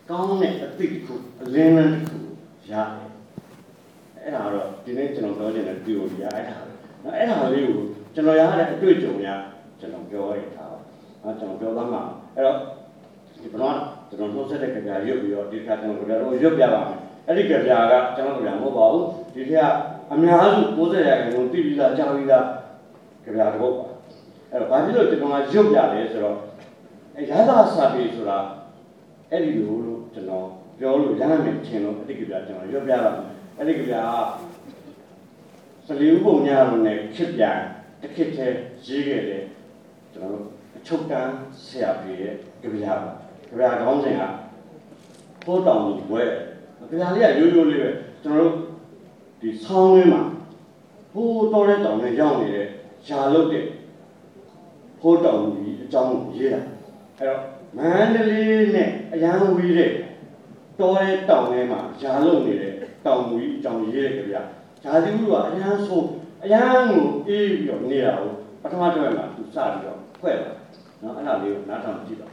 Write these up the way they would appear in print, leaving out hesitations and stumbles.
ကောင်းတဲ့အသည့်တစ်ခုအလင်းလန်းတစ်ခုရတယ်အဲ့ဒါတော့ဒီနေ့ကျွန်တော်ပြောချင်တဲ့ theory အဲ့ဒါအဲ့ဒါလေးကိုကျွန်တော်ရတဲ့အတွေ့အကြုံရကျွန်တော်ပြောရတာပါကျွန်တော်ပြောသားမှာအဲ့တော့ဒီဘလော့ကျွန်တော်နှုတ်ဆက်တဲ့ကြပြရွတ်ပြီးတော့ဒီခါကျွန်တော်တို့ရွတ်ပြပါမယ်အဲ့ဒီကြပြကကျွန်တော်တို့မဟုတ်ပါဘူးဒီထက်အများစု90ရာခိုင်နှုန်းသိပြီးသားကြားပြီးသားကြပြတစ်ပုဒ်ပါအဲ့တော့ဘာဖြစ်လို့ကျွန်တော်ကရွတ်ပြလဲဆိုတော့ရသစာပေဆိုတာအဲ့ဒီလိုလို့ကျွန်တော်ပြောလို့ရနိုင်မယ်ထင်လို့အဲ့ဒီကြပြကျွန်တော်ရွတ်ပြပါမယ်အဲ့ဒီကြပြကစလီဥပုံညာလို့နဲ့ခစ်ပြန်တစ်ခစ်တည်းရေးခဲ့တယ်ကျွန်တော်တို့အချုပ်တန်းဆရာပြေရဲ့ကြပြပါကြပြခေါင်းစဉ်ကပိုးတောင်ကြီးဘွဲကြပြလေးကရိုးရိုးလေးပဲကျွန်တော်တို့ဒီဆောင်းဝင်းမှာပိုးတော်တဲ့တောင်နဲ့ရောက်နေတဲ့ရှာလုတ်တဲ့ပိုးတောင်ကြီးအကြောင်းကိုရေးတာအဲ့တော့မန္တလေးနဲ့အရန်ဝီးတဲ့တော်တဲ့တောင်ထဲမှာရှာလုတ်နေတဲ့တောင်ကြီးအကြောင်းရေးတဲ့ကြပြဓာတိဥကအရန်ဆိုအရန်ကိုအေးပြီးတော့နေတာကိုပထမတစ်ပတ်မှာသူစပြီးတော့ဖွဲ့လာနော်အဲ့ဒါလေးကိုနားထောင်ကြည့်ပါ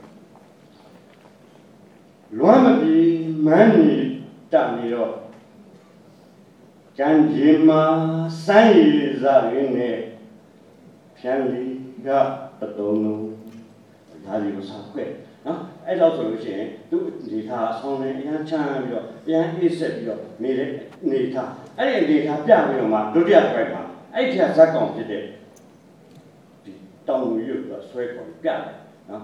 လွမ်းမပြီးမန်းနေတနေတော့ကျန်ကြီးမှာစိုင်းရည်စားရင်းနဲ့ဖြန်းလီကတတုံးလုံးဒါလေးကိုစားခွဲနော်အဲ့တော့ဆိုလို့ရှိရင်သူဒီထားဆောင်းနေအရန်ချမ်းပြီးတော့အရန်အေးဆက်ပြီးတော့နေတဲ့နေထားအဲ့ဒီအနေထားပြပြီးတော့မှဒုတိယဘက်မှာအဲ့ဒီဇက်ကောင်ဖြစ်တဲ့ဒီတောင်ကြီးကိုဆွဲကောင်ပြတယ်နော်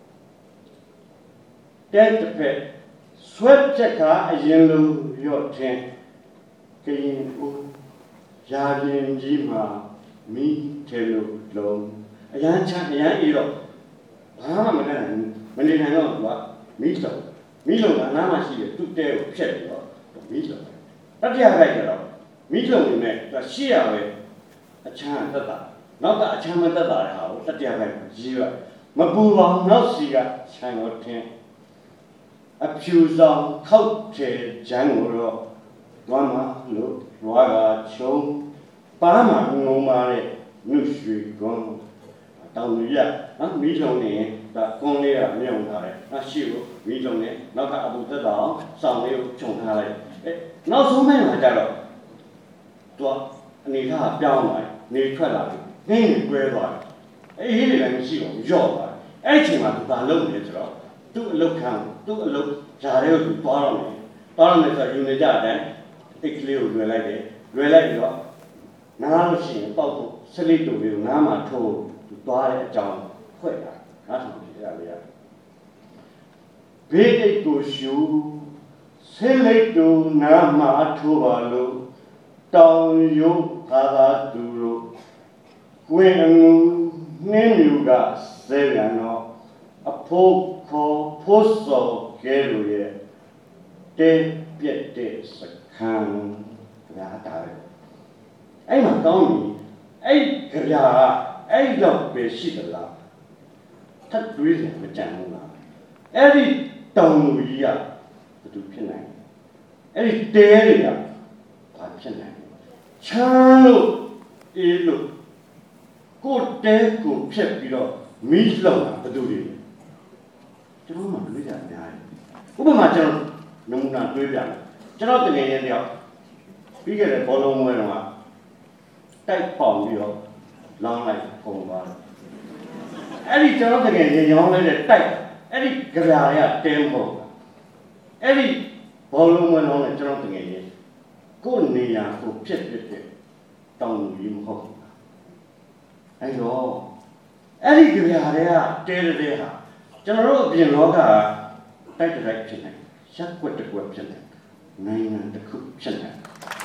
တဲ့တစ်ဖက်ဆွဲချက်ကအရင်လိုရော့ခြင်းကရင်ဦးရာပြင်ကြီးမှာမိထဲလို့လုံးအရန်ချမ်းအရန်အေးတော့ဘာမှမနိုင်ဘူးမနေနိုင်တော့သူကမိလုံးကအနားမှာရှိတဲ့သူ့တဲကိုဖျက်ပြီးတော့မိလုံးတတိယခိုက်ကြတော့မိလုံးနေနဲ့သူရှေ့ရပဲအချမ်းတက်တာနောက်ကအချမ်းမတက်တာတဲ့ဟာကိုတတိယခိုက်ရေးရမပူပါနောက်စီကခြံတော်ထင်းအဖြူဆောင်ခောက်တဲ့ဂျန်ကိုတော့ဝမ်းမလို့ဝါကချုံပါမငုံပါတဲ့နှုတ်ရွှေကွန်းတောင်လူရနော်မိလုံးနေဒါကွန်းလေးကမြုံထားတယ်အရှိကိုမိလုံးနေနောက်ကအပူသက်တာအောင်စောင်းလေးကိုခြုံထားလိုက်နောက်ဆုံးပိုင်းမှာကျတော့သူကအနေထားပြောင်းလာနေထွက်လာပြီနင်းနေကွဲသွားတယ်အေးလေးလည်းမရှိတော့ရော့သွားတယ်အဲ့ဒီအချိန်မှာသူကလုံနေဆိုတော့သူ့အလုတ်ခံသူ့အလုတ်ဓာတ်တွေကိုသူသွားတော့မယ်ဆိုယူနေကြတယ်အိတ်ကလေးကိုလွယ်လိုက်တယ်လွယ်လိုက်ပြီးတော့နားလို့ရှိရင်ပေါက်ဖို့စလိတ်တူလေးကိုနားမှာထိုးသူသွားတဲ့အကြောင်းဖွဲ့တာနားထောင်ကြည့်ရလေဘေးအိတ်ကိုရှူစလိတ်တူနားမှာထိုးပါလို့တောင်ရုပ်သာသူတို့ကွင်းအငူနှင်းမြူကဆဲပြန်တော့အဖို့ခေါ်ဖို့စော်ကဲလို့ရဲ့တဲပြက်တဲ့စခန်းရာတာပဲအဲ့မှာကောင်းပြီအဲ့ကြပြာကအဲ့တော့ပဲရှိသလားထပ်တွေးတယ်မကြံဘူးလားအဲ့ဒီတောင်ကြီးကဘယ်သူဖြစ်နိုင်အဲ့ဒီတဲတွေကဘာဖြစ်နိုင်ချမ်းလို့အေးလို့ကိုတဲကိုဖြက်ပြီးတော့မီးလောက်တာဘယ်သူတွေကျွန်တော်မှတွေးကြအများကြီးဥပမာကျွန်တော်နမူနာတွေးပြမယ်ကျွန်တော်တကယ်ရင်တယောက်ပြီးခဲ့တဲ့ဘောလုံးဝဲတော့တိုက်ပေါင်ပြီးတော့လောင်းလိုက်ပုံသွားတယ်အဲ့ဒီကျွန်တော်တကယ်ရင်ရောင်းလိုက်တဲ့တိုက်အဲ့ဒီကြပြားရတဲမဟုတ်အဲ့ဒီဘောလုံးဝဲတော့ကျွန်တော်တကယ်ရင်ကိုယ်နေရာကိုဖြစ်တဲ့တောင်းကြီးမဟုတ်ဘူးအဲ့တော့အဲ့ဒီကြပြားတွေကတဲတဲ့ဟာကျွန်တော်တို့အပြင်လောကတိုက်တိုက်ဖြစ်နေရက်ွက်တစ်ကွက်ဖြစ်နေနိုင်ငံတစ်ခုဖြစ်နေ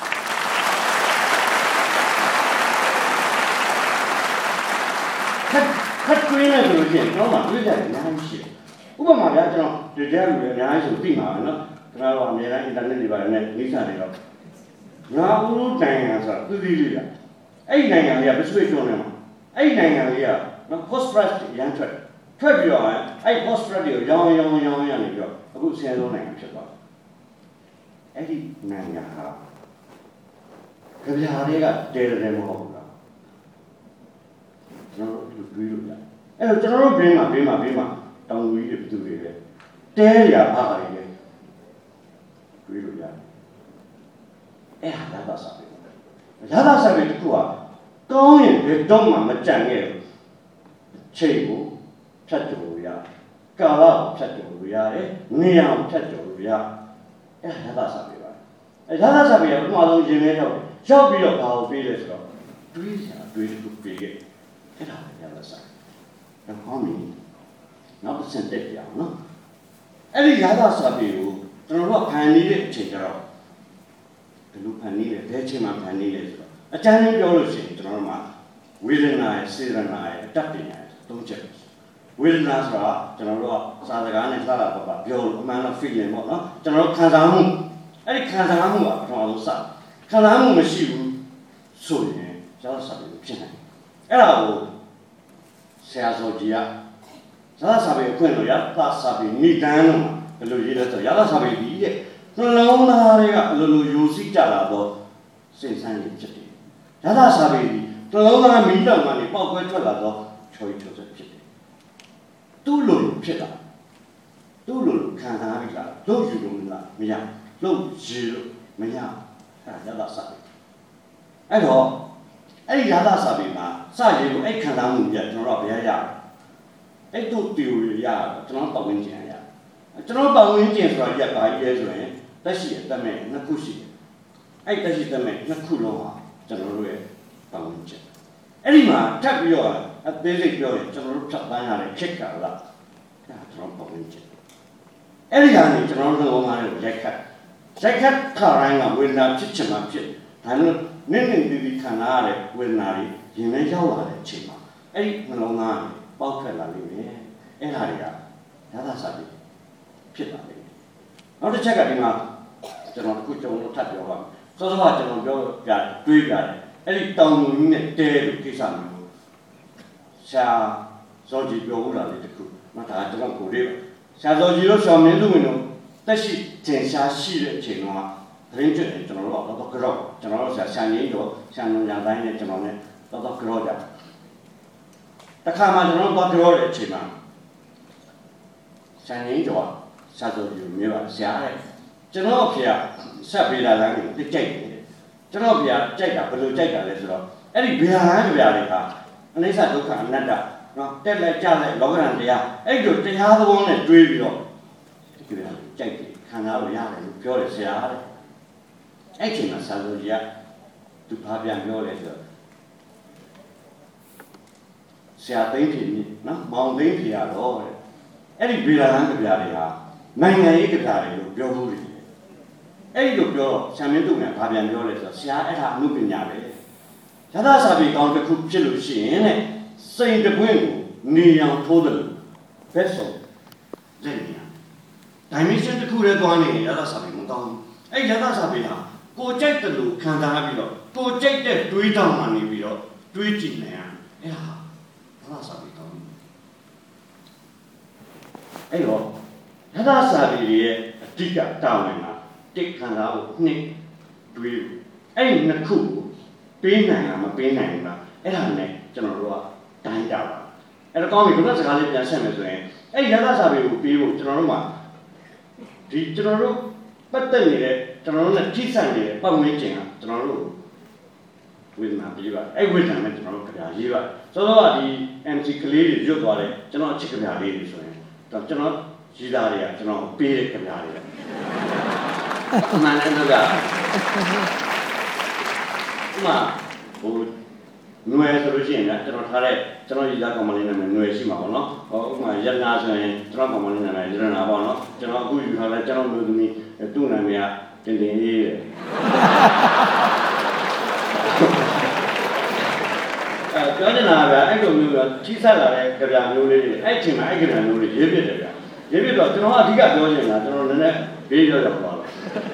ခက်တွင်းနေလို့ရှိရင်တော့မှတွေးကြတယ်အများကြီးရှိတယ်ဥပမာပြကျွန်တော်ဒီကြားလူတွေအများကြီးဆိုသိမှာပဲနော်ကျွန်တော်ကအများကြီးအင်တာနက်တွေပါတယ်နဲ့လိမ့်စားနေတော့ငါဦးနိုင်ငံဆိုတာသူသိလေးလားအဲ့ဒီနိုင်ငံလေးက Pacific ကျွန်းထဲမှာအဲ့ဒီနိုင်ငံလေးကနော် phosphorus ရမ်းထွက်ပြီးတော့အဲ့ phosphorus တွေကိုရောင်းနေပြီးတော့အခုဆယ်ဆုံးနိုင်ငံဖြစ်သွားတယ်အဲ့ဒီနိုင်ငံဟာကြပြားတွေကတဲတယ်မဟုတ်ဘူးလားကျွန်တော်တို့တွေးလို့ရတယ်အဲ့တော့ကျွန်တော်တို့ဘေးမှာတောင်ကြီးတွေဘယ်သူတွေလဲတဲရပါပါလေအဲ့ဒါရသစာပေရသစာပေတစ်ခုကကောင်းရင်ဘယ်တော့မှမကြံခဲ့ဘူးချိန်ကိုဖြတ်ကျော်လို့ရကာလကိုဖြတ်ကျော်လို့ရတယ်နေရာကိုဖြတ်ကျော်လို့ရအဲ့ဒါရသစာပေပါအဲ့ရသစာပေကဥပမာဆုံးရင်ထဲရောက်ပြီးတော့ဘာကိုပေးလဲဆိုတော့တွေးစရာတွေးလို့ပေးခဲ့အဲ့ဒါရသစာပေကောင်းပြီနောက်တစ်ဆင့်တက်ပြအောင်နော်အဲ့ဒီရသစာပေကိုကျွန်တော်တို့ကဖန်နေတဲ့အချိန်ကျတော့ဘယ်လိုဖန်နေလဲဘယ်အချိန်မှဖန်နေလဲဆိုတော့အကျဉ်းပြောလို့ရှိရင်ကျွန်တော်တို့မှာဝေဒနာရဲ့စေဒနာရဲ့အတ္တပညာရဲ့သုံးချက်ဝေဒနာဆိုတာကျွန်တော်တို့ကစာစကားနဲ့စတာပေါ့ပြောလို့အမှန်တော့ feeling ပေါ့နော်ကျွန်တော်တို့ခံစားမှုအဲ့ဒီခံစားမှုကပထမဆုံးစခံစားမှုမရှိဘူးဆိုရင်ရသစာပေဖြစ်နိုင်အဲ့ဒါကိုဆရာစောကြီးကရသစာပေအခွင့်လို့ရသစာပေနိဒန်းလို့ဘယ်လိုရေးလဲဆိုရသစာပေဒီရဲ့နှလုံးသားတွေကအလိုလိုယိုစိကြလာတော့စိတ်ဆန်းရဖြစ်တယ်ရသစာပေဒီနှလုံးသားမီးတောင်ကနေပေါက်ကွဲထွက်လာတော့ချော်ချော်ဆက်ဖြစ်တယ်သူ့လိုဖြစ်တာသူ့လိုခံစားရတာလို့ယူလို့မရလို့ရည်လို့မရအဲ့ဒါရသစာပေအဲ့တော့အဲ့ဒီရသစာပေမှာစရည်ကိုအဲ့ခံစားမှုပြကျွန်တော်တို့ဘယ်ရရအဲ့တို့တီယိုရီရကျွန်တော်ပတ်ဝန်းကျင်ရကျွန်တော်ပတ်ဝန်းကျင်ဆိုတာရပါကြီးလဲဆိုရင်တက်ရှိတဲ့တက်မဲ့နှစ်ခုရှိတယ်အဲ့တက်ရှိတက်မဲ့နှစ်ခုလုံးဟာကျွန်တော်တို့ရဲ့ပတ်ဝန်းကျင်အဲ့ဒီမှာထပ်ပြီးတော့အသေးစိတ်ပြောရင်ကျွန်တော်တို့ဖြတ်ပန်းရတဲ့ခက်ကာလအဲ့ဒါကျွန်တော်ပတ်ဝန်းကျင်အဲ့ဒီကနေကျွန်တော်တို့ငါးတွေကိုရိုက်ခတ်ခါတိုင်းကဝေဒနာဖြစ်ချင်မှဖြစ်ဒါလို့နည်းနည်းဒီခံရတဲ့ဝေဒနာတွေရင်ထဲရောက်လာတဲ့အချိန်မှာအဲ့ဒီနှလုံးသားတွေပေါက်ထွက်လာလိမ့်မယ်အဲ့ဒါတွေကရသစာပေဖြစ်လာလိမ့်မယ်နောက်တစ်ချက်ကဒီမှာကျွန်တော်အခုကျွန်တော်ထပ်ပြောပါမယ်စောစောကကျွန်တော်ပြောပြတွေးပြတယ်အဲ့ဒီတောင်လူကြီးနဲ့တဲလို့ကိစ္စမျိုးရှာစောကြီးပြောဦးလာလေတခုမဒါကျွန်တော်ကိုလေးပါရှာစောကြီးတို့ရှောင်းမင်းလူဝင်တို့တက်ရှိတင်ရှားရှိတဲ့အချိန်တော့သတင်းကျွတ်တယ်ကျွန်တော်တို့ကတော့ကြောက်ကျွန်တော်တို့ရှာငင်းတော့ရှာလုံရတိုင်းနဲ့ကျွန်တော်နဲ့တော့ကြောက်ကြတခါမှကျွန်တော်တို့ကြောက်တဲ့အချိန်မှာရှာငင်းတော့ရှာစောကြီးမျိုးပါရှားတယ်ကျွန်တော်အဖေကဆက်ပေးလာတယ်တိတ်ကြိုက်တယ်ကျွန်တော်အဖေကကြိုက်တာဘယ်လိုကြိုက်တာလဲဆိုတော့အဲ့ဒီဗျာဟန်ကြတွေကအနိစ္စဒုက္ခအနတ္တနော်တက်လိုက်ကြလိုက်လောကရန်တရားအဲ့ဒီတရားသဘောနဲ့တွေးပြီးတော့ဒီကြိုက်တယ်ခံစားလို့ရတယ်လို့ပြောတယ်ဆရာတဲ့အဲ့ချိန်မှာဆရာတို့ကြီးကသူဘာပြန်ပြောလဲဆိုတော့ဆရာသိန်းဖြေနော်မောင်သိန်းဖြေရတော့တဲ့အဲ့ဒီဗျာဟန်ကြတွေဟာနိုင်ငံရေးကြတွေလို့ပြောလို့ရတယ်အဲ့ဒီလိုပြောတော့ဆံမင်းတို့ကဘာပြန်ပြောလဲဆိုတော့ဆရာအဲ့ဒါအမှုပညာပဲရသစာပေကောင်းတစ်ခုဖြစ်လို့ရှိရင်တဲ့စိန်တပွင့်ကိုနေအောင်ထိုးတယ်ဘက်ဆုံးတဲ့နေရာ dimension တစ်ခုတည်းသွားနေရသစာပေမကောင်းဘူးအဲ့ရသစာပေဟာကိုကြိုက်တယ်လို့ခံစားပြီးတော့ကိုကြိုက်တဲ့တွေးတောင်မှနေပြီးတော့တွေးကြည့်နေရအဲ့ဒါရသစာပေကောင်းအဲ့တော့ရသစာပေရဲ့အဓိကတာဝန်ကတိတ်ခံစားဖို့နှစ်တွေးအဲ့ဒီနှစ်ခုကိုပေးနိုင်လားမပေးနိုင်ဘူးလားအဲ့ဒါနဲ့ကျွန်တော်တို့ကတိုင်းကြပါအဲ့တော့ကောင်းပြီခုနကစကားလေးပြန်ဆက်မယ်ဆိုရင်အဲ့ဒီရသစာပေကိုပေးဖို့ကျွန်တော်တို့မှာဒီကျွန်တော်တို့ပတ်သက်နေတဲ့ကျွန်တော်တို့နဲ့ထိဆိုင်နေတဲ့ပတ်ဝန်းကျင်ကကျွန်တော်တို့ဝေဒနာပြီးပါအဲ့ဝေဒနာနဲ့ကျွန်တော်တို့ကြပြရေးပါဆိုတော့ဒီ MC ကလေးတွေရွတ်သွားတယ်ကျွန်တော်အချစ်ကြပြလေးတွေဆိုရင်ကျွန်တော်ရေးသားတွေကကျွန်တော်ပေးတဲ့ကြပြလေးတွေအမှန်တကယ်မှာဟိုຫນွယ်ဆိုလို့ရှိရင်ကျွန်တော်ထားတဲ့ကျွန်တော်ရေးသားကောင်မလေးနာမည်ຫນွယ်ရှိမှာပေါ့နော်ဟိုဥပမာရတနာဆိုရင်ကျွန်တော်ကောင်မလေးနာမည်ရတနာပေါ့နော်ကျွန်တော်အခုယူထားတဲ့ကျွန်တော်မျိုးသမီးသူ့နာမည်ကတင်တင်ရေးတယ်ပြောနေတာကအဲ့လိုမျိုးကကြီးဆက်လာတဲ့ကြပြမျိုးလေးတွေအဲ့ချိန်မှာအဲ့ကြပြမျိုးလေးရေးပြတယ်ဗျရေးပြတော့ကျွန်တော်အဓိကပြောချင်တာကျွန်တော်နည်းနည်းဘေးရောက်သွားတော့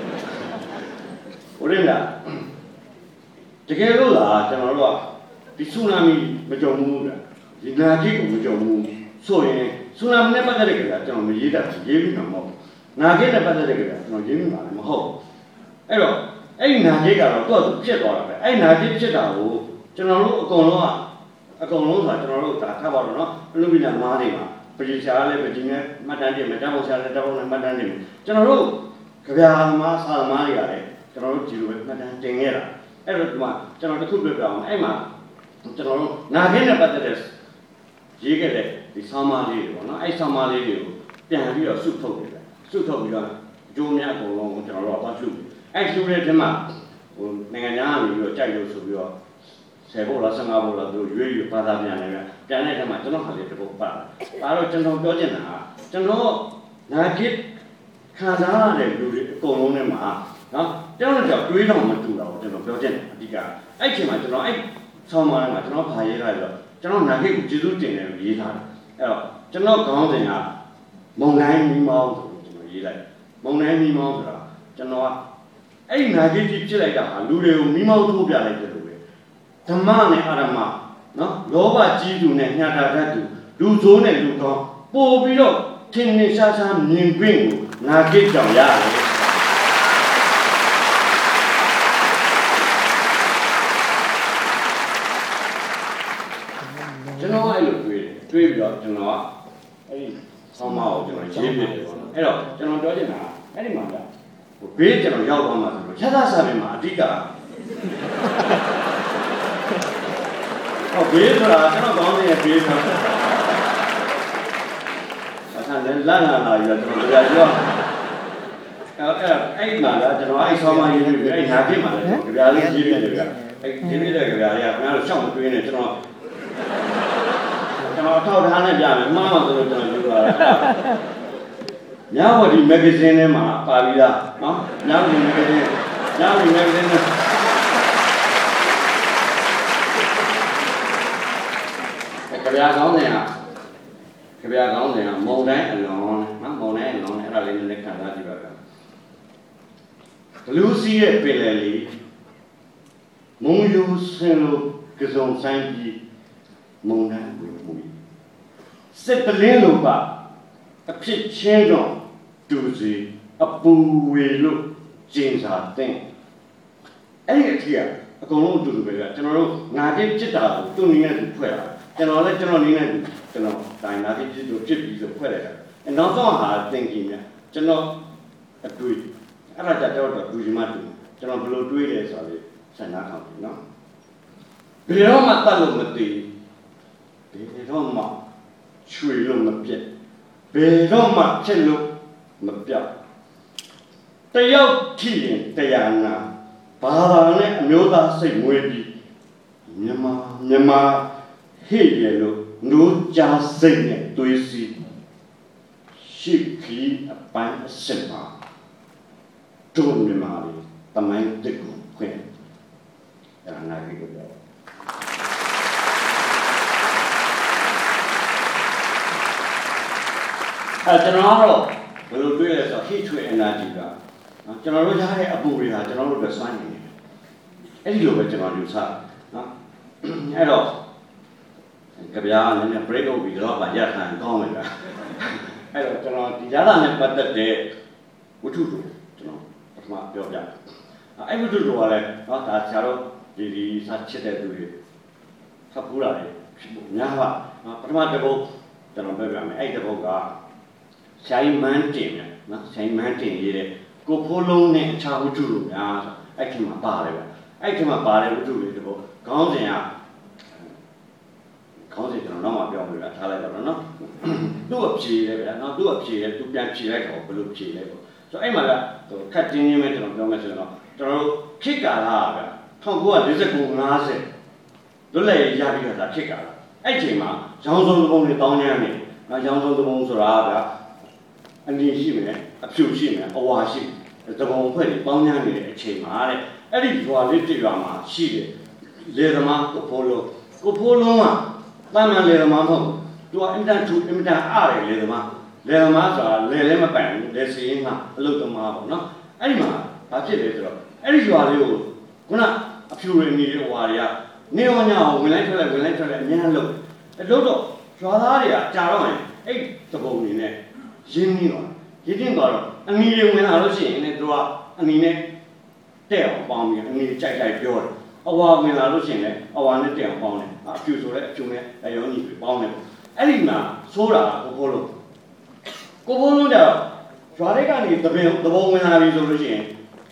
ဟုတ်တယ်လားတကယ်လို့လားကျွန်တော်တို့ကဒီဆူနာမီမကြုံဘူးဗျဒီနာကြီးကိုမကြုံဘူးဆိုရင်ဆူနာမီနဲ့ပတ်သက်တဲ့ကြကျွန်တော်မရေးတတ်ဘူးရေးပြီးမှမဟုတ်နာကြီးနဲ့ပတ်သက်တဲ့ကြကျွန်တော်ရေးပြီးမှလည်းမဟုတ်အဲ့တော့အဲ့ဒီနာကြီးကတော့သူ့ဖြစ်သွားတာပဲအဲ့နာကြီးဖြစ်တာကိုကျွန်တော်တို့အကုန်လုံးဆိုတာကျွန်တော်တို့ဒါထားပါတော့နော်အလုပ်ပြညာမားတွေမှာပြည်ချာလည်းပဲဒီနေ့မှတ်တမ်းတင်မယ်တောက်ဆရာလည်းတောက်နဲ့မှတ်တမ်းတင်မယ်ကျွန်တော်တို့ကြပြာမားစာမားတွေကလည်းကျွန်တော်တို့ကြည့်လို့ပဲမှတ်တမ်းတင်ခဲ့တာအဲ့တော့ဒီမှာကျွန်တော်တစ်ခုပြောပြအောင်အဲ့မှာကျွန်တော်တို့နာခင်းနဲ့ပတ်သက်တဲ့ရေးခဲ့တဲ့ဒီဆောင်းပါးလေးတွေပေါ့နော်အဲ့ဆောင်းပါးလေးတွေကိုပြန်ပြီးတော့စုထုတ်နေတယ်စုထုတ်ပြီးတော့ဂျိုးများအကုန်လုံးကိုကျွန်တော်တို့ကပတ်စုအဲ့စုတဲ့ထဲမှာဟိုနိုင်ငံသားကနေပြီးတော့ကြိုက်လို့ဆိုပြီးတော့10ဘုတ်လား15ဘုတ်လားသူရွေးဘာသာပြန်နေပြန်တဲ့ထဲမှာကျွန်တော်ဟာလေးတစ်ပုတ်ပါတော့ကျွန်တော်ပြောချင်တာကကျွန်တော်နာခင်းခံစားရတဲ့လူတွေအကုန်လုံးနဲ့မှာနော်ကျွန်တော်တို့တွေးတော့မတူတာကိုကျွန်တော်ပြောချင်တယ်အဓိကအဲ့ချိန်မှာကျွန်တော်အဲ့ဆောင်းပါးထဲမှာကျွန်တော်ဗာရေးထားပြီးတော့ကျွန်တော်နာခိတ်ကိုကျေးဇူးတင်တယ်လို့ရေးထားတယ်အဲ့တော့ကျွန်တော်ခေါင်းစဉ်ကမုံတိုင်းမီမောင်းဆိုကျွန်တော်ရေးလိုက်မုံတိုင်းမီမောင်းဆိုတာကျွန်တော်ကအဲ့နာခိတ်ကြီးဖြစ်လိုက်တာဟာလူတွေကိုမီမောင်းထိုးပြလိုက်တယ်လို့ပဲဓမ္မနဲ့အာရမနော်လောဘကြီးသူနဲ့ညှတာတတ်သူလူဆိုးနဲ့လူကောင်းပို့ပြီးတော့ထင်ထင်ရှားရှားမြင်ခွင့်ကိုနာခိတ်ကြောင့်ရတယ်ကျွန်တော်အဲ့လိုတွေးပြီးတော့ကျွန်တော်ကအဲ့ဒီဆောင်းမကိုကျွန်တော်ရေးပြတယ်ပေါ့နော်အဲ့တော့ကျွန်တော်ပြောချင်တာအဲ့ဒီမှာကဟိုဘေးကျွန်တော်ရောက်သွားမှာဆိုတော့ချက်သားစာပေမှာအဓိကဟောဘေးဆိုတာကျွန်တော်ကောင်းတဲ့ဘေးဆိုတာအဲ့ဒါလည်းလာပြီးတော့ကျွန်တော်ကြာပြောအဲ့မှာကကျွန်တော်အဲ့ဆောင်းမရေးပြီးအဲ့နာပြစ်မှာလည်းကြပြားလေးရေးပြတယ်ဗျအဲ့ရေးပြတဲ့ကြပြားလေးကခင်ဗျားတို့ရှောက်မတွေးနဲ့ကျွန်တော်ထောက်ထားနဲ့ပြမယ်မှားမှဆိုလို့ကျွန်တော်ပြောတာညဝတီမဂ္ဂဇင်းထဲမှာပါပြီးသားနော်ညဝတီမဂ္ဂဇင်းနဲ့ကြပြားကောင်းတယ်မုံတိုင်းအလွန်နော်မုံတိုင်းအလွန်အဲ့ဒါလေးလည်းခံစားကြည့်ပါဗျာဘလူးစီးရဲ့ပင်လယ်လေးမုံယူဆင်လို့ကစုံဆိုင်ပြီးမုံတိုင်းဝင်မှုစစ်ပလင်းလိုပါအဖြစ်ချင်းတော့တူစီအပူဝေလို့ကျင်းစာတဲ့အဲ့ဒီအထီးကအကုန်လုံးအတူတူပဲကကျွန်တော်တို့ငါတိပြစ်တာကိုသူ့နည်းနဲ့သူဖွဲ့တာကျွန်တော်လည်းကျွန်တော်နည်းနဲ့ကျွန်တော်တိုင်းငါတိပြစ်လို့ပြစ်ပြီးဆိုဖွဲ့လိုက်တာအဲနောက်ဆုံးဟာသင်ကြီးများကျွန်တော်အတွေ့အဲ့ဒါကြတော့တူစီမှတူကျွန်တော်ဘယ်လိုတွေးလဲဆိုတော့ဆန္ဒထောင်ပြီနော်ဘယ်တော့မှတတ်လို့မသိဘယ်တော့မှချွေလို့မပြတ်ဘယ်တော့မှဖြစ်လို့မပြောက်တယောက်ထိရင်တရားနာဘာသာနဲ့အမျိုးသားစိတ်မွေးပြီးမြန်မာဟိရလို့နိုးကြစိတ်နဲ့တွေးစီရှိခီအပိုင်းအစင်ပါတို့မြန်မာလေးတမိုင်းတက်ကိုခွင့်အဲ့ဒါနာကြီးကိုပြောကျွန်တော်ကတော့ဘယ်လိုတွေးလဲဆိုတော့ heat to energy ကကျွန်တော်တို့ရတဲ့အပူတွေဟာကျွန်တော်တို့အတွက်စွမ်းနေတယ်အဲ့ဒီလိုပဲကျွန်တော်ယူဆနော်အဲ့တော့ကြပြားနည်းနည်း break လုပ်ပြီးတော့ဗာရခံကောင်းမယ်ဗျာအဲ့တော့ကျွန်တော်ဒီရတာနဲ့ပတ်သက်တဲ့ဝတ္ထုတွေကျွန်တော်ပထမပြောပြအဲ့ဝတ္ထုတွေကလည်းနော်ဒါဆရာတို့ဒီစာချစ်တဲ့သူတွေဖတ်ဘူးလားလေများပါပထမတစ်ပုဒ်ကျွန်တော်ပြောပြမယ်အဲ့တစ်ပုဒ်ကဆိုင်မန်းတင်နော်ဆိုင်မန်းတင်ရေးတဲ့ကိုဖိုးလုံးနဲ့အခြားဝတ္ထုတို့များအဲ့ဒီမှာပါတယ်ဗျအဲ့ဒီမှာပါတဲ့ဝတ္ထုတွေတပုတ်ခေါင်းစဉ်ကျွန်တော်နောက်မှပြောပြတာထားလိုက်တော့နော်သူ့အဖြေလဲဗျာနော်သူ့အဖြေလဲသူပြန်ဖြေလိုက်တော့ဘယ်လိုဖြေလဲပေါ့ဆိုတော့အဲ့မှာကခက်တင်းချင်းပဲကျွန်တော်ပြောမယ်ဆိုတော့ကျွန်တော်တို့ခေတ်ကာလဗျာ1949 50လွတ်လပ်ရေးရပြီးတော့ခေတ်ကာလအဲ့ချိန်မှာရောင်စုံသုံးတွေတောင်းကျမ်းနေနော်ရောင်စုံသုံးဆိုတာဗျာအနည်းရှိမယ်အဖြူရှိမယ်အဝါရှိသဘုံဖွဲ့တွေပေါင်းများနေတဲ့အချိန်မှာတဲ့အဲ့ဒီရွာလေးတစ်ရွာမှာရှိတယ်လေသမားကိုဖိုးလုံးကတမ်းမှန်လေသမားမဟုတ်သူကအင်တန်အားတယ်လေသမားဆိုတာလေလည်းမပန်ဘူးလေစီရင်ကအလုတ်သမားပေါ့နော်အဲ့ဒီမှာဘာဖြစ်လဲဆိုတော့အဲ့ဒီရွာလေးကိုခုနအဖြူတွေနေတဲ့ဟွာတွေကနေရောညောင်ဝင်လိုက်ထွက်လိုက်အများလို့အဲ့လို့တော့ရွာသားတွေကကြာတော့ရင်အဲ့သဘုံနေနဲ့ရင်းနှီးသွားတော့အငီတွေဝင်လာလို့ရှိရင်လည်းသူကအငီနဲ့တဲ့အောင်ပေါင်းပြီးအငီကြိုက်ပြောတယ်အဝါဝင်လာလို့ရှိရင်လည်းအဝါနဲ့တဲ့အောင်ပေါင်းတယ်အဖြူဆိုလည်းအဖြူနဲ့အယောညီပေါင်းတယ်အဲ့ဒီမှာဆိုးတာကိုဖိုးလုံးကြတော့ရွာတွေကနေသဘုံဝင်လာပြီဆိုလို့ရှိရင်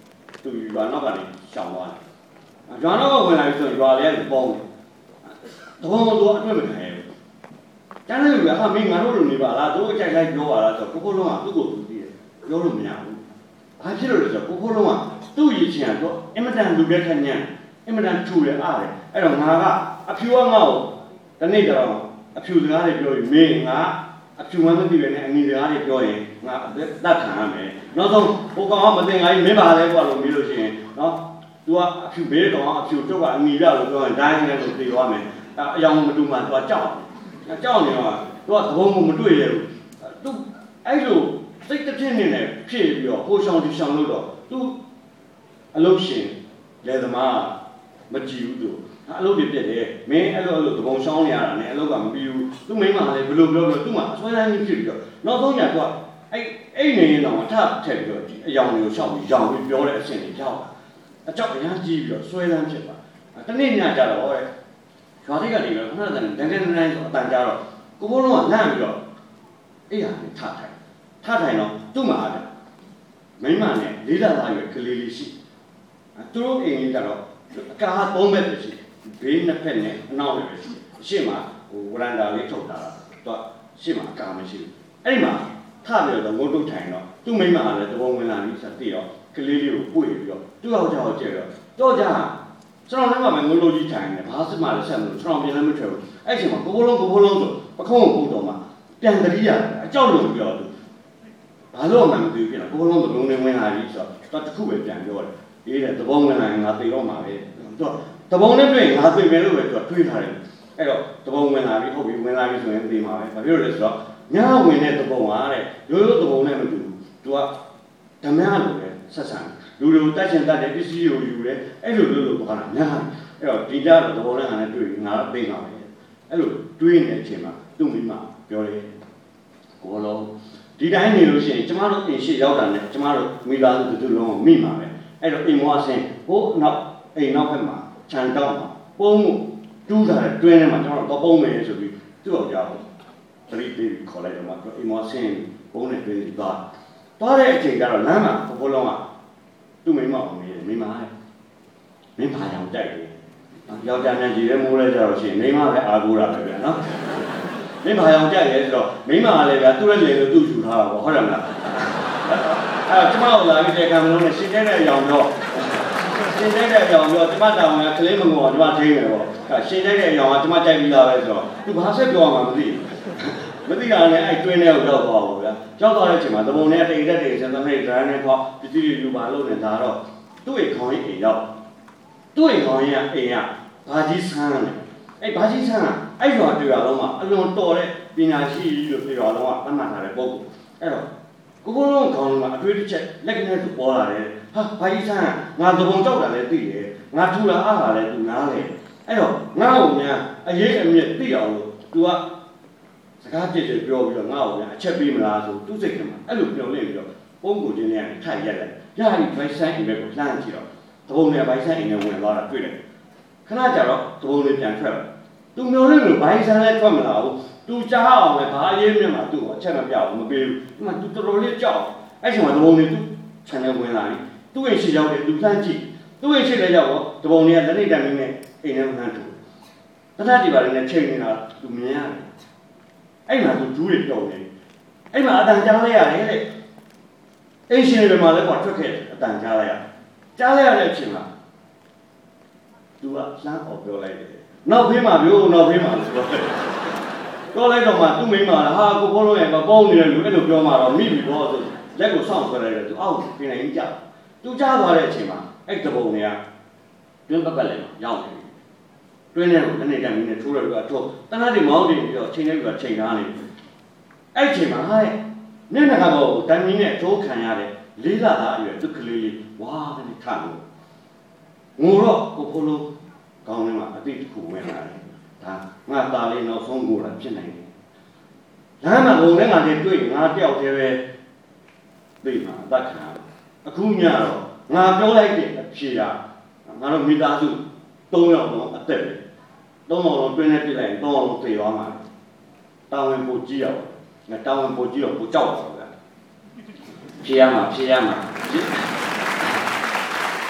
သူရွာနောက်ကလည်းရှောင်သွားတယ်ရွာနောက်ကဝင်လာပြီးဆိုရွာလေးကပေါင်းတယ်တဘောတော့အတွဲမခံရဘူးကျန်တဲ့လူကဟာမင်းငါတို့လူနေပါလားတို့အကြိုက်လိုက်ပြောပါလားဆိုတော့ကိုလုံးကသူ့ကိုသူသိတယ်ပြောလို့မရဘူးဘာဖြစ်လို့လဲဆိုတော့ကိုလုံးကသူ့ရည်ချင်တော့အင်မတန်လူပြက်ခက်ညံ့အင်မတန်ထူတယ်အားတယ်အဲ့တော့ငါကအဖြူကငါ့ကိုတနေ့တော့အဖြူစကားတွေပြောပြီးမင်းငါအဖြူမှမသိပဲနဲ့အငီစကားတွေပြောရင်ငါတတ်ခံရမယ်နောက်ဆုံးဟိုကောင်ကမသိငါကြီးမင်းပါလဲကွာလို့မေးလို့ရှိရင်နော်သူကအဖြူဘေးကောင်ကအဖြူတော့ကအငီရလို့ပြောရင်ဒိုင်းနဲ့ဆိုပြေသွားမယ်အယောင်မတူမှသူကကြောက်နေတော့သူကသဘုံမတွေ့ရဘူးသူအဲ့လိုစိတ်တစ်ဖြစ်နေနဲ့ဖြစ်ပြီးတော့ဟိုရှောင်းဒီရှောင်းလို့တော့သူအလုပ်ရှင်လေသမားမကြည့်ဘူးသူအလုပ်တွေပြည့်တယ်မင်းအဲ့လိုသဘုံရှောင်းနေရတာနဲ့အလုပ်ကမပြီးဘူးသူမိမလည်းဘယ်လိုပြောသူ့မှာအစွဲလန်းကြီးဖြစ်ပြီးတော့နောက်ဆုံးညာသူကအဲ့နေရင်တော့အထထည့်ပြီးတော့အယောင်တွေကိုရှောက်ပြီးရောင်ပြီးပြောတဲ့အဆင့်တွေရောက်တာအကြောက်အရမ်းကြီးပြီးတော့စွဲလန်းဖြစ်ပါတနေ့ညကြတော့ရွာတိတ်ကနေပြီးတော့ခဏတည်းတန်းတန်းတိုင်းဆိုအတန်ကြတော့ကိုဘိုးလုံးကလန့်ပြီးတော့အေးဟာထထိုင်တော့သူ့မှာမိမနဲ့လေးလာသားရွယ်ကလေးလေးရှိသူတို့အိမ်ကြီးကတော့အကား3ဘက်ပဲရှိဘေးနှစ်ဖက်နဲ့အနောက်လည်းပဲရှိအရှိမဟိုဝရန်တာလေးထုတ်တာတော့ရှေ့မှာအကားမရှိဘူးအဲ့ဒီမှာထပြီးတော့ငုတ်တုတ်ထိုင်တော့သူ့မိမကလည်းတပုံဝင်လာပြီးဆက်ပြီးတော့ကလေးလေးကိုပွေပြီးတော့သူ့ဟောက်ကြောက်ကြတော့ကြကျွန်တော်လည်းမငုတ်လို့ကြီးထိုင်နေဘာစမှလည်းဆက်မလို့ကျွန်တော်ပြန်လည်းမထွက်ဘူးအဲ့ချိန်မှာကိုဘိုးလုံးဆိုပခုံးကိုပုတ်တော့မှပြန်တတိယအကြောက်လို့ပြောသူဘာလို့မှမသိဘူးပြန်ကိုဘိုးလုံးကလုံးနေဝင်လာပြီဆိုတော့တခုပဲပြန်ပြောတယ်ရေးတယ်တပုံဝင်လာရင်ငါသိတော့မှာပဲသူတပုံနဲ့တွေ့ရင်ငါသိမယ်လို့ပဲသူတွေးထားတယ်အဲ့တော့တပုံဝင်လာပြီဟုတ်ပြီဝင်လာပြီဆိုရင်သိမှာပဲဘာဖြစ်လို့လဲဆိုတော့ညဝင်တဲ့တပုံကတဲ့ရိုးရိုးတပုံနဲ့မတူဘူးသူကဓမြလို့ပဲဆက်ဆံလူတွေကိုတတ်ချင်တတ်တဲ့ပစ္စည်းကိုယူတယ်အဲ့လိုလို့ဘာလဲများအဲ့တော့ဒီကြတော့တပုံနဲ့ငါနဲ့တွေ့ငါသိမှာပဲအဲ့လိုတွေးနေတဲ့အချိန်မှာသူ့မိမပြောတယ်ကိုလုံးဒီတိုင်းနေလို့ရှိရင်ကျမတို့အိမ်ရှိရောက်တာနဲ့ကျမတို့မိသားစုတူလုံးကိုမိမှာပဲအဲ့တော့အိမ်မွားဆင်းဟိုနောက်အိမ်နောက်ဘက်မှာခြံတောက်မှာပုံးမှုတူးထားတဲ့တွင်းထဲမှာကျွန်တော်တော့ပုံးမယ်ဆိုပြီးသူ့အောင်ကြောက်သတိပေးခေါ်လိုက်တော့မှအိမ်မွားဆင်းပုံးနဲ့တွင်းသွားတဲ့အချိန်ကျတော့လမ်းမှာဘိုးလုံးကသူ့မိမအောင်မိမမင်းဘာရောင်တိုက်တယ်ယောက်ျားနဲ့ကြည်ရဲမိုးလဲကြတော့ရှင်မိမပဲအားကိုးတာပဲဗျာနော်မင်းဘာရောင်ကြိုက်လဲဆိုတော့မိမကလည်းဗျာသူ့ရဲ့လေလို့သူ့ယူထားတာပေါ့ဟုတ်တယ်မလားအဲ့ကျမတို့လာပြီးတဲ့ကံမလုံးနဲ့ရှင်းတဲ့အကြောင်းပြောကျမတောင်ကကလေးမငေါ်ကျမထိန်းမယ်ပေါ့ရှင်းတဲ့အကြောင်းကကျမကြိုက်ပြီးသားပဲဆိုတော့သူဘာဆက်ပြောမှမသိတာနဲ့အဲ့တွင်းထဲကိုရောက်သွားပါဗျာရောက်သွားတဲ့အချိန်မှာတပုံနဲ့တိတ်တက်စံသမီးဒရန်နဲ့ပေါ့ပစ္စည်းတွေယူပါလို့နေတာတော့သူ့ရဲ့ခေါင်းရင်အိမ်ရောက်သူ့ရဲ့ခေါင်းရင်အိမ်ကဘာကြီးဆန်းတယ်အဲ့ဘာကြီးဆန်းကအဲ့ရွာတွေ့ရတော့မှအလွန်တော်တဲ့ပညာရှိလို့ပြောတော့ကမှတ်ထားတဲ့ပုံအဲ့တော့ကိုဘိုးလုံးခေါင်းမှာအတွေ့အချက်လက်ကနေသူပေါ်လာတယ်ဟာဘာကြီးဆန်းငါသဘုံကြောက်တာလည်းသိတယ်ငါထူလာအားလာလည်းသူနားလေအဲ့တော့ငါ့ကိုများအရေးအမြစ်သိအောင်လို့ तू ကစကားပြည့်ပြည့်ပြောပြီးတော့ငါ့ကိုများအချက်ပေးမလားဆိုသူ့စိတ်ထဲမှာအဲ့လိုပြောနေပြီးတော့ပုံကိုတင်းနေရတယ်ထိုက်ရက်တယ်ရပြီဘိုင်ဆိုင်အိမ်ဘက်ကိုလှမ်းကြည့်တော့သဘုံနဲ့ဘိုင်ဆိုင်အိမ်နဲ့ဝင်သွားတာတွေ့တယ်ခဏကြာတော့သဘုံလေးပြန်ထွက်လာသူမျိုးလေးလိုဘိုင်ဆိုင်လည်းထွက်မလာဘူးသူကြားအောင်လည်းဘာအရေးမြတ်မှာသူ့ကိုအချက်မပြဘူးမပေးဘူးဒီမှာသူတော်တော်လေးကြောက်အဲ့ချိန်မှာသဘုံလေးသူခြံထဲဝင်လာပြီသူ့ရဲ့ရှိရောက်တယ်သူလှမ်းကြည့်သူ့ရဲ့ရှိတဲ့ရောက်တော့သဘုံလေးကလက်နေတံမင်းနဲ့အိမ်ထဲမှာထူတနတ်ဒီပါလေးနဲ့ချိန်နေတာသူမြင်ရတယ်အဲ့မှာသူဂျူးတွေတုံနေအဲ့မှာအတန်ကြားလိုက်ရတယ်တဲ့အိမ်ရှင်တွေမှာလည်းကွာထွက်ခဲ့အတန်ကြားလိုက်ရကြားလိုက်ရတဲ့အချိန်မှာသူကလှမ်းအောင်ပြောလိုက်တယ်နောက်ဖေးမှာပြောနောက်ဖေးမှာလို့ပြောလိုက်တော့မှသူ့မိန်းမကဟာကိုဘိုးလုံးရဲ့မပေါင်းနေတယ်လို့အဲ့လိုပြောမှတော့မိပြီတော့ဆိုလက်ကိုစောင့်ဆွဲလိုက်တယ်သူအောက်ပြင်နေကြသူကြားသွားတဲ့အချိန်မှာအဲ့တပုံတွေကတွင်းပတ်လည်းရောက်နေတွင်းထဲကိုအနေနဲ့မင်းနဲ့ထိုးရတော့ထိုးတနတ်တွေမောင်းနေပြီးတော့ချိန်နေပြီးတော့ချိန်ထားနေအဲ့ချိန်မှာဟာမျက်နှာကတော့တန်မင်းနဲ့ထိုးခံရတဲ့လေးလာသားအရွယ်သူကလေးလေးဝါးကနေထလို့ငိုတော့ကိုဖိုးလုံးကောင်းနေမှာအတိတ်တစ်ခုဝင်လာတယ်ဒါငါသားလေးနောက်ဆုံးကိုလာဖြစ်နိုင်တယ်လမ်းမှာဘုံနဲ့ငါနဲ့တွေ့ငါတယောက်တည်းပဲသိမှာအသက်ခံအခုညတော့ငါပြောလိုက်တဲ့အဖြေကငါတို့မိသားစု3ယောက်တော့အသက်ပဲ3ယောက်တော့တွင်းနဲ့ပြစ်လိုက်ရင်3ယောက်တော့သေသွားမှာတာဝန်ပိုကြည့်ရအောင်ငါတာဝန်ပိုကြည့်တော့ပိုကြောက်ပါဗျာဖြေရမှာ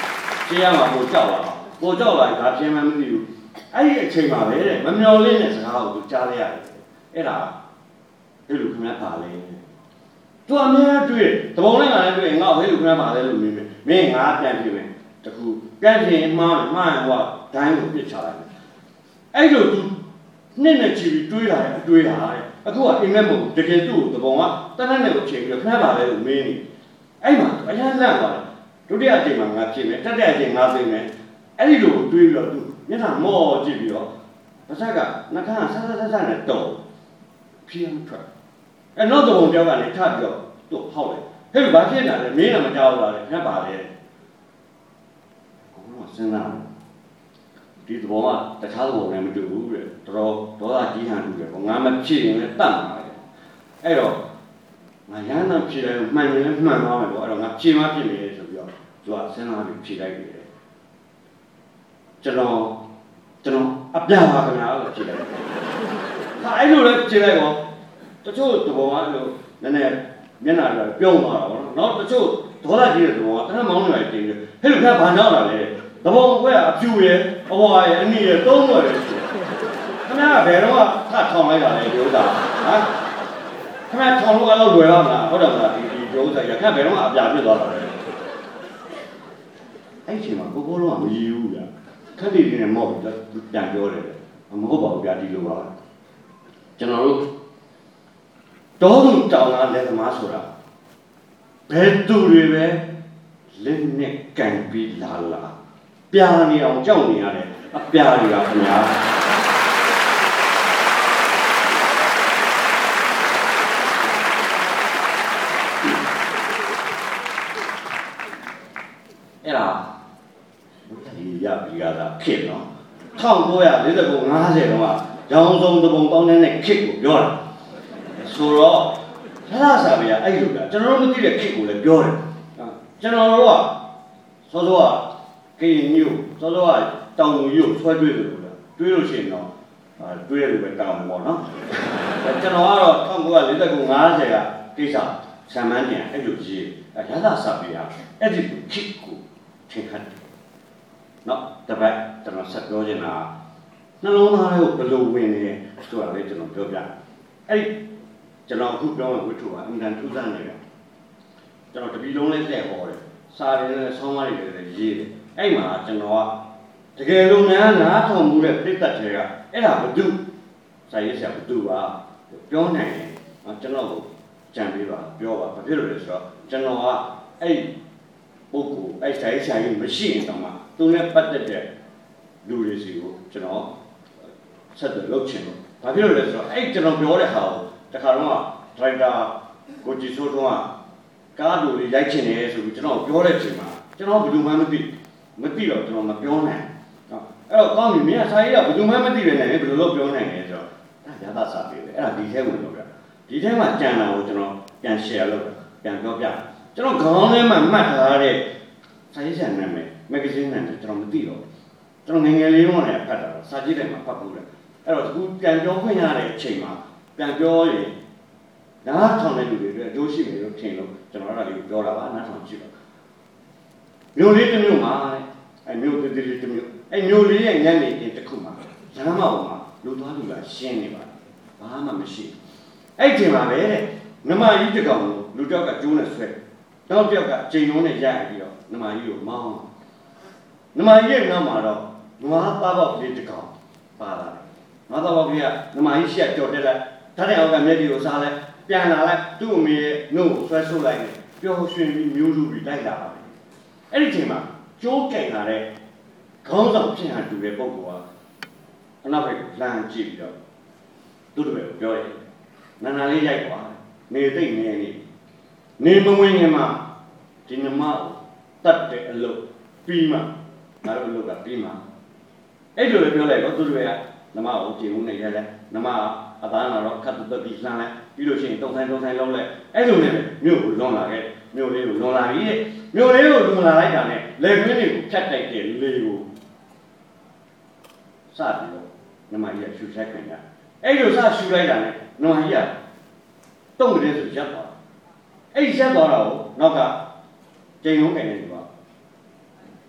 တရားမှာကိုကြောက်လာကိုကြောက်လာဒါပြင်းမှမသိဘူးအဲ့ဒီအချိန်မှာပဲတဲ့မမျော်လင့်တဲ့စကားကိုကြားလိုက်ရတယ်အဲ့ဒါအဲ့လိုခင်ဗျားပါလေသူအများတွေ့တပုံနဲ့ငါလည်းတွေ့ငါ့ကိုဟဲ့လိုခင်ဗျားပါလေလို့မင်းငါပြန်ပြမယ်တခုပြန်ပြင်မှားရင်ဟိုဒိုင်းကိုပြစ်ချလိုက်တယ်အဲ့လိုသူနှစ်နဲ့ချီပြီးတွေးလာတယ်အတွေးလာတယ်အခုကအိမ်မက်မဟုတ်တကယ်သူ့ကိုတပုံကတန်းနဲ့ကိုချိန်ပြီးတော့ခင်ဗျားပါလေလို့မင်းနေအဲ့မှာအရန်လန့်သွားတယ်ဒုတိယအချိန်မှာငါပြင်မယ်တတိယအချိန်ငါပြင်မယ်အဲ့ဒီလိုတွေးပြီးတော့သူမျက်နှာမော့ကြည့်ပြီးတော့ပါဇက်ကနှခမ်းဆဆနဲ့တော့ဖြင်းထွက်အဲ့နောက်တော့တယောက်ကနေထပ်ပြီးတော့သူ့ဟောက်တယ်ဟဲ့ဘာဖြစ်နေတာလဲမင်းကမကြောက်လာတယ်ခက်ပါလေဘုရားစဉ်းစားဒီသဘောကတခြားသဘောနဲ့မတူဘူးတဲ့တော်ဒေါသကြီးဟန်တူတယ်ငါမဖြစ်ရင်လည်းတတ်မှာလေအဲ့တော့ငါရမ်းတော့ဖြစ်တယ်မှန်ရင်လည်းမှန်သွားမယ်ပေါ့အဲ့တော့ငါဖြစ်မှဖြစ်နေတယ်ဆိုပြီးတော့သူကစဉ်းစားပြီးဖြေလိုက်တယ်ကျွန်တော်အပြာပါခင်ဗျာလို့ဖြေလိုက်တယ်ဟာအဲ့လိုလည်းဖြေလိုက်တော့တချို့သဘောကလို့နည်းနည်းမျက်နှာတွေပြုံးသွားတာပေါ့နော်တချို့ဒေါသကြီးတဲ့သဘောကတခါမောင်းနေတယ်တင်တယ်ဟဲ့လူကဘာနောက်လာလဲသဘောကွဲအဖြူရယ်အဝါရယ်အနီရယ်သုံးွယ်ရယ်ခင်ဗျားကဘယ်တော့ထထောင်လိုက်တာလဲဒီဥစ္စာဟမ်ခင်ဗျားထောင်လို့ကတော့လွယ်တော့မလားဟုတ်တယ်မလားဒီဥစ္စာရခင်ဗျားဘယ်တော့အပြာပြစ်သွားတာလဲအဲ့ချိန်မှာကိုလုံးကမရည်ဘူးဗျာခက်တည်နေမော့ပြန်ပြောတယ်မဟုတ်ပါဘူးဗျာဒီလိုပါကျွန်တော်တို့တောသူတောင်သားလက်သမားဆိုတာဘယ်သူတွေပဲလက်နဲ့ကန်ပြီးလာပြာနေအောင်ကြောက်နေရတယ်အပြာတွေကခင်ဗျာအဲ့ဒါဒီရပြီကသာဖြစ်နော်1949 50တုန်းကရောင်စုံတပုံပေါင်းတဲ့ခစ်ကိုပြောတာဆိုတော့ဆရာစာပေကအဲ့လိုကကျွန်တော်တို့မသိတဲ့ခစ်ကိုလည်းပြောတယ်ကျွန်တော်တို့ကစောစောကကရင်မျိုးစောစောကတောင်သူမျိုးဆွဲတွေးလို့လားတွေးလို့ရှိရင်တော့တွေးရလို့ပဲတောင်းမှာပေါ့နော်ကျွန်တော်ကတော့1949 50ကကိစ္စဆံမန်းပြန်အဲ့လိုကြီးရသစာပေကအဲ့ဒီခစ်ကိုထင်ခတ်တယ်နော်တပတ်ကျွန်တော်ဆက်ပြောချင်တာနှလုံးသားလေးကိုဘယ်လိုဝင်နေဆိုတာလေးကျွန်တော်ပြောပြအဲ့ကျွန်တော်အခုပြောမယ့်ဝိထုကအင်တန်ထူးဆန်းနေတယ်ကျွန်တော်တပီလုံးလေးလှည့်ဟောတယ်စာရင်းနဲ့ဆောင်းပါးတွေလည်းရေးတယ်အဲ့မှာကျွန်တော်ကတကယ်လို့များနားထောင်မှုတဲ့ပြစ်သက်တွေကအဲ့ဒါဘု து စာရေးဆရာဘု து ပါပြောနိုင်တယ်ကျွန်တော်ကိုကြံပေးပါပြောပါဘာဖြစ်လို့လဲဆိုတော့ကျွန်တော်ကအဲ့ပုဂ္ဂိုလ်အဲ့စာရေးဆရာကြီးမရှိရင်တော့မှသူနဲ့ပတ်သက်တဲ့လူတွေစီကိုကျွန်တော်ဆက်သွယ်လုပ်ချင်လို့ဘာဖြစ်လို့လဲဆိုတော့အဲ့ကျွန်တော်ပြောတဲ့ဟာကိုတခါတော့ဒရိုက်တာကိုကြည်စိုးတော့ကားလူတွေရိုက်ချင်တယ်ဆိုပြီးကျွန်တော်ပြောတဲ့အချိန်မှာကျွန်တော်ဘယ်သူမှမသိတော့ကျွန်တော်မပြောနိုင်အဲ့တော့ကောင်းပြီမင်းကစာရေးကဘယ်သူမှမသိပဲနဲ့ဘယ်လိုလုပ်ပြောနိုင်လဲဆိုတော့ရသစာပေပဲအဲ့ဒါဒီထဲဝင်လို့ပြဒီထဲမှာကြံတာကိုကျွန်တော်ပြန် share လုပ်ပြန်ပြောပြကျွန်တော်ခေါင်းထဲမှာမှတ်ထားတဲ့စာရေးဆရာနာမည်မဂ္ဂဇင်းနာမည်ကျွန်တော်မသိတော့ကျွန်တော်ငယ်ငယ်လေးတုန်းကလည်းဖတ်တာစာကြည့်တယ်မှာဖတ်ဘူးလေအဲ့တော့အခုပြန်ပြောခွင့်ရတဲ့အချိန်မှာပြန်ပြောရင်နားထောင်တဲ့လူတွေအတွက်အကျိုးရှိမယ်လို့ထင်လို့ကျွန်တော်အဲ့ဒါလေးကိုပြောတာပါနားထောင်ကြည့်ပါမျိုးလေးတစ်မျိုးမှာအဲ့မျိုးတစ်မျိုးအဲ့မျိုးလေးရဲ့ညနေတင်တစ်ခုမှာရဟန်းမဘုံမှာလူသွားလူလာရှင်းနေပါဘာမှမရှိအဲ့ဒီမှာပဲတဲ့နမကြီးတစ်ကောင်လူတစ်ယောက်ကကျိုးနဲ့ဆွဲနောက်တစ်ယောက်ကချိန်လုံးနဲ့ရိုက်ပြီးတော့နမကြီးကိုမောင်းနမကြီးရဲ့နောက်မှာတော့နွားသားပေါက်လေးတစ်ကောင်ပါလာတယ်နွားသားပေါက်ကနမကြီးရှက်ကြော်တက်လိုက်ဓာတ်တဲ့အောက်ကမျက်ဒီကိုစားလိုက်ပြန်လာလိုက်သူ့အမေရဲ့နှုတ်ကိုဆွဲဆုပ်လိုက်ပျော်ရွှင်ပြီးမျိုးစုပြီးလိုက်လာတယ်အဲ့ဒီချိန်မှာကျိုးကင်လာတဲ့ခေါင်းဆောင်ဖြစ်ဟန်တူတဲ့ပုဂ္ဂိုလ်ကအနောက်ဘက်လမ်းကြည့်ပြီးတော့သူ့တပည့်ကိုပြောတယ်နာနာလေးရိုက်သွားနေသိမ့်နေမဝင်ခင်မှာဒီနမကိုတတ်တဲ့အလုပ်ပြီးမှငါတို့အလုပ်ကပြီးမှအဲ့လိုပြောလိုက်တော့သူတို့ကနမကိုကြည်ဦးနေရလဲနမအသားကတော့ခတ်တက်ပြီးလှမ်းလိုက်ပြီးလို့ရှိရင်တုံဆိုင်လုံးလိုက်အဲ့လိုနဲ့မြို့ကိုလွန်လာခဲ့မြို့လေးကိုလွန်လာပြီမြို့လေးကိုလွန်လာလိုက်တာနဲ့လေကွင်းတွေကိုဖြတ်တိုက်တဲ့လေကိုစပြီးတော့နမကြီးကရှူချက်ခင်ဗျအဲ့လိုစရှူလိုက်တာနဲ့နမကြီးကတုံးတယ်ဆိုရက်သွားအဲ့ဒီရက်သွားတာကိုနောက်ကကျိန်လုံးကင်နေတယ်ကွာကျ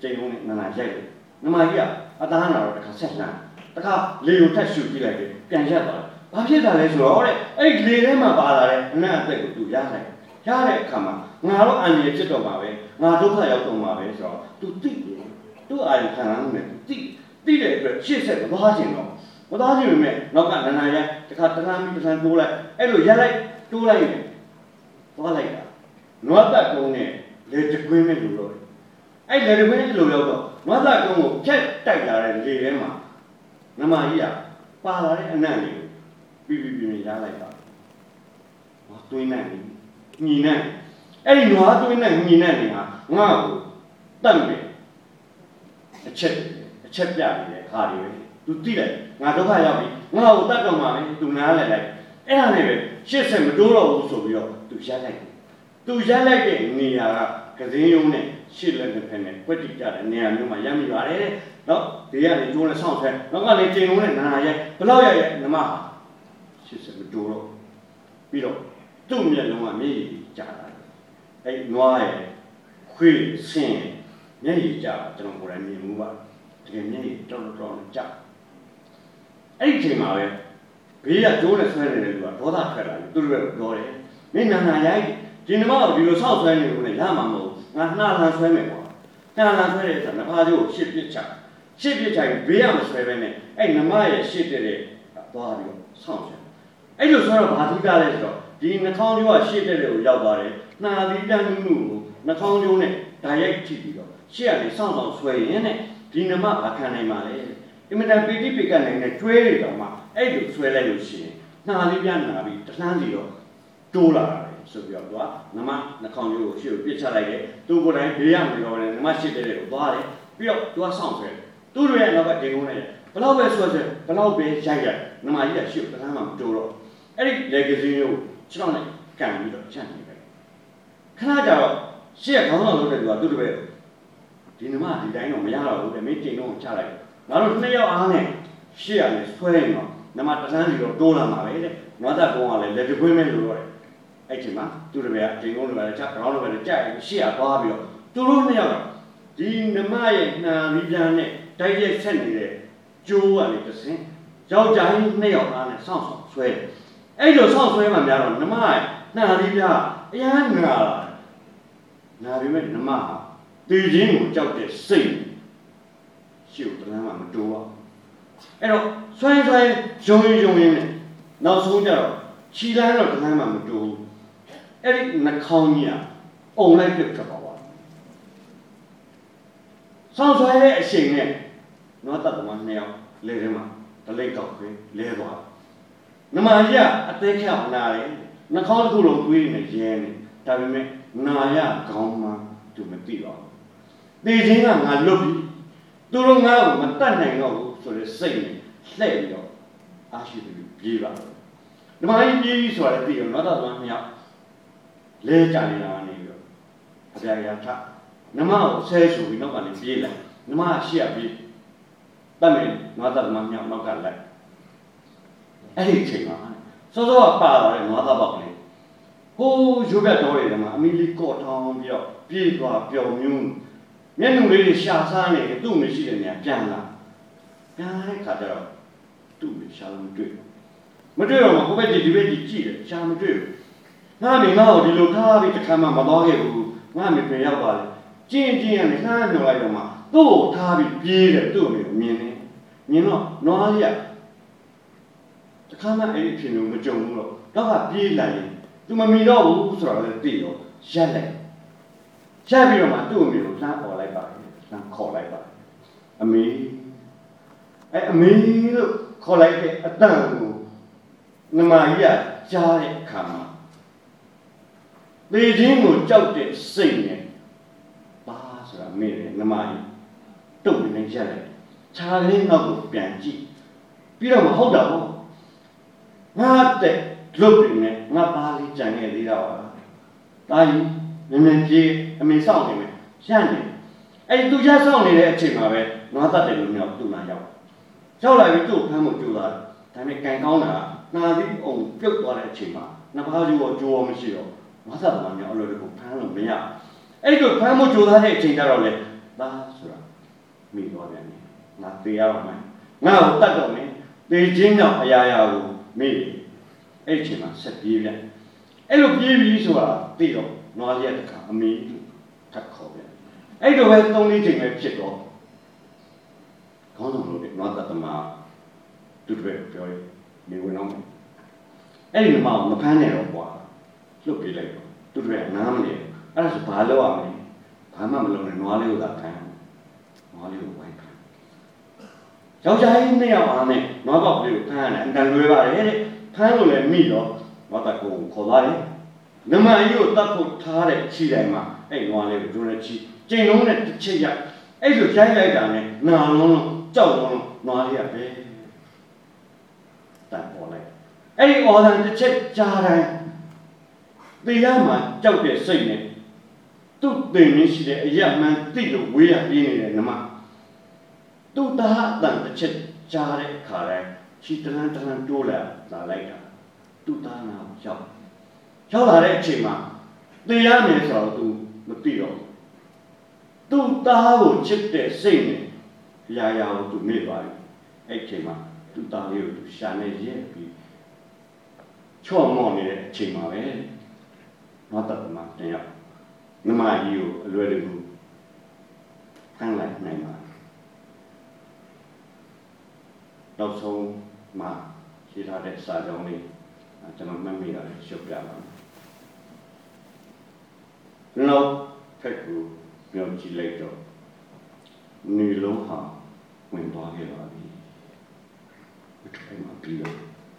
ချိန်လုံးနဲ့နာနာရိုက်တယ်နမကြီးကအသားနာတော့တစ်ခါဆက်လှမ်းတစ်ခါလေကိုထက်ရှူကြည့်လိုက်တယ်ပြန်ရက်သွားတယ်ဘာဖြစ်တာလဲဆိုတော့တဲ့အဲ့ဒီလေထဲမှာပါလာတဲ့အနံ့အသက်ကိုသူရလိုက်ရတဲ့အခါမှာငါတော့အန်ရဖြစ်တော့မှာပဲငါဒုက္ခရောက်တော့မှာပဲဆိုတော့သူသိတယ်သူ့အာရုံခံရမှုနဲ့သိတဲ့အတွက်ရှေ့ဆက်မသွားချင်တော့မသွားချင်ပေမဲ့နောက်ကနာနာရိုက်တစ်ခါတန်းပြီးတန်းတိုးလိုက်အဲ့လိုရက်လိုက်တိုးလိုက်တယ်သွားလိုက်တာနွားတက်ကုန်းနဲ့လေတကွင်းနဲ့လူတော့အဲ့လေတကွင်းနဲ့လူရောက်တော့နွားတက်ကုန်းကိုဖြတ်တိုက်လာတဲ့လေထဲမှာနမကြီးကပါလာတဲ့အနံ့လေးကိုပြရလိုက်တာနွားသွင်းနိုင်ညီနဲ့အဲ့ဒီနွားသွင်းနိုင်ညီနဲ့နေဟာငါ့ကိုတတ်မယ်အချက်ပြနေတဲ့ခါတွေပဲသူသိတယ်ငါဒုက္ခရောက်ပြီငါ့ကိုတတ်တော့မှာပဲသူနားလဲလိုက်အဲ့ဒါနဲ့ပဲရှစ်ဆက်မတိုးတော့ဘူးဆိုပြီးတော့သူရက်လိုက်သူရက်လိုက်တဲ့နေရာကကစင်းယုံနဲ့ရှစ်လက်တစ်ဖက်နဲ့ကွက်တိကြတဲ့နေရာမျိုးမှာရမ်းမိပါတယ်တဲ့နော်ဒီကနေကျိုးနဲ့ဆောင်းဆွဲနောက်ကလည်းချိန်လုံးနဲ့နာရိုက်ဘလောက်ရိုက်နမဟာရှစ်ဆက်မတိုးတော့ပြီးတော့သူ့မျက်လုံးကမျက်ရည်ကျလာတယ်အဲ့နွားရဲ့ခွေးဆင်းမျက်ရည်ကျကျွန်တော်ကိုယ်တိုင်မြင်မှုပါတကယ်မျက်ရည်တော်ကျအဲ့ဒီချိန်မှာပဲဘေးကကျိုးနဲ့ဆွဲနေတဲ့လူကဒေါသထွက်လာတယ်သူတို့ကပြောတယ်မင်းနာနာရိုက်ဒီနမကဒီလိုဆောက်ဆွဲနေလို့လည်းရမှာမဟုတ်ငါနှာလန်ဆွဲမယ်ကွာနှာလန်ဆွဲတဲ့အခါနဖားကျိုးကိုရှစ်ပြစ်ချဘေးကမဆွဲပဲနဲ့အဲ့နမရဲ့ရှစ်တဲ့သွားပြီးတော့ဆောက်ဆွဲအဲ့လိုဆိုတော့ဘာထူးကြလဲဆိုတော့ဒီနှာခေါင်းကျိုးကရှစ်တဲ့ကိုရောက်သွားတယ်နှာသီးတန်းမှုကိုနှာခေါင်းကျိုးနဲ့ဓာတ်ရိုက်ကြည့်ပြီးတော့ရှစ်ကနေဆောင်းဆွဲရင်းနဲ့ဒီနမဘာခံနိုင်ပါလဲအင်မတန်ပီတိပိကနိုင်တဲ့ကျွဲတွေတောင်မှအဲ့လိုဆွဲလိုက်လို့ရှိရင်နှာလေးပြနာပြီးတလှမ်းစီတော့တိုးလာတယ်ဆိုပြီးတော့သူကနမနှာခေါင်းကျိုးကိုရှစ်ကိုပြစ်ချလိုက်တယ်သူကိုယ်တိုင်ဘေးရမလို့လည်းနမရှစ်တဲ့ကိုသွားတယ်ပြီးတော့သူကဆောင်းဆွဲသူတို့ရဲ့နောက်ကဒီကုန်းနဲ့ဘလောက်ပဲဆွဲဘလောက်ပဲရိုက်နမကြီးကရှစ်ကိုတလှမ်းမှမတိုးတော့အဲ့ဒီလေကစင်းကိုခြေထောက်နဲ့ကန်ပြီးတော့ချန်နေပဲခဏကြာတော့ရှစ်ကခေါင်းဆောင်လုပ်တဲ့သူကသူတို့ပဲဒီနမဒီတိုင်းတော့မရတော့ဘူးတဲ့မင်းချိန်တော့ချလိုက်ငါတို့နှစ်ယောက်အားနဲ့ရှစ်ရတယ်ဆွဲရင်တော့နမတန်းစီတော့တိုးလာမှာပဲတဲ့နွားသက်ကုန်းကလည်းလက်တကွင်းမဲ့လို့တော့အဲ့ချိန်မှာသူတို့ပဲအချိန်ကုန်းတွေပဲချက်ခေါင်းတွေပဲကြက်ရှစ်ရသွားပြီးတော့သူတို့နှစ်ယောက်ဒီနမရဲ့နှာပြီးပြန်နဲ့တိုက်ရိုက်ဆက်နေတဲ့ကျိုးကနေတစ်ဆင့်ယောက်ျားကြီးနှစ်ယောက်အားနဲ့ဆောင်းဆွဲအဲ့လိုဆောင်းဆွဲမှများတော့နမရဲ့နှာပြီးပြအရန်နာပြီးမဲ့နမဟာတည်ခြင်းကိုကြောက်တဲ့စိတ်ရှုပ်တလမ်းမှာမတိုးအောင်အဲ့တော့ဆွဲယုံနဲ့နောက်ဆုံးကြတော့ခြိလန်းတော့တလမ်းမှာမတိုးအဲ့ဒီနှာခေါင်းကြီးကအုံလိုက်ပြုတ်ထွက်သွားဆောင်းဆွဲတဲ့အချိန်နဲ့နွားတတ်သမားနှစ်ယောက်လဲထဲမှာတလိတ်ကောက်ခွေးလဲသွားနမကြီးကအသေးချောက်နာတယ်နှာခေါင်းတစ်ခုလုံးတွေးနေရဲနေဒါပေမဲ့နာရခေါင်းမှသူမသိတော့တေချင်းကငါလွတ်ပြီသူတို့ငါ့ကိုမတတ်နိုင်တော့ဘူးဆိုတဲ့စိတ်နဲ့လှည့်ပြီးတော့အားရှိပြီးပြေးပါဓမ္မကြီးပြေးပြီးဆိုတာသိရောနောက်တော့နှစ်ယောက်လဲကြနေတာနေပြီးတော့အပြာရထနမကိုဆဲဆူပြီးနောက်ကနေပြေးလိုက်နမရှေ့ကပြေးတတ်မယ်နောက်တော့နှစ်ယောက်နောက်ကလိုက်အဲ့ဒီအချိန်မှာစောစောကပါလာတဲ့နွားသားပေါက်လေးဟိုးရိုးပြတ်တော်တွေမှာအမီလီကော့ထောင်းပြီးတော့ပြေးသွားပျော်မြူးမျက်နှာလေးတွေရှာစားနေသူ့မရှိတဲ့နေရာပြန်လာတဲ့ခါကျတော့သူ့ကိုရှာလို့မတွေ့တော့မှကိုပဲဒီဘက်ကြီးကြည့်တယ်ရှာမတွေ့ဘူးငါမိငါ့ကိုဒီလိုထားပြီးတစ်ခါမှမသွားခဲ့ဘူးငါမိပြန်ရောက်သွားတယ်ကျင်းကနေနှမ်းညှော်လိုက်တော့မှသူ့ကိုထားပြီးပြေးတယ်သူ့ကိုမြင်တော့နွားလေးကတစ်ခါမှအဲ့ဒီဖြစ်လို့မကြုံဘူးတော့ကပြေးလိုက်ရင်သူမမီတော့ဘူးဆိုတော့လည်းသိတော့ရက်လိုက်ပြီးတော့မှသူ့အမေကိုလှမ်းခေါ်လိုက်ပါတယ်အမေလို့ခေါ်လိုက်တဲ့အတန်ကိုနမကြီးကကြားတဲ့အခါမှာသေခြင်းကိုကြောက်တဲ့စိတ်နဲ့ပါဆိုတာမေ့တယ်နမကြီးတုတ်နေရက်လိုက်ခြားလေးနောက်ကိုပြန်ကြည့်ပြီးတော့မဟုတ်တာပေါ့ငါတဲ့လုတ်နေငါပါလေးကြံနေသေးတာပါဒါကြီးမြင်ပြေးအမေစောင့်နေမယ်ရနေအဲ့သူရစောင့်နေတဲ့အချိန်မှာပဲနွားတတ်တယ်လို့မျိုးသူ့နာရောက်လာပြီးသူ့ဖမ်းမှုကြိုးစားတယ်ဒါပေမဲ့ကန်ကောင်းတာနှာပြီးအောင်ပြုတ်သွားတဲ့အချိန်မှာနှစ်ပါးကျိုးကြိုးမရှိတော့နွားတတ်တယ်မျိုးအလိုတကူဖမ်းလို့မရအဲ့ဒီဖမ်းမှုကြိုးစားတဲ့အချိန်ကျတော့လေသားဆိုတာမိသွားပြန်တယ်ငါသိရအောင်မယ်ငါ့ကိုတတ်တော့မယ်သိချင်းကြောင့်အရာရာကိုမိအဲ့ချိန်မှာဆက်ပြေးပြန်အဲ့လိုပြေးပြီးဆိုတာသိတော့နွားလေးတစ်ခါအမေထပ်ခေါ်ပြန်အဲ့လိုပဲ3-4ချိန်ပဲဖြစ်တော့ခေါင်းဆောင်လို့နွားတတ်သမားသူတွေပြောရင်နေဝင်အောင်အဲ့ဒီမှာမဖမ်းနဲ့တော့ကွာလှုပ်ပြေးလိုက်တော့သူတွေနားမနေအဲ့ဒါဆိုဘာလုပ်ရမလဲဘာမှမလုပ်နဲ့နွားလေးကိုသာခံနွားလေးကိုဝိုင်းခံယောက်ျားကြီး2ယောက်အားနဲ့နွားပေါက်လေးကိုဖမ်းရတယ်အတန်လွဲပါတယ်တဲ့ဖမ်းလို့လည်းမိတော့နွားတက်ကိုခေါ်သွားတယ်နမကြီးကိုတတ်ဖို့ထားတဲ့ခြေတိုင်းမှာအဲ့နွားလေးကိုဒုနဲ့ချီကျိန်လုံးနဲ့တစ်ချက်ရအဲ့လိုရိုက်လိုက်တာနဲ့နာလုံးကြောက်လုံးနွားလေးကပဲတန်ပေါ်လိုက်အဲ့ဒီအော်ဒန်တစ်ချက်ကြားတိုင်းတေရမှာကြောက်တဲ့စိတ်နဲ့သူ့တင်ရင်းရှိတဲ့အရာမှန်သိလို့ဝေးရပြေးနေတဲ့နမသူ့သားအတန်တစ်ချက်ကြားတဲ့ခါတိုင်းချီတလန်းတိုးလာလိုက်တာသူ့သားနာရောက်လာတဲ့အချိန်မှာတေရမယ်ဆိုတော့သူမသိတော့သူ့သားကိုချစ်တဲ့စိတ်နဲ့ရာကိုသူမေ့သွားတယ်အဲ့ချိန်မှာသူ့သားလေးကိုသူရှာနေရဲ့ပြီးချော့မော့နေတဲ့အချိန်မှာပဲနွားတက်မှာတင်ရောက်နမကြီးကိုအလွယ်တကူဖမ်းလိုက်နိုင်ပါနောက်ဆုံးမှာရှိထားတဲ့စာကြောင်းလေးကျွန်တော်မှတ်မိတာရှုပ်ပြပါမယ်နောက်ဖက်ကိုပြောကြည့်လိုက်တော့နေလုံးဟာဝင်သွားခဲ့ပါပြီအထိုင်မှာပြီးတော့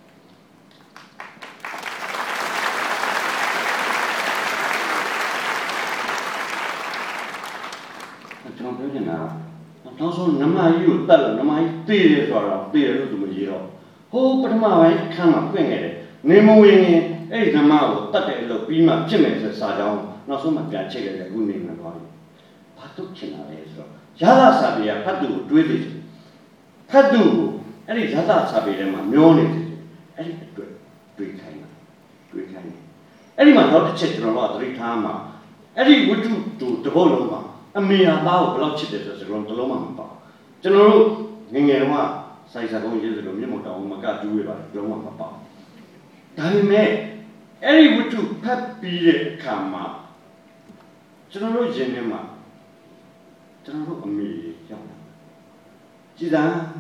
ကျွန်တော်ပြောချင်တာနောက်ဆုံးနမကြီးကိုတတ်လို့နမကြီးတေးတယ်ဆိုတော့တေးတယ်လို့သူမရေးတော့ဟိုပထမပိုင်းအခန်းမှာဖွင့်ခဲ့တယ်နေမဝင်ရင်အဲ့ဒီနမကိုတတ်တယ်လို့ပြီးမှဖြစ်မယ်ဆိုစာကြောင်းနောက်ဆုံးမှပြန်ချိန်လိုက်တယ်အခုနေမှာသွားပြီဘာတို့ချင်တာလဲဆိုတော့ရသစာပေကဖတ်သူကိုတွေးတယ်ဖတ်သူကိုအဲ့ဒီရသစာပေထဲမှာမျောနေတယ်အဲ့ဒီအတွက်တွေးခိုင်းတယ်အဲ့ဒီမှာနောက်တစ်ချက်ကျွန်တော်တို့ကသတိထားမှာအဲ့ဒီဝတ္ထုတူတစ်ပုဒ်လုံးမှာအမေဟာသားကိုဘယ်လောက်ချစ်တယ်ဆိုတော့စကားလုံးမှမပေါ့ကျွန်တော်တို့ငငယ်တုန်းကစိုက်စကုန်းရေးစလို့မျက်မှောက်တောင်မကတူးရပါတယ်လုံးဝမပေါ့ဒါပေမဲ့အဲ့ဒီဝတ္ထုဖတ်ပြီးတဲ့အခါမှာကျွန်တော်တို့ရင်ထဲမှာကျွန်တော်တို့အမေရောက်လာကြည်သာ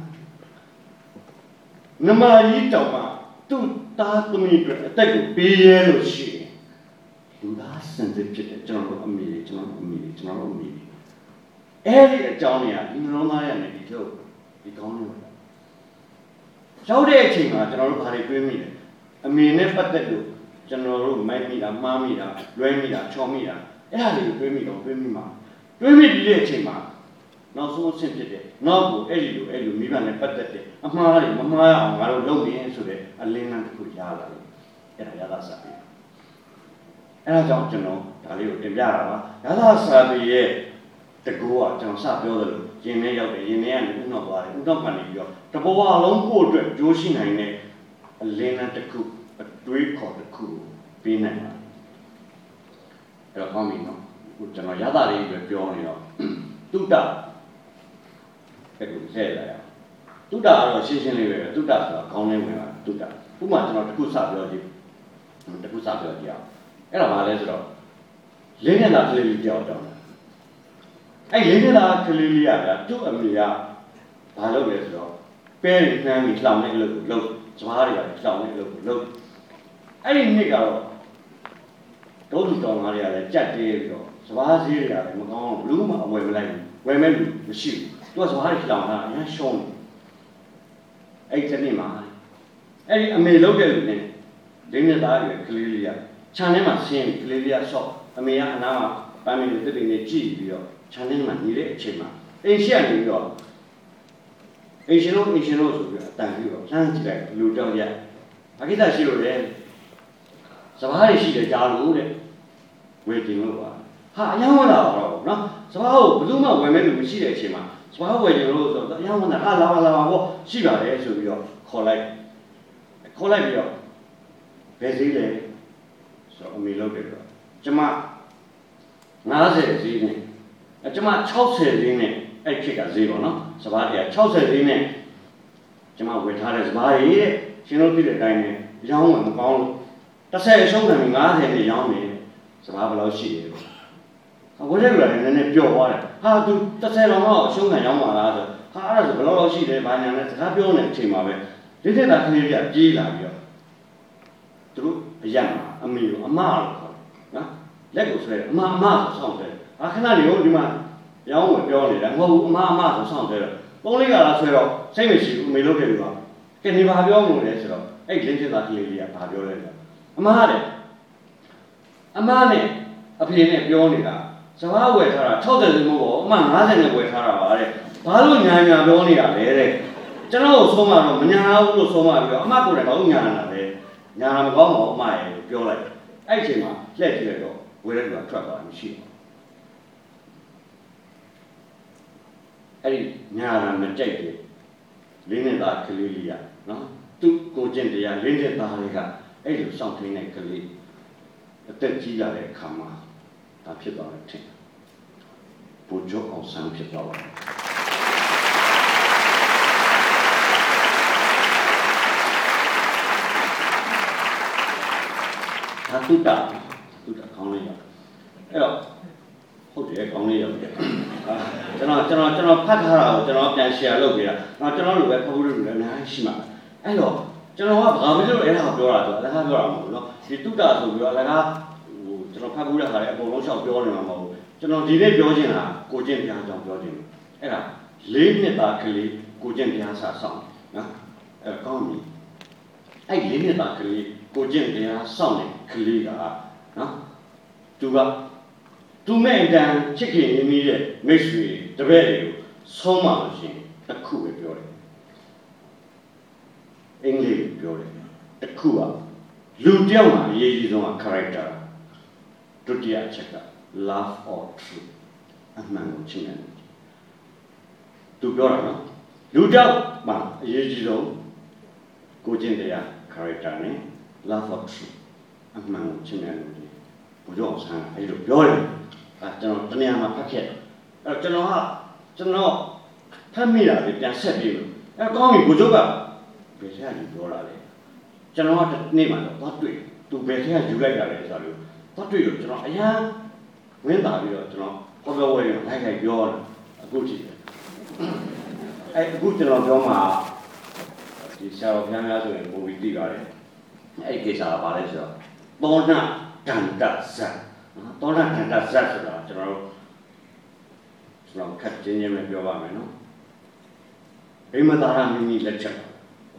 နမကြီးတောင်မှသူ့သားသမီးတွေအသက်ကိုပေးရဲလို့ရှိရင်လူသားစင်စစ်ဖြစ်တဲ့ကျွန်တော်တို့အမေအဲ့ဒီအကြောင်းတွေကဒီနှလုံးသားရနေဒီလိုဒီကောင်းနေပါရောက်တဲ့အချိန်မှာကျွန်တော်တို့ဘာတွေတွေးမိလဲအမေနဲ့ပတ်သက်လို့ကျွန်တော်တို့မိုက်မိတာမှားမိတာလွဲမိတာချော်မိတာအဲ့ဒါတွေကိုတွေးမိမှာတွေးမိပြီးတဲ့အချိန်မှာနောက်ဆုံးအဆင့်ဖြစ်တဲ့နောက်ကိုအဲ့ဒီလိုမိဘနဲ့ပတ်သက်တဲ့အမှားတွေမမှားရအောင်ငါတို့လုပ်နေဆိုတဲ့အလင်းလန်းတစ်ခုရလာတယ်အဲ့ဒါရသစာပေအဲ့ဒါကြောင့်ကျွန်တော်ဒါလေးကိုတင်ပြတာပါရသစာပေရဲ့တကူကကျွန်တော်စပြောသလိုရင်ထဲရောက်တယ်ရင်ထဲကနေဥနောက်သွားတယ်ဥနောက်ကနေပြီးတော့တဘဝလုံးကိုအတွက်ကြိုးရှိနိုင်တဲ့အလင်းလန်းတစ်ခုအတွေးခေါ်တစ်ခုပေးနိုင်ပါအဲ့တော့ကောင်းပြီနော်ကျွန်တော်ရသလေးပဲပြောနေတော့တုတ္တအဲ့ကိုဆက်လာရတုတ္တကတော့ရှင်းလေးပဲတုတ္တဆိုတာခေါင်းထဲဝင်လာတုတ္တဥပမာကျွန်တော်တစ်ခုစပြောကြည့်အောင်အဲ့ဒါဘာလဲဆိုတော့လင်းနေတာကလေးလေးကြောက်တော့အဲ့လင်းနေတာကလေးလေးကသူ့အမေကဘာလုပ်လဲဆိုတော့ပဲရနှမ်းပြီးလှောင်တဲ့အလုပ်ကိုလုပ်စပားတွေကလှောင်တဲ့အလုပ်ကိုလုပ်အဲ့ဒီနှစ်ကတော့ဒုလူတောင်သားတွေကလည်းကြက်တဲပြီးတော့စပားစည်းတွေကလည်းမကောင်းဘူးဘူးမှအဝယ်မလိုက်ဘူးဝယ်မဲ့လူမရှိဘူးသူကစပားတွေလှောင်တာအရင်ရှုံးတယ်အဲ့ဒီနေ့မှာအဲ့ဒီအမေလုပ်တဲ့လူနဲ့လင်းနေတာကလေးလေးကခြံထဲမှာဆင်းကလေးလေးကဆော့အမေကအနားမှာပန်းမင်းတွေတစ်နေကြည့်ပြီးတော့ခြံထဲမှာနေတဲ့အချိန်မှာအိမ်ရှိကနေပြီးတော့အိမ်ရှင်တို့ဆိုပြီးတော့အတန်ပြီးတော့လှမ်းကြည့်လိုက်လူတောင်ရဘာကိစ္စရှိလို့လဲစပားတွေရှိတယ်ကြားလို့တဲ့ဝယ်တင်လို့ပါဟာအယောင်းဝင်လာတော့နော်စပားကိုဘယ်သူမှဝယ်မဲ့လူမရှိတဲ့အချိန်မှာစပားဝယ်တင်လို့ဆိုတော့အယောင်းဝင်လာဟာလာပါဟောရှိပါတယ်ဆိုပြီးတော့ခေါ်လိုက်ပြီးတော့ဘယ်စည်းလဲဆိုတော့အမေလုပ်တယ်တော့ကျမ90စီးနဲ့ကျွန်မ60ရင်းနဲ့အဲ့ခေတ်ကဈေးပေါ့နော်စပားတွေက60ရင်းနဲ့ကျွန်မဝယ်ထားတဲ့စပားတွေတဲ့ရှင်တို့သိတဲ့အတိုင်းနဲ့ရောင်းမှမကောင်းလို့30ရှုံးတယ်50နဲ့ရောင်းနေစပားဘယ်လောက်ရှိတယ်ပေါ့ဝယ်တဲ့လူကလည်းနည်းနည်းပျော့သွားတယ်ဟာသူ30လောက်တော့အရှုံးခံရောင်းပါလားဆိုဟာအဲ့ဒါဆိုဘယ်လောက်ရှိတယ်ဘာညာလဲစကားပြောနေတဲ့အချိန်မှာပဲဒီတဲ့တာကလေးပြပြေးလာပြီးတော့သူတို့အရက်မှာအမေကိုအမလို့ခေါ်နော်လက်ကိုဆွဲတယ်အမဆိုဆောင်းတယ်အခဏလေးကိုဒီမှာရောင်းဝယ်ပြောနေတာမဟုတ်ဘူးအမဆိုဆောင်းတယ်ပုံလေးကလားဆွဲတော့စိတ်မရှိဘူးအမေလုပ်တယ်လို့ကကဲနေပါပြောလို့လဲဆိုတော့အဲ့လင်းချင်းသားကလေးလေးကဘာပြောလဲဆိုအမတဲ့အမနဲ့အဖေနဲ့ပြောနေတာစကားဝယ်ထားတာ60သိန်းမဟုတ်ဘူးအမ50နဲ့ဝယ်ထားတာပါတဲ့ဘာလို့ညာပြောနေတာလဲတဲ့ကျွန်တော်ကိုဆုံးမတော့မညာဘူးလို့ဆုံးမပြီးတော့အမကိုယ်တိုင်ဘာလို့ညာလာလဲညာမကောင်းပါဘူးအမရဲ့ပြောလိုက်အဲ့ချိန်မှာလက်ကြည့်လိုက်တော့ဝယ်တဲ့လူကထွက်သွားမရှိဘူးအဲ့ဒီညာလာမကြိုက်တယ်လင်းနဲ့သားကလေးလေးကနော်သူ့ကိုကျင့်တရားလင်းတဲ့သားလေးကအဲ့လိုစောင့်ထိန်တဲ့ကလေးအသက်ကြီးလာတဲ့အခါမှာဒါဖြစ်သွားတယ်ထင်ပူကျော်အောင်ဆန်းဖြစ်သွားတယ်ဒါတုတ္တခေါင်းလေးရအဲ့တော့ဟုတ်တယ်ခေါင်းလေးရကျွန်တော်ဖတ်ထားတာကိုကျွန်တော်ပြန် share လုပ်ပေးတာကျွန်တော်လိုပဲဖတ်ဖို့လို့လည်းအများကြီးရှိမှာအဲ့တော့ကျွန်တော်ကဘာဖြစ်လို့အဲ့ဒါပြောတာဆိုတော့လည်းပြောတာမဟုတ်ဘူးเนาะဒီတုတ္တဆိုပြီးတော့လည်းကျွန်တော်ဖတ်ဖို့ရတာလည်းအကုန်လုံးရှောက်ပြောနေမှာမဟုတ်ဘူးကျွန်တော်ဒီနေ့ပြောချင်တာကိုကျင့်ပြန်ကြောင်းပြောချင်တယ်အဲ့ဒါ4နှစ်သားကလေးကိုကျင့်ပြန်စာဆောင်နော်အဲ့ကောင်းပြီအဲ့4နှစ်သားကလေးကိုကျင့်ပြန်ဆောင်တဲ့ကလေးကနော်သူမဲ့အတန်ချစ်ခင်ရင်းနှီးတဲ့မိတ်ဆွေတပည့်တွေကိုဆုံးမလို့ရှိရင်တစ်ခုပဲပြောတယ်အင်္ဂလိပ်ပြောတယ်တစ်ခုကလူတယောက်မှာအရေးကြီးဆုံးက character ဒုတိယအချက်က love or truth အမှန်ကိုချစ်တယ်သူပြောတာနော်လူတယောက်မှာအရေးကြီးဆုံးကိုကျင့်တရား character နဲ့ love or truth အမှန်ကိုချစ်တယ်ဘုရားအောင်ဆန်းအဲ့လိုပြောတယ်ကျွန်တော်တနည်းမှာဖတ်ခဲ့အဲ့ကျွန်တော်ဖတ်မိတာလေပြန်ဆက်ပြီးလို့အဲ့ကောင်းပြီဘုရားကဘယ်ထဲကပြောလာလဲကျွန်တော်ကနေ့မှတော့သွားတွေ့သူဘယ်ထဲကယူလိုက်တာလဲဆိုတော့သွားတွေ့လို့ကျွန်တော်အရန်ဝင်းတာပြီးတော့ကျွန်တော်ဟောပြောဝဲလိုက်ပြောတယ်အခုကြည့်တယ်အဲ့အခုကျွန်တော်ပြောမှာဒီဆရာတော်ဘုရားများဆိုရင်ပုံပြီးသိပါတယ်အဲ့ဒီကိစ္စကဘာလဲဆိုတော့သောဏတန္တဇတ်သောဏတန္တဇတ်ဆိုတာကျွန်တော်ခက်ချင်းချင်းပဲပြောပါမယ်နော်ဗိမသာရမင်းကြီးလက်ချက်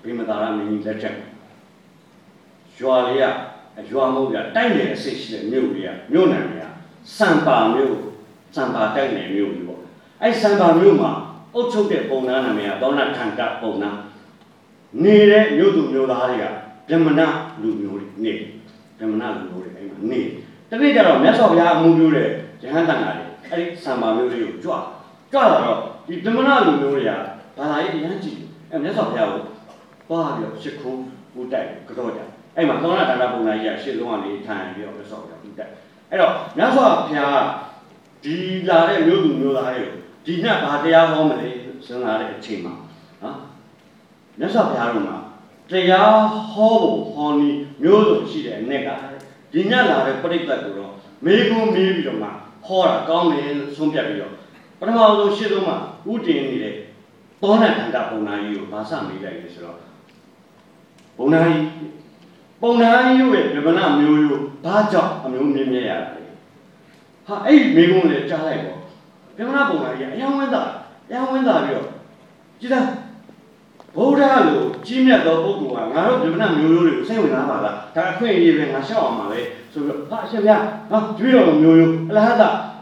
ရွာလေးကရွာမဟုတ်ကတိုက်နယ်အစ်ရှိတဲ့မြို့လေးကမြို့နယ်လေးကစံပါတိုက်နယ်မြို့ကြီးပေါ့အဲ့စံပါမြို့မှာအုတ်ချုပ်တဲ့ပုံနာနာမည်ကသောဏတန္တပုံနာနေတဲ့မြို့သူမြို့သားတွေကဗြဟ္မဏလူမျိုးတွေနေအဲ့မှာနေတပိတ်ကြတော့မြတ်စွာဘုရားအမှုပြုတဲ့ရဟန်းတန်ဃာတွေအဲ့ဒီစံပါမျိုးလေးကိုကြွလာတော့ဒီဗြဟ္မဏလူမျိုးတွေကဘာသာရေးအရမ်းကြည့်အဲ့မြတ်စွာဘုရားကိုသွားပြီးတော့ရှ िख ိုးဦးတိုက်ကြောကြအဲ့မှာသောဏတန္တပုံနာကြီးကရှေ့ဆုံးကနေထိုင်ပြီးတော့မြတ်စွာဘုရားဦးတိုက်အဲ့တော့မြတ်စွာဘုရားဒီလာတဲ့မျိုးသူမျိုးသားတွေကိုဒီညဘာတရားဟောမလဲစဉ်းစားတဲ့အချိန်မှာနော်မြတ်စွာဘုရားကတရားဟောဖို့ဟောနည်းမျိုးစုံရှိတဲ့အ내ကဒီညလာတဲ့ပြိဿတ်ကိုတော့မေးခွန်းမေးပြီးတော့မှဟောတာကောင်းတယ်လို့ဆုံးဖြတ်ပြီးတော့ပထမဆုံးရှင်းဆုံးမှာဥတင်နေတဲ့သောဏတန္တပုံနာကြီးကိုဘာစမေးလိုက်လဲဆိုတော့ပုံနာကြီးရဲ့ဗြဟ္မဏမျိုးရိုးဘာကြောင့်အမျိုးမြင့်မြတ်ရတာလဲဟာအဲ့ဒီမေးခွန်းလည်းကြားလိုက်ပေါ့ဗြဟ္မဏပုံနာကြီးကအယံဝင်းသားပြီးတော့ကြည်လားဗုဒ္ဓလိုကြီးမြတ်သောပုဂ္ဂိုလ်ကငါတို့ဗြဟ္မဏမျိုးရိုးတွေကိုစိတ်ဝင်စားပါလားဒါအခွင့်အရေးပဲငါရှောက်အောင်ပါပဲဆိုပြီးတော့ဟာအရှင်ဗျာနော်တပည့်တော်မျိုးရိုးအလဟတ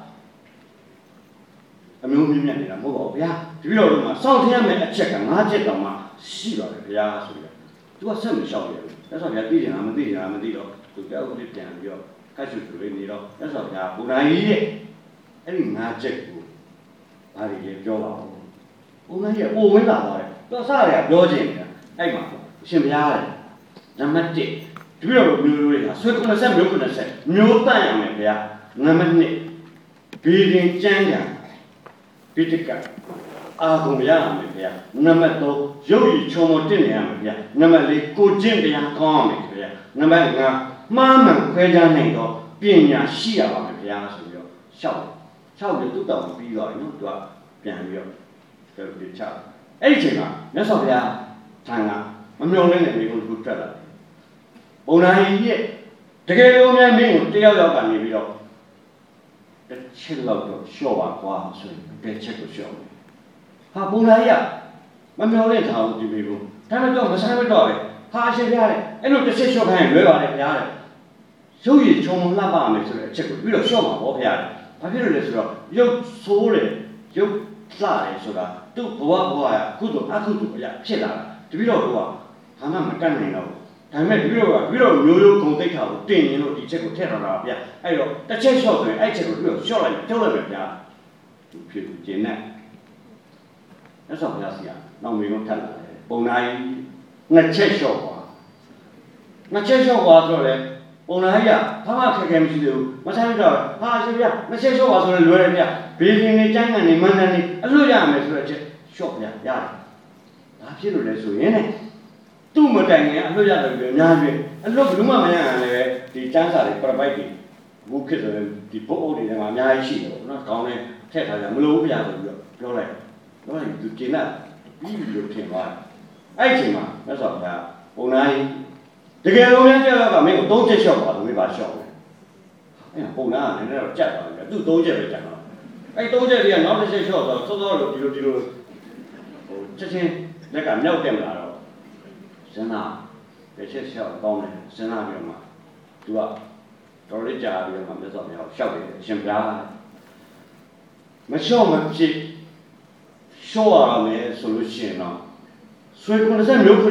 အမျိုးမြင့်မြတ်နေတာမဟုတ်ပါဘူးဗျာတပည့်တော်တို့မှာစောင့်ထရမယ့်အချက်က5ချက်တောင်မှရှိပါတယ်ဗျာဆိုပြီးတော့သူကဆက်မလျှောက်ရဘူးအဲ့ဆိုဗျာသိချင်တာမသိတော့သူကြောက်ပြီးပြန်ပြီးတော့ခက်ချူလေးနေတော့အဲ့ဆိုဗျာဘုရားကြီးရဲ့အဲ့ဒီ5ချက်ကိုဘာတွေလဲပြောပါဦးဘုရားကြီးကဝင်လာပါတယ်တော့စရပြောချင်တယ်အဲ့မှာအရှင်ဘုရားလေနံပါတ်1တပည့်တော်မျိုးရိုးတွေကဆွေ90မျိုး90မျိုးတန့်ရမယ်ဗျာနံပါတ်2ဘေးရင်ကြမ်းကြံပိဋကအာဂုံရမယ်ဗျာနံပါတ်3ရုပ်ရည်ချုံမတင်နေရမယ်ဗျာနံပါတ်4ကိုကျင့်တရားကောင်းရမယ်ဗျာနံပါတ်5မှားမှန်ခွဲခြားနိုင်တော့ပညာရှိရပါမယ်ဗျာဆိုပြီးတော့ရှောက်တယ်သူ့တောင်ပြီးတော့နော်သူကပြန်ပြီးတော့ဒီချအဲ့ဒီချိန်မှာမြတ်စွာဘုရားထံကမမျောလင်းတဲ့မိကုံတစ်ခုထွက်လာတယ်ဘုံနာကြီးရဲ့တကယ်လို့များမင်းကိုတယောက်ကနေပြီးတော့တစ်ချက်လောက်တော့လျှော့ပါကွာဆိုရင်တစ်ချက်ကိုလျှော့မယ်ဟာဘုံနာကြီးကမမျောလင်းထားဘူးဒီမိကုံဒါမှတော့မဆိုင်မတော့ပဲဟာအရှင်ဘုရားတဲ့အဲ့လိုတစ်ချက်လျှော့ခိုင်းလွယ်ပါတယ်ဘုရားတဲ့ရုပ်ရည်ချုံလှပမယ်ဆိုတဲ့အချက်ကိုပြီးတော့လျှော့မှာပေါ့ဘုရားဘာဖြစ်လို့လဲဆိုတော့ရုပ်ဆိုးတယ်ရုပ်လှတယ်ဆိုတာသူ့ဘဝရကုသိုလ်အကုသိုလ်အရာဖြစ်လာတာတပည့်တော်တို့ကဘာမှမတတ်နိုင်တော့ဘူးဒါပေမဲ့တပည့်တော်ကပြီးတော့မျိုးရိုးဂုံတိတ်ခါကိုတင်ရင်လို့ဒီချက်ကိုထည့်ထားတာဗျအဲ့တော့တစ်ချက်လျှော့ဆိုရင်အဲ့ချက်ကိုပြီးတော့လျှော့လိုက်ထုတ်လိုက်ပဲဗျာသူဖြစ်ကျင်းနဲ့အဲ့ဆိုဘုရားစီကနောက်မျိုးထပ်လာတယ်ပုံနာကြီးနှစ်ချက်လျှော့သွားနှစ်ချက်လျှော့သွားဆိုတော့လေပုံနာကြီးကဘာမှခက်ခဲမရှိသေးဘူးမဆိုင်တော့ဟာရှင်ဗျနှစ်ချက်လျှော့သွားဆိုရင်လွယ်တယ်ဗျဘေးရင်နေကျန်းကန်နေမန်းတန်းနေအလွတ်ရမယ်ဆိုတော့ချက်လျှော့ဗျရတယ်ဘာဖြစ်လို့လဲဆိုရင်သူ့မတိုင်ခင်အလွတ်ရတယ်ပြီးအများကြီးအလွတ်ဘယ်သူမှမရရင်လည်းဒီကျန်းစာတွေပရပိုက်တွေဘူးဖြစ်ဆိုရင်ဒီဘုတ်အုပ်တွေကအများကြီးရှိတယ်ပေါ့နော်ကောင်းတယ်ထည့်ထားကြမလို့ဗျာဆိုပြီးတော့ပြောလိုက်သူကျင်းတဲ့ပြီးပြီးလို့ထင်သွားတယ်အဲ့ဒီအချိန်မှာမြတ်စွာဘုရားပုံနာကြီးတကယ်လို့များပြောတော့မင်းကို3ချက်လျှော့ပါလို့မင်းပါလျှော့တယ်အဲ့ပုံနာကလည်းတော့ကြက်သွားတယ်သူ3ချက်ပဲကြက်တော့အဲ့3ချက်ကြီးကနောက်တစ်ချက်လျှော့တော့စောလို့ဒီလိုဟိုချက်ချင်းလက်ကမြောက်တက်မလာတော့စဉ်းစားတစ်ချက်လျှော့ကောင်းတယ်စဉ်းစားပြီးတော့မှသူကတော်လေးကြာပြီးတော့မှမြတ်စွာဘုရားကိုလျှောက်တယ်အရှင်ဘုရားမလျှော့မဖြစ်လျှော့ရမယ်ဆိုလို့ရှိရင်တော့ဆွေ90မျိုး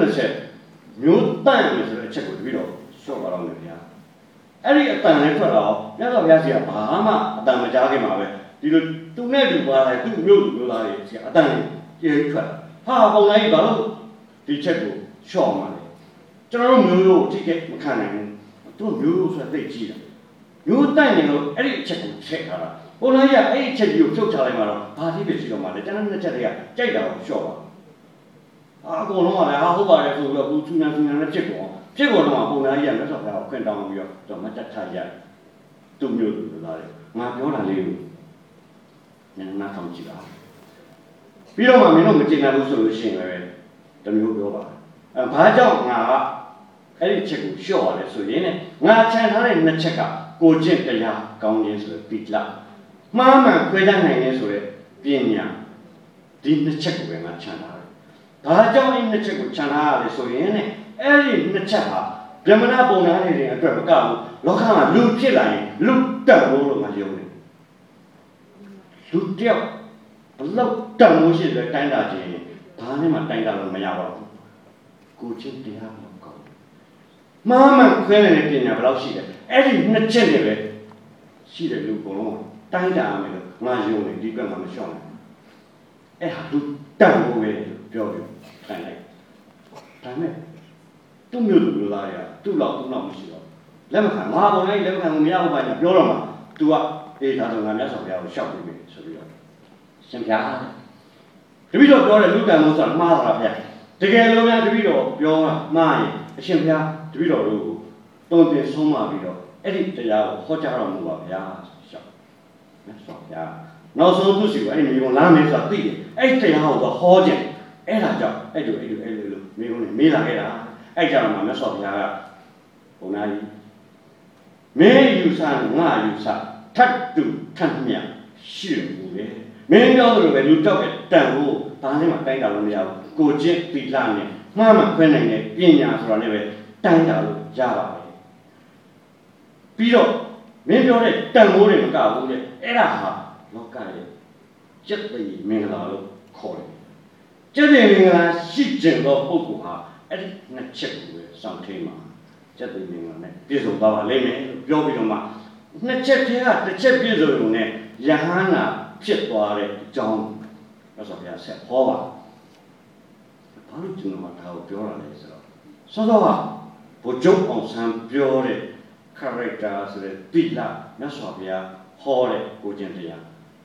90မျိုးတန့်မယ်ဆိုတဲ့အချက်ကိုတပြီးတော့လျှော့ပါတော့မယ်ဗျာအဲ့ဒီအတန်လေးထွက်တော့မြတ်စွာဘုရားကြီးကဘာမှအတန်မကြားခင်မှာပဲဒီလိုသူနဲ့တူပါလိုက်သူ့မျိုးသားတွေကြီးအတန်လေးကျေထွက်ဟာပုံလိုက်ဘာလို့ဒီချက်ကိုလျှော့မှာလဲကျွန်တော်တို့မျိုးရိုးထိခဲ့မခံနိုင်ဘူးသူမျိုးရိုးဆိုတာသိကြည့်တာမျိုးတန့်နေလို့အဲ့ဒီအချက်ကိုချက်ထားတာပုံလိုက်ရအဲ့ဒီအချက်ကြီးကိုဖြုတ်ချလိုက်မှတော့ဘာဖြစ်ဖြစ်ရှိတော့မှလဲကျွန်တော်နှစ်ချက်တည်းကကြိုက်တာကိုလျှော့ပါအကုန်လုံးကလည်းဟုတ်ပါတယ်ဆိုတော့သူချူနေနဲ့ဖြစ်ကုန်တော့ပုံလိုက်ရမြတ်စွာဘုရားကိုခွင့်တောင်းပြီးတော့မတက်ထားရသူမျိုးလူသားတွေငါပြောတာလေးကိုနားထောင်ကြည့်ပါပြီးတော့မှမင်းတို့မကျေနပ်ဘူးဆိုလို့ရှိရင်လည်းတမျိုးပြောပါဘာကြောင့်ငါကအဲ့ဒီချက်ကိုလျှော့ရတယ်ဆိုရင်ငါခြံထားတဲ့နှစ်ချက်ကကိုကျင့်တရားကောင်းခြင်းဆိုတဲ့တိလမှားမှန်ခွဲခြားနိုင်ခြင်းဆိုတဲ့ပညာဒီနှစ်ချက်ကိုပဲငါခြံထားတယ်ဘာကြောင့်အဲ့နှစ်ချက်ကိုခြံထားရလဲဆိုရင်အဲ့ဒီနှစ်ချက်ဟာဗြဟ္မဏပုံနာတွေအတွက်မကဘူးလောကမှာလူဖြစ်လာရင်လူတက်ဖို့လို့ငါယုံတယ်လူတယောက်ဘလောက်တန်မိုးရှိတဲ့တိုင်းတာချင်းဘာနဲ့မှတိုင်းတာလို့မရပါဘူးကိုချင်းတရားမကောင်းမှားမှန်ခွဲနေတဲ့ပညာဘလောက်ရှိတယ်အဲ့ဒီနှစ်ချက်နဲ့ပဲရှိတဲ့လူကုန်လုံးတိုင်းတာရမယ်လို့ငါယုံတယ်ဒီဘက်မှာမလျှော့နိုင်အဲ့ဟာလူတန်မိုးပဲပြောတယ်တိုင်းလိုက်ဒါနဲ့သူ့မျိုးလူသားတွေကသူ့လောက်မရှိတော့လက်မခံငါပုံလိုက်လက်မခံမရဘူးပါညာပြောတော့မှ तू ကအေးဒါဆိုငါမြတ်စွာဘုရားကိုရှောက်ပြီးပြီဆိုပြီးတော့ရှင်ဘုရားတပည့်တော်ပြောတယ်လူတန်လို့ဆိုတာမှားတာဗျာတကယ်လို့များတပည့်တော်ပြောမှားရင်အရှင်ဘုရားတပည့်တော်တို့ကိုတုံ့ပြန်ဆုံးမပြီးတော့အဲ့ဒီတရားကိုဟောကြားတော်မူပါဗျာရှောက်မြတ်စွာဘုရားနောက်ဆုံးသူ့စီကိုအဲ့ဒီမိဘလာမယ်ဆိုတာသိတယ်အဲ့ဒီတရားကိုဟောခြင်းအဲ့ဒါကြောင့်အဲ့လိုမိဘနဲ့မေးလာခဲ့တာအဲ့ကြောင့်မှမြတ်စွာဘုရားကဘုရားကြီးမင်းယူဆငါယူဆထတ်တူထတ်မြတ်ရှိလို့လေမင်းပြောသလိုပဲလူတောက်တဲ့တန်ဖို့ဘာနဲ့မှတိုင်းတာလို့မရဘူးကိုကျင့်သီလနဲ့မှားမှခွဲနိုင်တဲ့ပညာဆိုတာနဲ့ပဲတိုင်းတာလို့ရပါတယ်ပြီးတော့မင်းပြောတဲ့တန်ဖိုးတွေမကဘူးတဲ့အဲ့ဒါဟာလောကရဲ့ကျက်သိမင်္ဂလာလို့ခေါ်တယ်ကျက်သိမင်္ဂလာရှိခြင်းသောပုဂ္ဂိုလ်ဟာအဲ့ဒီနှစ်ချက်ကိုပဲစောင့်ထိန်မှာကျက်သိမင်္ဂလာနဲ့ပြည့်စုံသွားပါလိမ့်မယ်လို့ပြောပြီးတော့မှနှစ်ချက်ထဲကတစ်ချက်ပြည့်စုံုံနဲ့ယဟန္တာဖြစ်သွားတဲ့အကြောင်းလို့ဆိုပြဆက်ဟောပါဘာလို့ကျွန်တော်ကဒါကိုပြောရလဲဆိုတော့စောစောကဘုကျုံအောင်ဆန်းပြောတဲ့ character ဆိုတဲ့တိလမြတ်စွာဘုရားဟောတဲ့ကိုကျင့်တရားယ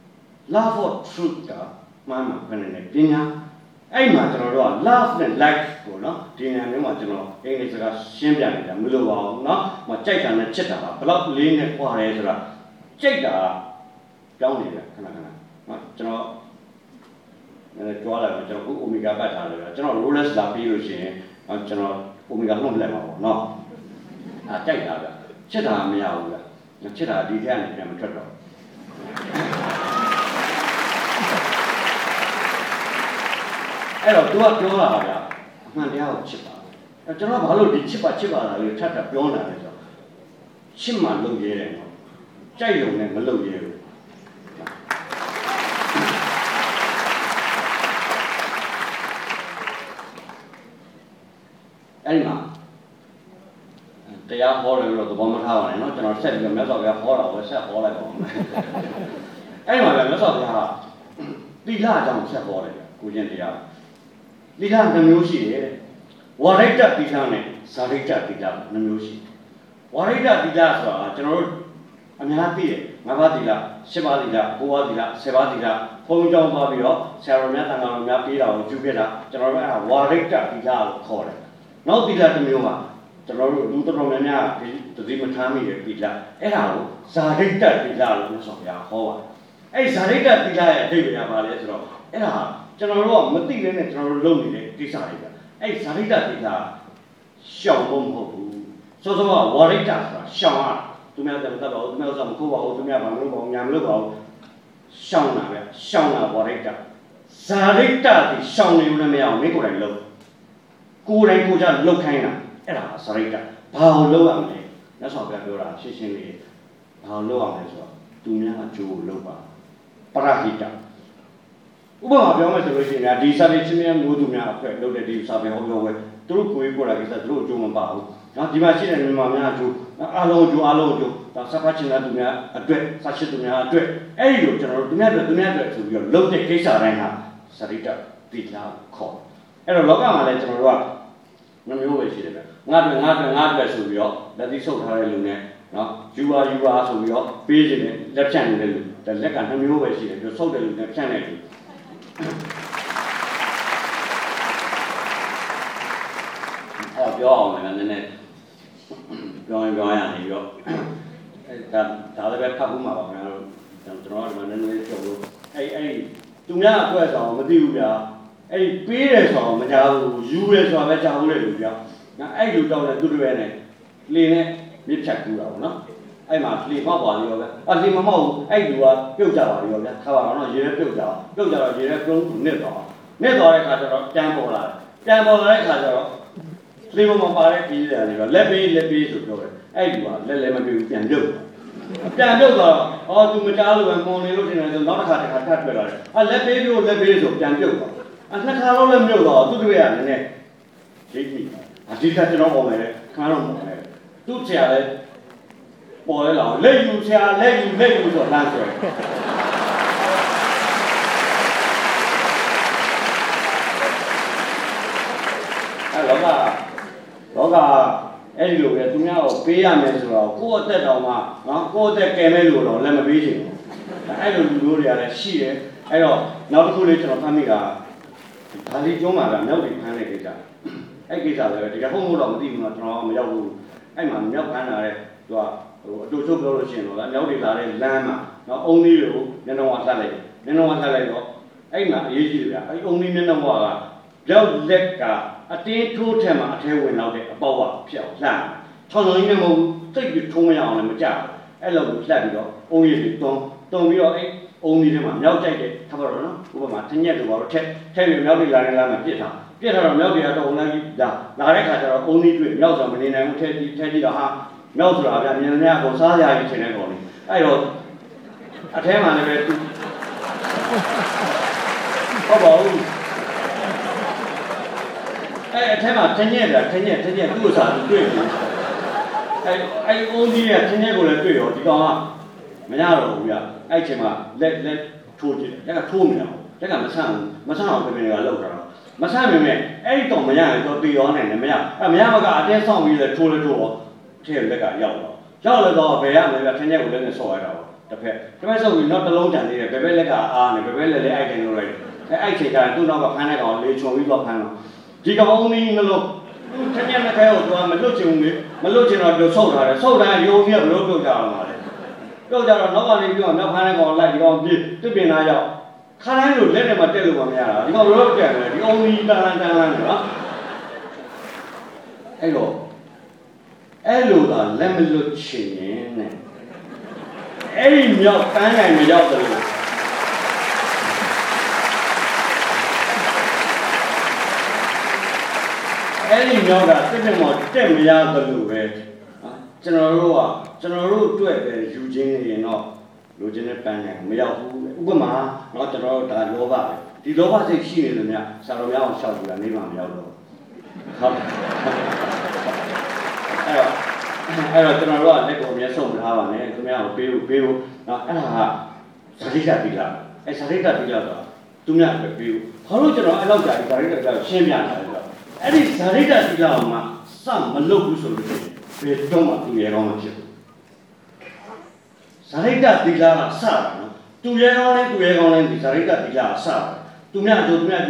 love for truth ကမှန်မှန်ပဲနေပညာအဲ့မှာကျွန်တော်တို့က love နဲ့ like ကိုနော်ဒီနေရာမျိုးမှာကျွန်တော်အင်္ဂလိပ်စကားရှင်းပြနေတာမလို့ပါဘူးနော်မကြိုက်တာနဲ့ချစ်တာကဘလောက်လေးနဲ့ပွားတယ်ဆိုတာကြိုက်တာပြောင်းနေတယ်ခဏနော်ကျွန်တော်ကြွားလာတော့ကျွန်တော်အိုမီဂါပတ်ထားလို့ကျွန်တော် Rolex လာပြီးလို့ရှိရင်ကျွန်တော်အိုမီဂါနှုတ်လက်မှာပေါ့နော်ကြိုက်တာဗျချစ်တာမရဘူးဗျချစ်တာဒီထက်ကနေပြန်မထွက်တော့အဲ့တော့ तू ကပြောလာတာဗျအမှန်တရားကိုချစ်ပါကျွန်တော်ဘာလို့ဒီချစ်ပါလာလို့ထပ်ပြောနေတာလဲဆိုတော့ချစ်မှလုပ်ရဲတယ်နော်ကြိုက်ရုံနဲ့မလုပ်ရဲဘူးအဲ့ဒီမှာတရားဟောတယ်လို့သဘောမထားပါနဲ့နော်ကျွန်တော်ဆက်ပြီးမြတ်စွာဘုရားဟောတာကိုဆက်ဟောလိုက်ပါဦးအဲ့ဒီမှာမြတ်စွာဘုရားသီလအကြောင်းဆက်ဟောတယ်ကိုကျင့်တရားသီလနှမျိုးရှိတယ်ဝါရိတ္တသီလနဲ့ဇာရိတ္တသီလနှမျိုးရှိဝါရိတ္တသီလဆိုတာကျွန်တော်တို့အများသိတယ်၅ပါးသီလ၈ပါးသီလ၉ပါးသီလ၁၀ပါးသီလဘုန်းကြီးကျောင်းသွားပြီးတော့ဆရာတော်များတန်ခါတော်များပြေးတာကိုကျူးပြတာကျွန်တော်တို့အဲ့ဒါဝါရိတ္တသီလလို့ခေါ်တယ်နောက်သီလတစ်မျိုးမှာကျွန်တော်တို့လူတော်တော်များများဒီသတိမထားမိတဲ့သီလအဲ့ဒါကိုဇာရိတ္တသီလလို့မြတ်စွာဘုရားဟောပါတယ်အဲ့ဇာရိတ္တသီလရဲ့အဓိပ္ပာယ်ကဘာလဲဆိုတော့အဲ့ဒါကျွန်တော်တို့ကမသိလဲနဲ့ကျွန်တော်တို့လုပ်နေတဲ့ကိစ္စတွေကအဲ့ဇာရိတ္တသီလရှောင်ဖို့မဟုတ်ဘူးစောစောကဝါရိတ္တဆိုတာရှောင်ရသူများတယ်မတတ်ပါဘူးသူများဥစ္စာမခိုးပါဘူးသူများဘာမလုပ်ပါဘူးညာမလုပ်ပါဘူးရှောင်တာပဲရှောင်တာဝါရိတ္တဇာရိတ္တဒီရှောင်နေလို့လည်းမရအောင်မင်းကိုယ်တိုင်လုပ်ကိုယ်တိုင်ကိုယ်ကြလုပ်ခိုင်းတာအဲ့ဒါဇာရိတ္တဘာလို့လုပ်ရမလဲမြတ်စွာဘုရားပြောတာရှင်းရှင်းလေးဘာလို့လုပ်ရမလဲဆိုတော့သူများအကျိုးကိုလုပ်ပါပရဟိတဥပမာပြောမယ်ဆိုလို့ရှိရင်ဒီစာပေချင်းများမျိုးသူများအဖွဲ့လုပ်တဲ့ဒီစာပေဟောပြောပွဲသူတို့ကိုယ်ကိုယ်လာကိစ္စသူတို့အကျိုးမပါဘူးနော်ဒီမှာရှိတဲ့မြန်မာများအကျိုးအားလုံးအကျိုးဒါစပါချင်းတဲ့သူများအတွက်စာရှိသူများအတွက်အဲ့ဒီလိုကျွန်တော်တို့သူများအတွက်ဆိုပြီးတော့လုပ်တဲ့ကိစ္စတိုင်းဟာဇာရိတ္တသီလခေါ်အဲ့တော့လောကမှာလည်းကျွန်တော်တို့ကနှမျိုးပဲရှိတယ်ဗျငါအတွက်ဆိုပြီးတော့လက်သီးဆုပ်ထားတဲ့လူနဲ့နော်ယူပါဆိုပြီးတော့ပေးခြင်းနဲ့လက်ဖြန့်နေတဲ့လူဒါလက်ကနှမျိုးပဲရှိတယ်ပြီးဆုပ်တဲ့လူနဲ့ဖြန့်တဲ့လူအဲ့ပြောအောင်လည်းနည်းနည်းပြောရနေပြီးတော့ဒါလည်းပဲဖတ်ဖို့မှာပါခင်ဗျားတို့ကျွန်တော်ကဒီမှာနည်းနည်းပြောလို့အဲ့သူများအတွက်ဆိုတော့မသိဘူးဗျာအဲ့ပေးတယ်ဆိုတော့မကြောက်ဘူးယူတယ်ဆိုတော့ပဲကြောက်လို့လေလူပြောငါအဲ့လူတော့လည်းသူတွေနဲ့လေနဲ့မြစ်ဖြတ်ကူတာပေါ့နော်အဲ့မှာလေမောက်ပါရောဗျာလေမမောက်ဘူးအဲ့လူကပြုတ်ကြပါရောဗျာခါပါတော့ရေထဲပြုတ်ကြတော့ရေထဲပြုံးနစ်သွားတဲ့ခါကျတော့တန်းပေါ်လာတဲ့ခါကျတော့လေမမောက်ပါတဲ့ကြီးတယ်လေလက်ပေးဆိုပြောတယ်အဲ့လူကလက်မပြေဘူးပြန်ပြုတ်တော့ဟောသူမကြားလို့ပဲမွန်နေလို့ထင်တယ်ဆိုနောက်တစ်ခါထပ်ထွက်လာတယ်လက်ပေးဆိုပြန်ပြုတ်တော့နှစ်ခါလုံးလည်းမြုပ်တော့သူတို့ရနည်းနည်းရိပ်ကြည့်အဓိကကျွန်တော်ပေါ်မယ်ခါတော့ပေါ်မယ်သူ့ဆရာလည်းပေါ်လဲလာလက်ယူဆရာလက်ယူဆိုလမ်းဆွဲအဲ့လောကအဲ့ဒီလိုပဲသူများကိုပေးရမယ်ဆိုတော့ကိုယ့်အသက်တော်မှာနော်ကိုယ့်အသက်ကယ်မဲ့လို့တော့လက်မပေးချင်ဘူးအဲ့လိုလူမျိုးတွေကလည်းရှိတယ်အဲ့တော့နောက်တစ်ခုလေးကျွန်တော်ဖတ်မိတာဒါလေးကျုံးမှာကမြောက်တွေဖမ်းတဲ့ကိစ္စအဲ့ကိစ္စလည်းဒီကဟုတ်တော့မသိဘူးနော်ကျွန်တော်မရောက်ဘူးအဲ့မှာမြောက်ဖမ်းလာတဲ့သူကအတူချုပ်ပြောလို့ရှိရင်တော့မြောက်တွေလာတဲ့လမ်းမှာနော်အုံလေးတွေကိုမျက်နှာဝါထပ်လိုက်တော့အဲ့မှာအရေးကြီးတယ်ဗျအဲ့အုံလေးမျက်နှာဝါကပြောက်လက်ကအတင်းထိုးထက်မှာအထဲဝင်တော့တဲ့အပေါက်ကဖြစ်အောင်လှမ်းချောင်းကြီးနဲ့မဟုတ်ဘူးစိတ်ပြီးထုံးမရအောင်လည်းမကြဘူးအဲ့လိုလှက်ပြီးတော့အုံလေးတွေတုံပြီးတော့အဲ့အုံလေးထဲမှာမြောက်ကြိုက်တဲ့ထားပါတော့နော်ဥပမာတညက်တို့ဘာလို့ထက်ပြီးမြောက်တွေလာနေလားမပြစ်ထားတော့မြောက်တွေကတော့အုံလန်းကြီးဒါလာတဲ့ခါကျတော့အုံလေးတွေ့မြောက်ဆိုမနေနိုင်ဘူးထက်ကြည့်တော့ဟာမြောက်ဆိုတာဗျမြင်များကိုစားရကြီးထင်တဲ့ကောင်လေးအဲ့တော့အထဲမှာလည်းပဲသူဟုတ်ပါဘူးအဲ့အထက်မှာတညက်သူ့ဥစားသူတွေ့ပြီအဲ့အုံးကြီးရဲ့တညက်ကိုလည်းတွေ့ရောဒီကောင်ကမရတော့ဘူးဗျအဲ့ချိန်မှာလက်ထိုးကြည့်တယ်လက်ကထိုးနေအောင်လက်ကမဆန့်အောင်ပြင်ကလောက်တာမဆန့်ပေမဲ့အဲ့ဒီတော့မရရင်တော့တေရောနိုင်တယ်မရမကအတင်းဆောင်ပြီးလဲထိုးတော့ထဲလက်ကရောက်လဲတော့ဘယ်ရမလဲဗျတညက်ကိုလည်းနဲ့ဆော့ရတာပေါ့တစ်ဖက်ဆိုပြီးတော့တစ်လုံးတန်သေးတယ်ဘယ်ဘက်လက်ကအားနေဘယ်ဘက်လက်လဲအိုက်တယ်လို့လိုက်အဲ့ချိန်ကျရင်သူ့နောက်ကဖမ်းတဲ့ကောင်လေးချုံပြီးတော့ဖမ်းတော့ဒီကောင်အုံးကြီးမလို့ထက်မြက်နှခဲကိုသူကမလွတ်ချင်ဘူးလေမလွတ်ချင်တော့သူဆုတ်ထားတယ်ဆုတ်ထားရုံကြီးကဘလို့ပြုတ်ကြအောင်ပါလေပြုတ်ကြတော့နောက်ကနေပြီးတော့နောက်ဖမ်းတဲ့ကောင်လိုက်ဒီကောင်ပြစ်တစ်ပင်သားရောက်ခါတိုင်းလို့လက်ထဲမှာတက်လို့မရတာဒီကောင်ဘလို့တက်တယ်ဒီအုံးကြီးတန်းနော်အဲ့လိုကလက်မလွတ်ချင်နဲ့အဲ့ဒီမြောက်တန်းနိုင်မရောက်တယ်လို့အဲ့ဒီမြောက်ကတစ်ပြက်မှာတက်မရတယ်လို့ပဲကျွန်တော်တို့တွေ့တယ်ယူချင်းနေရင်တော့လူချင်းနဲ့ပန်းနိုင်မရောက်ဘူးဥပမာတော့ကျွန်တော်တို့ဒါလောဘပဲဒီလောဘစိတ်ရှိနေလို့များဆရာတော်များအောင်ရှောက်ကြည့်တာနေမှမရောက်တော့ဟုတ်အဲ့တော့ကျွန်တော်တို့ကလက်ကိုအမြဲဆုံးထားပါနဲ့ခင်ဗျားကိုပေးဖို့နော်အဲ့ဒါကဇာတိတတိလာအဲ့ဇာတိတတိလာတော့သူများပဲပေးဖို့ဘာလို့ကျွန်တော်အဲ့လောက်ကြာဇာတိတတိလာရှင်းပြတာလဲဆိုတော့အဲ့ဒီဇာတိတတိလာအောင်မှစမလုပ်ဘူးဆိုလို့ဘယ်တော့မှသူရဲကောင်းမဖြစ်ဘူးဇာတိတတိလာကစတာနော်သူရဲကောင်းလဲဒီဇာတိတတိလာကစတာသူများတို့စပြီး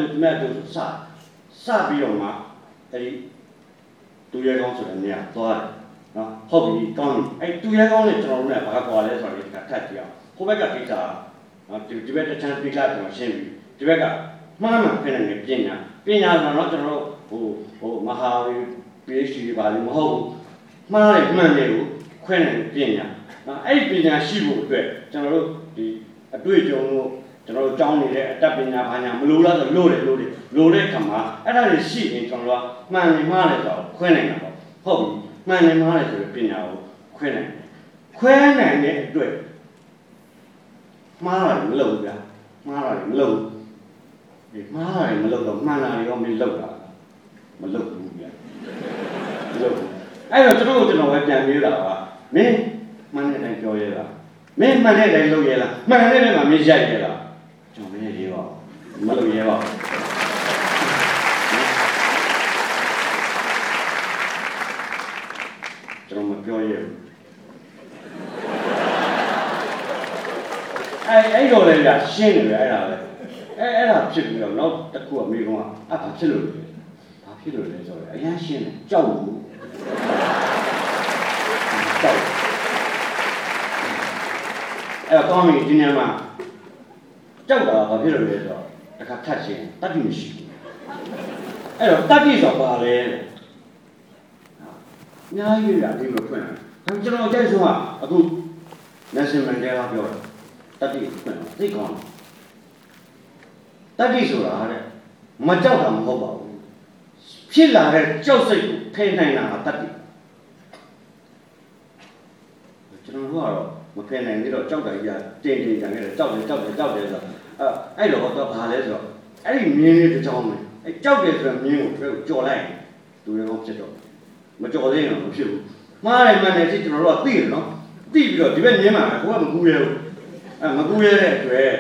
တော့မှအဲ့ဒီသူရဲကောင်းဆိုတဲ့နေရာသွားတယ်နော်ဟုတ်ပြီကောင်းပြီအဲ့သူရဲကောင်းနဲ့ကျွန်တော်တို့နဲ့ဘာကွာလဲဆိုတော့ဒီကထပ်ကြည့်အောင်ဟိုဘက်ကကိစ္စနော်ဒီဘက်တချမ်းပြလိုက်ကျွန်တော်ရှင်းပြီဒီဘက်ကမှားမှန်ဖြစ်နေပညာဆိုတော့ကျွန်တော်တို့ဟိုမဟာဝီ PhD တွေပါလို့မဟုတ်ဘူးမှားတယ်မှန်တယ်ကိုခွဲနိုင်ပညာနော်အဲ့ဒီပညာရှိဖို့အတွက်ကျွန်တော်တို့ဒီအတွေ့အကြုံကိုကျွန်တော်တို့ကြောင်းနေတဲ့အတတ်ပညာဘာညာမလိုလားဆိုလို့တဲ့ခါမှာအဲ့ဒါတွေရှိရင်ကျွန်တော်တို့ကမှန်နေမှားတယ်ဆိုတော့ခွဲနိုင်တာပေါ့ဟုတ်ပြီမှန်နေမှားတယ်ဆိုတဲ့ပညာကိုခွဲနိုင်တဲ့အတွက်မှားတယ်မလုပ်ဘူးဗျာမှားတယ်မလုပ်တော့မှန်တာတွေရောမလုပ်တာမလုပ်ဘူးဗျာမလုပ်ဘူးအဲ့တော့ကျွန်တော်ပဲပြန်ပြေးတာကမင်းမှန်တဲ့တိုင်းပြောရဲလားမင်းမှန်တဲ့တိုင်းလုပ်ရဲလားမှန်တဲ့တိုင်းမှာမင်းရိုက်ရဲလားကျွန်တော်မင်းရေးပါမလုပ်ရဲပါကျွန်တော်မပြောရဲဘူးအဲ့တော့လည်းရှင်းတယ်ပဲအဲ့ဒါပဲအဲ့ဒါဖြစ်ပြီးတော့နောက်တစ်ခုကမိကုန်းကဘာဖြစ်လို့လဲဆိုတော့အရင်ရှင်းတယ်ကြောက်ဘူးအဲ့တော့ကောင်းပြီဒီနေ့မှာကြောက်တာဘာဖြစ်လို့လဲဆိုတော့တစ်ခါထပ်ရှင်းတတ်ပြီမရှိဘူးအဲ့တော့တတ်ပြီဆိုတော့ဘာလဲအများကြီးရဒီလိုဖွင့်တယ်ကျွန်တော်ကြိုက်ဆုံးကအခု Nelson Mandela ပြောတယ်တတ်ပြီဖွင့်တယ်သိကောင်းတတ်ပြီဆိုတာတဲ့မကြောက်တာမဟုတ်ပါဘူးဖြစ်လာတဲ့ကြောက်စိတ်ကိုထိန်းနိုင်တာကတတ်ပြီကျွန်တော်တို့ကတော့မဖယ်နိုင်သေးတော့ကြောက်တယ်ကြီးတင်ကြံခဲ့တယ်ကြောက်တယ်ဆိုတော့အဲ့တော့တော့ဘာလဲဆိုတော့အဲ့ဒီမြင်းလေးတစ်ချောင်းပဲအဲ့ကြောက်တယ်ဆိုတော့မြင်းကိုကြော်လိုက်သူရောဖြစ်တော့မကြော်သေးရင်တော့မဖြစ်ဘူးမှားတယ်မှန်တယ်ကျွန်တော်တို့ကသိတယ်နော်သိပြီးတော့ဒီဘက်မြင်းမှာကိုကမကူရဲဘူးမကူရဲတဲ့အတွက်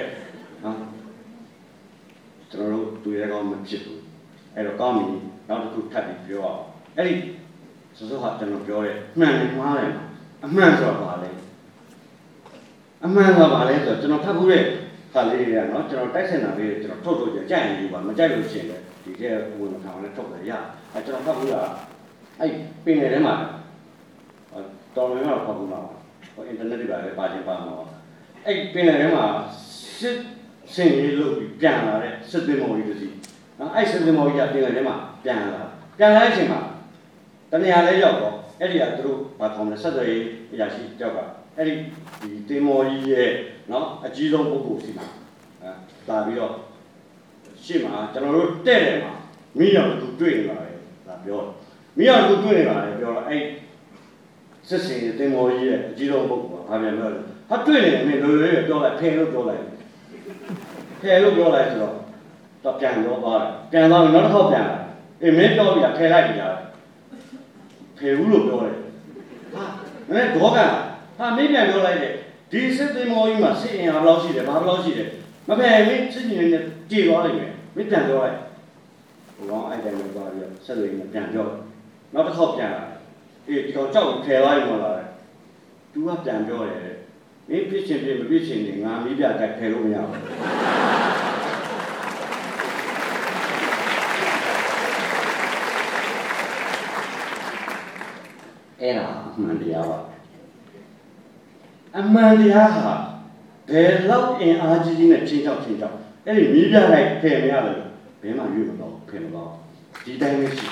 ကျွန်တော်တို့သူရဲကောင်းမဖြစ်ဘူးအဲ့တော့ကောင်းပြီနောက်တစ်ခုထပ်ပြီးပြောအောင်အဲ့ဒီစောစောကကျွန်တော်ပြောရဲမှန်တယ်မှားတယ်အမှန်ဆိုတာဘာလဲအမှန်ကဘာလဲဆိုတော့ကျွန်တော်ဖတ်ဖို့တဲ့ခါလေးတွေကနော်ကျွန်တော်တိုက်စင်တာလေးကျွန်တော်ထုတ်ကြိုက်ရင်ယူပါမကြိုက်လို့ရှိရင်လည်းဒီထဲဝင်မှာလည်းထုတ်တယ်ရကျွန်တော်ဖတ်ဖို့ကအဲ့ပင်နယ်ထဲမှာတော်တော်များများဖတ်ဖို့မှာဟိုအင်တာနက်တွေပါလည်းပါချင်းပါမှာအဲ့ပင်နယ်ထဲမှာစစ်စင်ရေးလို့ပြန်လာတဲ့စစ်သင်္ဘောကြီးတစ်စီးနော်အဲ့စစ်သင်္ဘောကြီးကပင်နယ်ထဲမှာပြန်လာတဲ့အချိန်မှာတနေရာလဲရောက်တော့အဲ့ဒီကသူတို့ဘာထောင်လဲဆက်သွယ်ရေးအရာရှိကြောက်ကအဲ့ဒီတင်မော်ကြီးရဲ့နော်အကြီးဆုံးပုဂ္ဂိုလ်စီမှာလာပြီးတော့ရှေ့မှာကျွန်တော်တို့တဲ့တယ်မှာမိရောက်သူတွေ့နေပါလေဒါပြောမိရောက်သူတွေ့နေပါလေပြောတော့အဲ့စစ်စင်တင်မော်ကြီးရဲ့အကြီးဆုံးပုဂ္ဂိုလ်ကဘာပြန်ပြောလဲဟာတွေ့နေတယ်မင်းလိုလိုပြောလိုက်ဖယ်လို့ပြောလိုက်ဆိုတော့ပြန်တော့သွားတယ်ပြန်တော့နောက်တစ်ခေါက်ပြန်လာမင်းပြောပြီးတာဖယ်လိုက်ပြီလားဖယ်ဘူးလို့ပြောတယ်ဟာမင်းဒေါကဟာမင်းပြန်ပြောလိုက်တယ်ဒီစစ်သင်္ဘောကြီးမှာစစ်အင်အားဘယ်လောက်ရှိတယ်ဘာဘယ်လောက်ရှိတယ်မဖယ်မင်းစစ်ညင်းနဲ့ကြည်သွားလိမ့်မယ်မင်းပြန်ပြောလိုက်ဟိုကောင်အဲ့တိုင်းပဲသွားပြီးဆက်လို့ပြန်ပြောနောက်တစ်ခေါက်ပြန်လာဒီကောင်ကြောက်ဖယ်သွားရင်မလားသူကပြန်ပြောတယ်မမင်းဖြစ်ချင်းမဖြစ်ချင်းငါမိပြတိုက်ဖယ်လို့မရဘူးအဲ့ဒါအမှန်တရားပါအမှန်တရားဟာဘယ်လောက်အင်အားကြီးကြီးနဲ့ချင်းချောက်အဲ့ဒီမိပြတိုက်ဖယ်မရတယ်ဘယ်မှရွေးမတော့ဖယ်မတော့ဒီတိုင်းပဲရှိ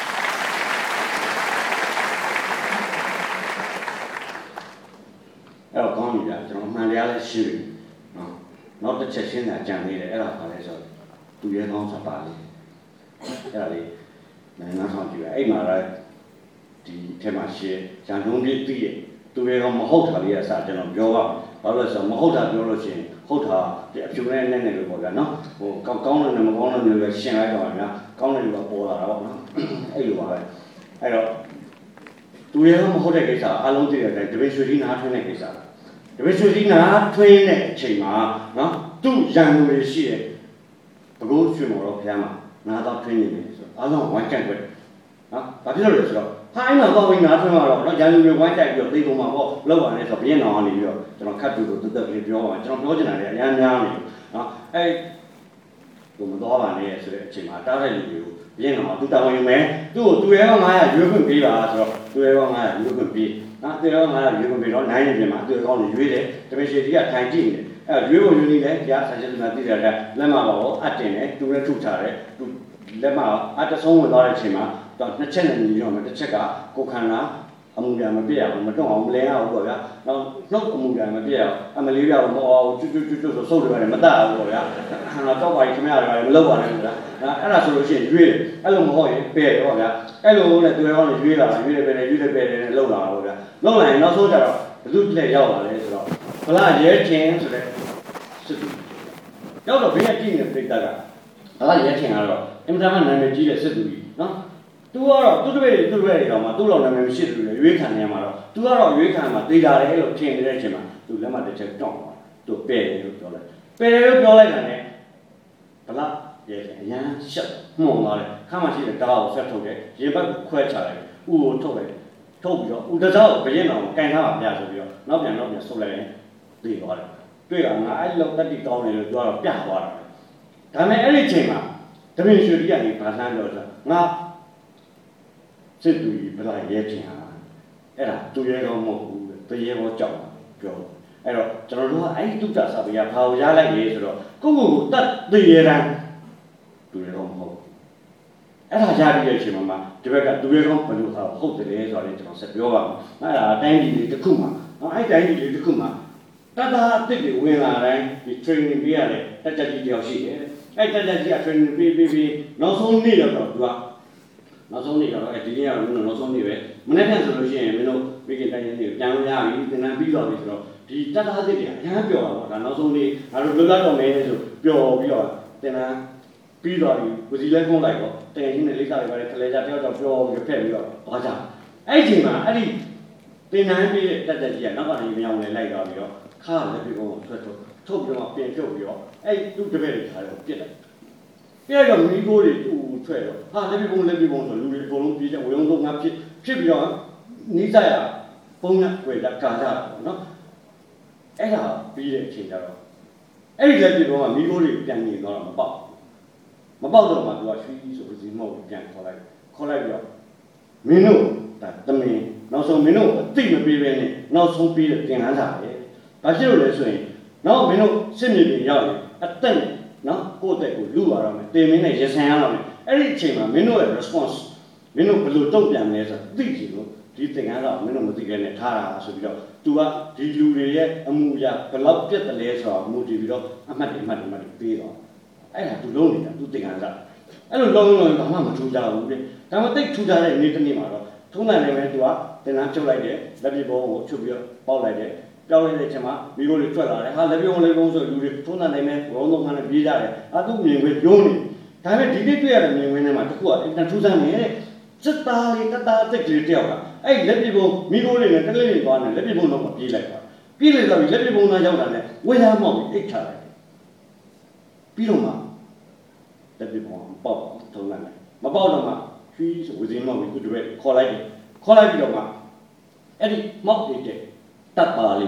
အဲ့တော့ကောင်းပြီဗျာကျွန်တော်အမှန်တရားလည်းရှိပြီနော်နောက်တစ်ချက်ရှင်းတာကြံနေတယ်အဲ့ဒါပါလဲဆိုတော့သူရဲကောင်းစပါလေးအဲ့ဒါလေးနိုင်ငံဆောင်ကြည့်ရအဲ့မှာလည်းဒီထဲမှာရှင်းဂျန်တုံးကြီးပြီးသူရဲကောင်းမဟုတ်တာလေးကစကျွန်တော်ပြောပါဘာလို့လဲဆိုတော့မဟုတ်တာပြောလို့ရှိရင်ဟုတ်တာဒီအဖြူနဲ့နဲ့လို့ပေါ့ဗျာနော်ဟိုကောင်းတယ်မကောင်းတယ်လည်းရှင်းလိုက်တော့ဗျာကောင်းတယ်လို့ပေါ်လာတာပေါ့နော်အဲ့လိုပါပဲအဲ့တော့သူရဲကောင်းမဟုတ်တဲ့ကိစ္စအလုံးသိတဲ့အတိုင်းတပည့်ရွှေကြီးနားထွင်းတဲ့ကိစ္စတပည့်ရွှေကြီးနားထွင်းတဲ့အချိန်မှာနော်သူ့ရန်သူတွေရှိတယ်ဘကိုးရွှေမော်တော့ဖျားမှာနားတော့ထွင်းနေတယ်ဆိုတော့အားလုံးဝိုင်းကြိုက်ွက်နော်ဘာဖြစ်လို့လဲဆိုတော့ဟာအဲ့မှာတော့ဝင်နားထွင်းမှာတော့နော်ရန်သူတွေဝိုင်းကြိုက်ပြီးတော့သိကုန်မှာပေါ့လောက်ပါနဲ့ဆိုတော့ဘင်းတော်ကနေပြီးတော့ကျွန်တော်ခတ်တူတူတက်လေးပြောပါကျွန်တော်ပြောချင်တာလည်းအများများနေနော်အဲ့ကိုမတော်ပါနဲ့ဆိုတဲ့အချိန်မှာတားတဲ့လူတွေကိုဘင်းတော်ကသူတောင်းယူမယ်သူ့ကိုသူရဲကောင်း900ရွေးခွင့်ပေးပါဆိုတော့သူရဲကောင်း900ရွေးခွင့်ပေးနော်သူရဲကောင်း900ရွေးခွင့်ပေးတော့နိုင်နေပြင်မှာသူရဲကောင်းတွေရွေးတယ်တပည့်ရှိကြီးကထိုင်ကြည့်နေတယ်အဲ့ရွေးဖို့ယူနေတယ်ကြားဆန်ချက်မှာသိတယ်လက်မပါတော့အတင်တယ်သူလည်းထုတ်ချတယ်သူလက်မအတဆုံးဝင်သွားတဲ့အချိန်မှာတော့နှစ်ချက်နဲ့ညီတော့မယ်တစ်ချက်ကကိုခန္ဓာအမှုပြန်မပြည့်အောင်မတော့အောင်မလဲအောင်ပေါ့ဗျာနောက်နှုတ်အမှုပြန်မပြည့်အောင်အမလေးပြအောင်မအောင်ကျွတ်ဆိုဆုပ်တယ်မတတ်အောင်ပေါ့ဗျာတော့ပါရင်ခင်ဗျားလည်းမလုပ်ပါနဲ့ဗျာအဲ့ဒါဆိုလို့ရှိရင်ရွေးတယ်အဲ့လိုမဟုတ်ရင်ပဲတယ်ပေါ့ဗျာအဲ့လိုနဲ့သူရောနဲ့ရွေးလာရွေးတယ်ပဲနဲ့လောက်လာတာပေါ့ဗျာလောက်လာရင်နောက်ဆုံးကျတော့ဘယ်သူလက်ရောက်လာလဲဆိုတော့ဗလာရဲချင်းဆိုတဲ့စစ်သူရောက်တော့ဘယ်နဲ့ကြည့်နေတဲ့ပြိတ္တကဗလာရဲချင်းကတော့အင်မတန်မှနာမည်ကြီးတဲ့စစ်သူကြီးနော်သူကတော့သူ့တပည့်တွေတော့မှသူ့တော်နာမည်မရှိတယ်လို့ရွေးခံနေရမှာတော့သူကတော့ရွေးခံမှာတေးကြတယ်လို့ထင်နေတဲ့အချိန်မှာသူလက်မှတ်တစ်ချက်တောင်းသွားသူပဲ့တယ်လို့ပြောလိုက်ပဲ့တယ်လို့ပြောလိုက်တာနဲ့ဗလာရဲချင်းအရန်ရှက်မှုန်သွားတယ်ခါမှရှိတဲ့တားကိုဆက်ထုတ်တယ်ရေဘက်ကိုခွဲချလိုက်ဥကိုထုတ်လိုက်ထုတ်ပြီးတော့ဥတစားကိုဘရင်တော်ကိုကန်ထားပါပြဆိုပြီးတော့နောက်ပြန်ဆုပ်လိုက်ရင်ပြေးသွားတယ်တွေ့တာငါအဲ့လောက်တက်တိကောင်းတယ်လို့ပြောတော့ပြသွားတာဒါပေမဲ့အဲ့ဒီအချိန်မှာတပည့်ရွှေကြီးကနေဘာလှမ်းပြောဆိုငါစစ်သူကြီးဗလာရဲချင်းဟာအဲ့ဒါသူရဲကောင်းမဟုတ်ဘူးတရေဘောကြောက်ပြောအဲ့တော့ကျွန်တော်တို့ကအဲ့ဒီတုတ္တစာပေကဘာကိုရလိုက်လဲဆိုတော့ကိုတတ်တရေတန်းသူရဲကောင်းမဟုတ်အဲ့ဒါရပြီးတဲ့အချိန်မှာဒီဘက်ကသူရဲကောင်းဘယ်လိုဟာဟုတ်တယ်လဲဆိုတော့ကျွန်တော်ဆက်ပြောပါမယ်အဲ့ဒါအတိုင်းကြီးတစ်ခုမှအဲ့တိုင်းကြီးတစ်ခုမှတတ်တာအစ်တွေဝင်လာတိုင်းဒီ training ပေးရတယ်တက်တက်ကြီးတယောက်ရှိတယ်အဲ့တက်တက်ကြီးက training ပေးနောက်ဆုံးနေ့တော့သူကနောက်ဆုံးနေ့တော့ဒီနေ့ကတော့နောက်ဆုံးနေ့ပဲမနေ့ကဆိုလို့ရှိရင်မင်းတို့မိခင်တိုင်းနေပြန်လို့ရပြီသင်တန်းပြီးတော့ပြီဆိုတော့ဒီတက်တာအစ်တွေအများပြောတာပေါ့ဒါနောက်ဆုံးနေ့ငါတို့လွတ်လပ်တော့မယ်ဆိုပျော်ပြီးတော့သင်တန်းပြီးတော့ဒီဝစီလဲဖုံးလိုက်တော့တကယ်ချင်းနဲ့လိပ်စာတွေပါလေခလဲကြတယောက်တော့ပျော်ပြီးဖက်ပြီးတော့ဘာကြအဲ့ဒီချိန်မှာအဲ့ဒီသင်တန်းပြီးတဲ့တက်တက်ကြီးကနောက်ကနေမြောင်လဲလိုက်တော့ပြီးတော့ခါလက်ပြီးတော့ထွက်ထုတ်ပြီးတော့ပြင်ဖြုတ်ပြီးတော့အဲ့သူ့တပည့်တွေထားတော့ပြစ်လိုက်ပြည့်တော့မိကိုတွေတူထွက်တော့ဟာလက်ပြီးပုံဆိုလူတွေအကုန်လုံးပြေးကြဝေုံဆုံးငါဖြစ်ပြီးတော့နီးစက်ရပုံနဲ့တွေ့တာကာကြတာပေါ့နော်အဲ့ဒါပြီးတဲ့အချိန်ကျတော့အဲ့ဒီလက်ပြီးပုံကမိကိုတွေပြန်နေတော့မပေါက်တော့မှသူကရွှီဆိုပြီးစီမောက်ပြန်ခေါ်လိုက်ပြီးတော့မင်းတို့ဒါတမင်နောက်ဆုံးမင်းတို့အသိမပေးဘဲနဲ့နောက်ဆုံးပြီးတဲ့သင်ခန်းစာပဲဘာဖြစ်လို့လဲဆိုရင်နောက်မင်းတို့စစ်မြေပြင်ရောက်ရင်အသက်နော်ကိုယ့်အသက်ကိုလူရတော့မယ်တင်မင်းနဲ့ရဆိုင်ရတော့မယ်အဲ့ဒီအချိန်မှာမင်းတို့ရဲ့ response မင်းတို့ဘယ်လိုတုံ့ပြန်လဲဆိုတော့သိကြည့်လို့ဒီသင်ခန်းစာမင်းတို့မသိခဲ့နဲ့ထားတာဆိုပြီးတော့ तू ကဒီလူတွေရဲ့အမှုအရာဘယ်လောက်ပြတ်တယ်လဲဆိုတော့မူတည်ပြီးတော့အမှတ်တွေပေးတော့အဲ့ဒါ तू လုံးနေတာ तू သင်ခန်းစာအဲ့လိုလုံးဘာမှမထူးကြဘူးလေဒါမှတိတ်ထူးကြတဲ့နေ့တစ်နေ့မှာတော့ထုံးတယ်လည်းပဲ तू ကသင်္ကန်းချုပ်လိုက်တယ်လက်ပြဘောကိုချုပ်ပြီးတော့ပေါက်လိုက်တယ်ပြောင်းလိုက်တဲ့အချိန်မှာမိကိုတွေထွက်လာတယ်ဟာလက်ပြုံးဆိုလူတွေထုံးတယ်လည်းပဲဘောလုံးကလည်းပြေးကြတယ်သူ့မြင်ခွင့်ပြုံးနေဒါပေမဲ့ဒီနေ့တွေ့ရတဲ့မြင်ခွင့်ထဲမှာတခုကအင်တန်ထူးဆန်းနေတဲ့စစ်သားလေးတသားအစ်ကလေးတယောက်ကအဲ့လက်ပြပုံမိကိုတွေနဲ့တလေးလေးသွားနေလက်ပြပုံတော့ပြေးလိုက်တော့လက်ပြပုံသားရောက်တာနဲ့ဝေးရမောက်ပြီးအိတ်ချလိုက်ပြီးတော့မှလက်ပြပုံပေါက်ထုံးလိုက်မပေါက်တော့မှဖြီးဆိုဝေးစင်းမောက်ပြီးသူတို့ခေါ်လိုက်ပြီးတော့မှအဲ့ဒီမောက်တဲ့တပ်ပါလေး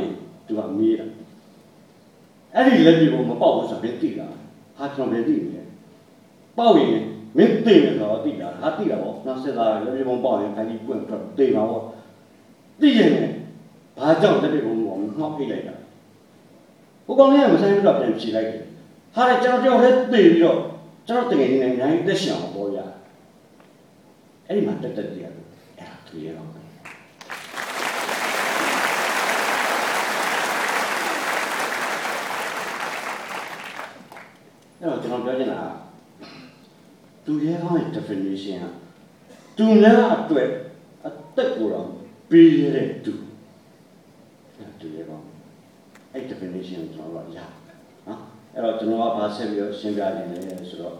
သူကမေးတာအဲ့ဒီလက်ပြီးကိုမပေါက်ဘူးဆိုတော့ဘယ်သိတာဟာကျွန်တော်ဘယ်သိနေလဲပေါက်ရင်မင်းသိနေတော့သိတာဟာသိတာပေါ့နောက်စစ်သားလက်ပြီးပေါက်ရင်ခိုင်းပြီးပွင့်ထွက်သိမှာပေါ့သိရင်ဘာကြောင့်လက်ပြီးကိုမှောက်ပြလိုက်တာဟိုကောင်လေးကမဆိုင်ဘူးတော့ပြန်ဖြေလိုက်တယ်ဟာလေကျွန်တော်တယောက်တည်းသိပြီးတော့ကျွန်တော်တကယ်နေနေနိုင်သက်ရှင်အောင်ပေါ်ရအဲ့ဒီမှာတက်တက်ကြရတယ်အဲ့ဒါသူရဲတော့အဲ့တော့ကျွန်တော်ပြောချင်တာသူရဲကောင်းရဲ့ definition ကသူများအတွက်အသက်ကိုတော့ပေးရတဲ့သူရဲကောင်းအဲ့ definition ကိုကျွန်တော်တို့ရနော်အဲ့တော့ကျွန်တော်ကဘာဆက်ပြီးတော့ရှင်းပြနေလဲဆိုတော့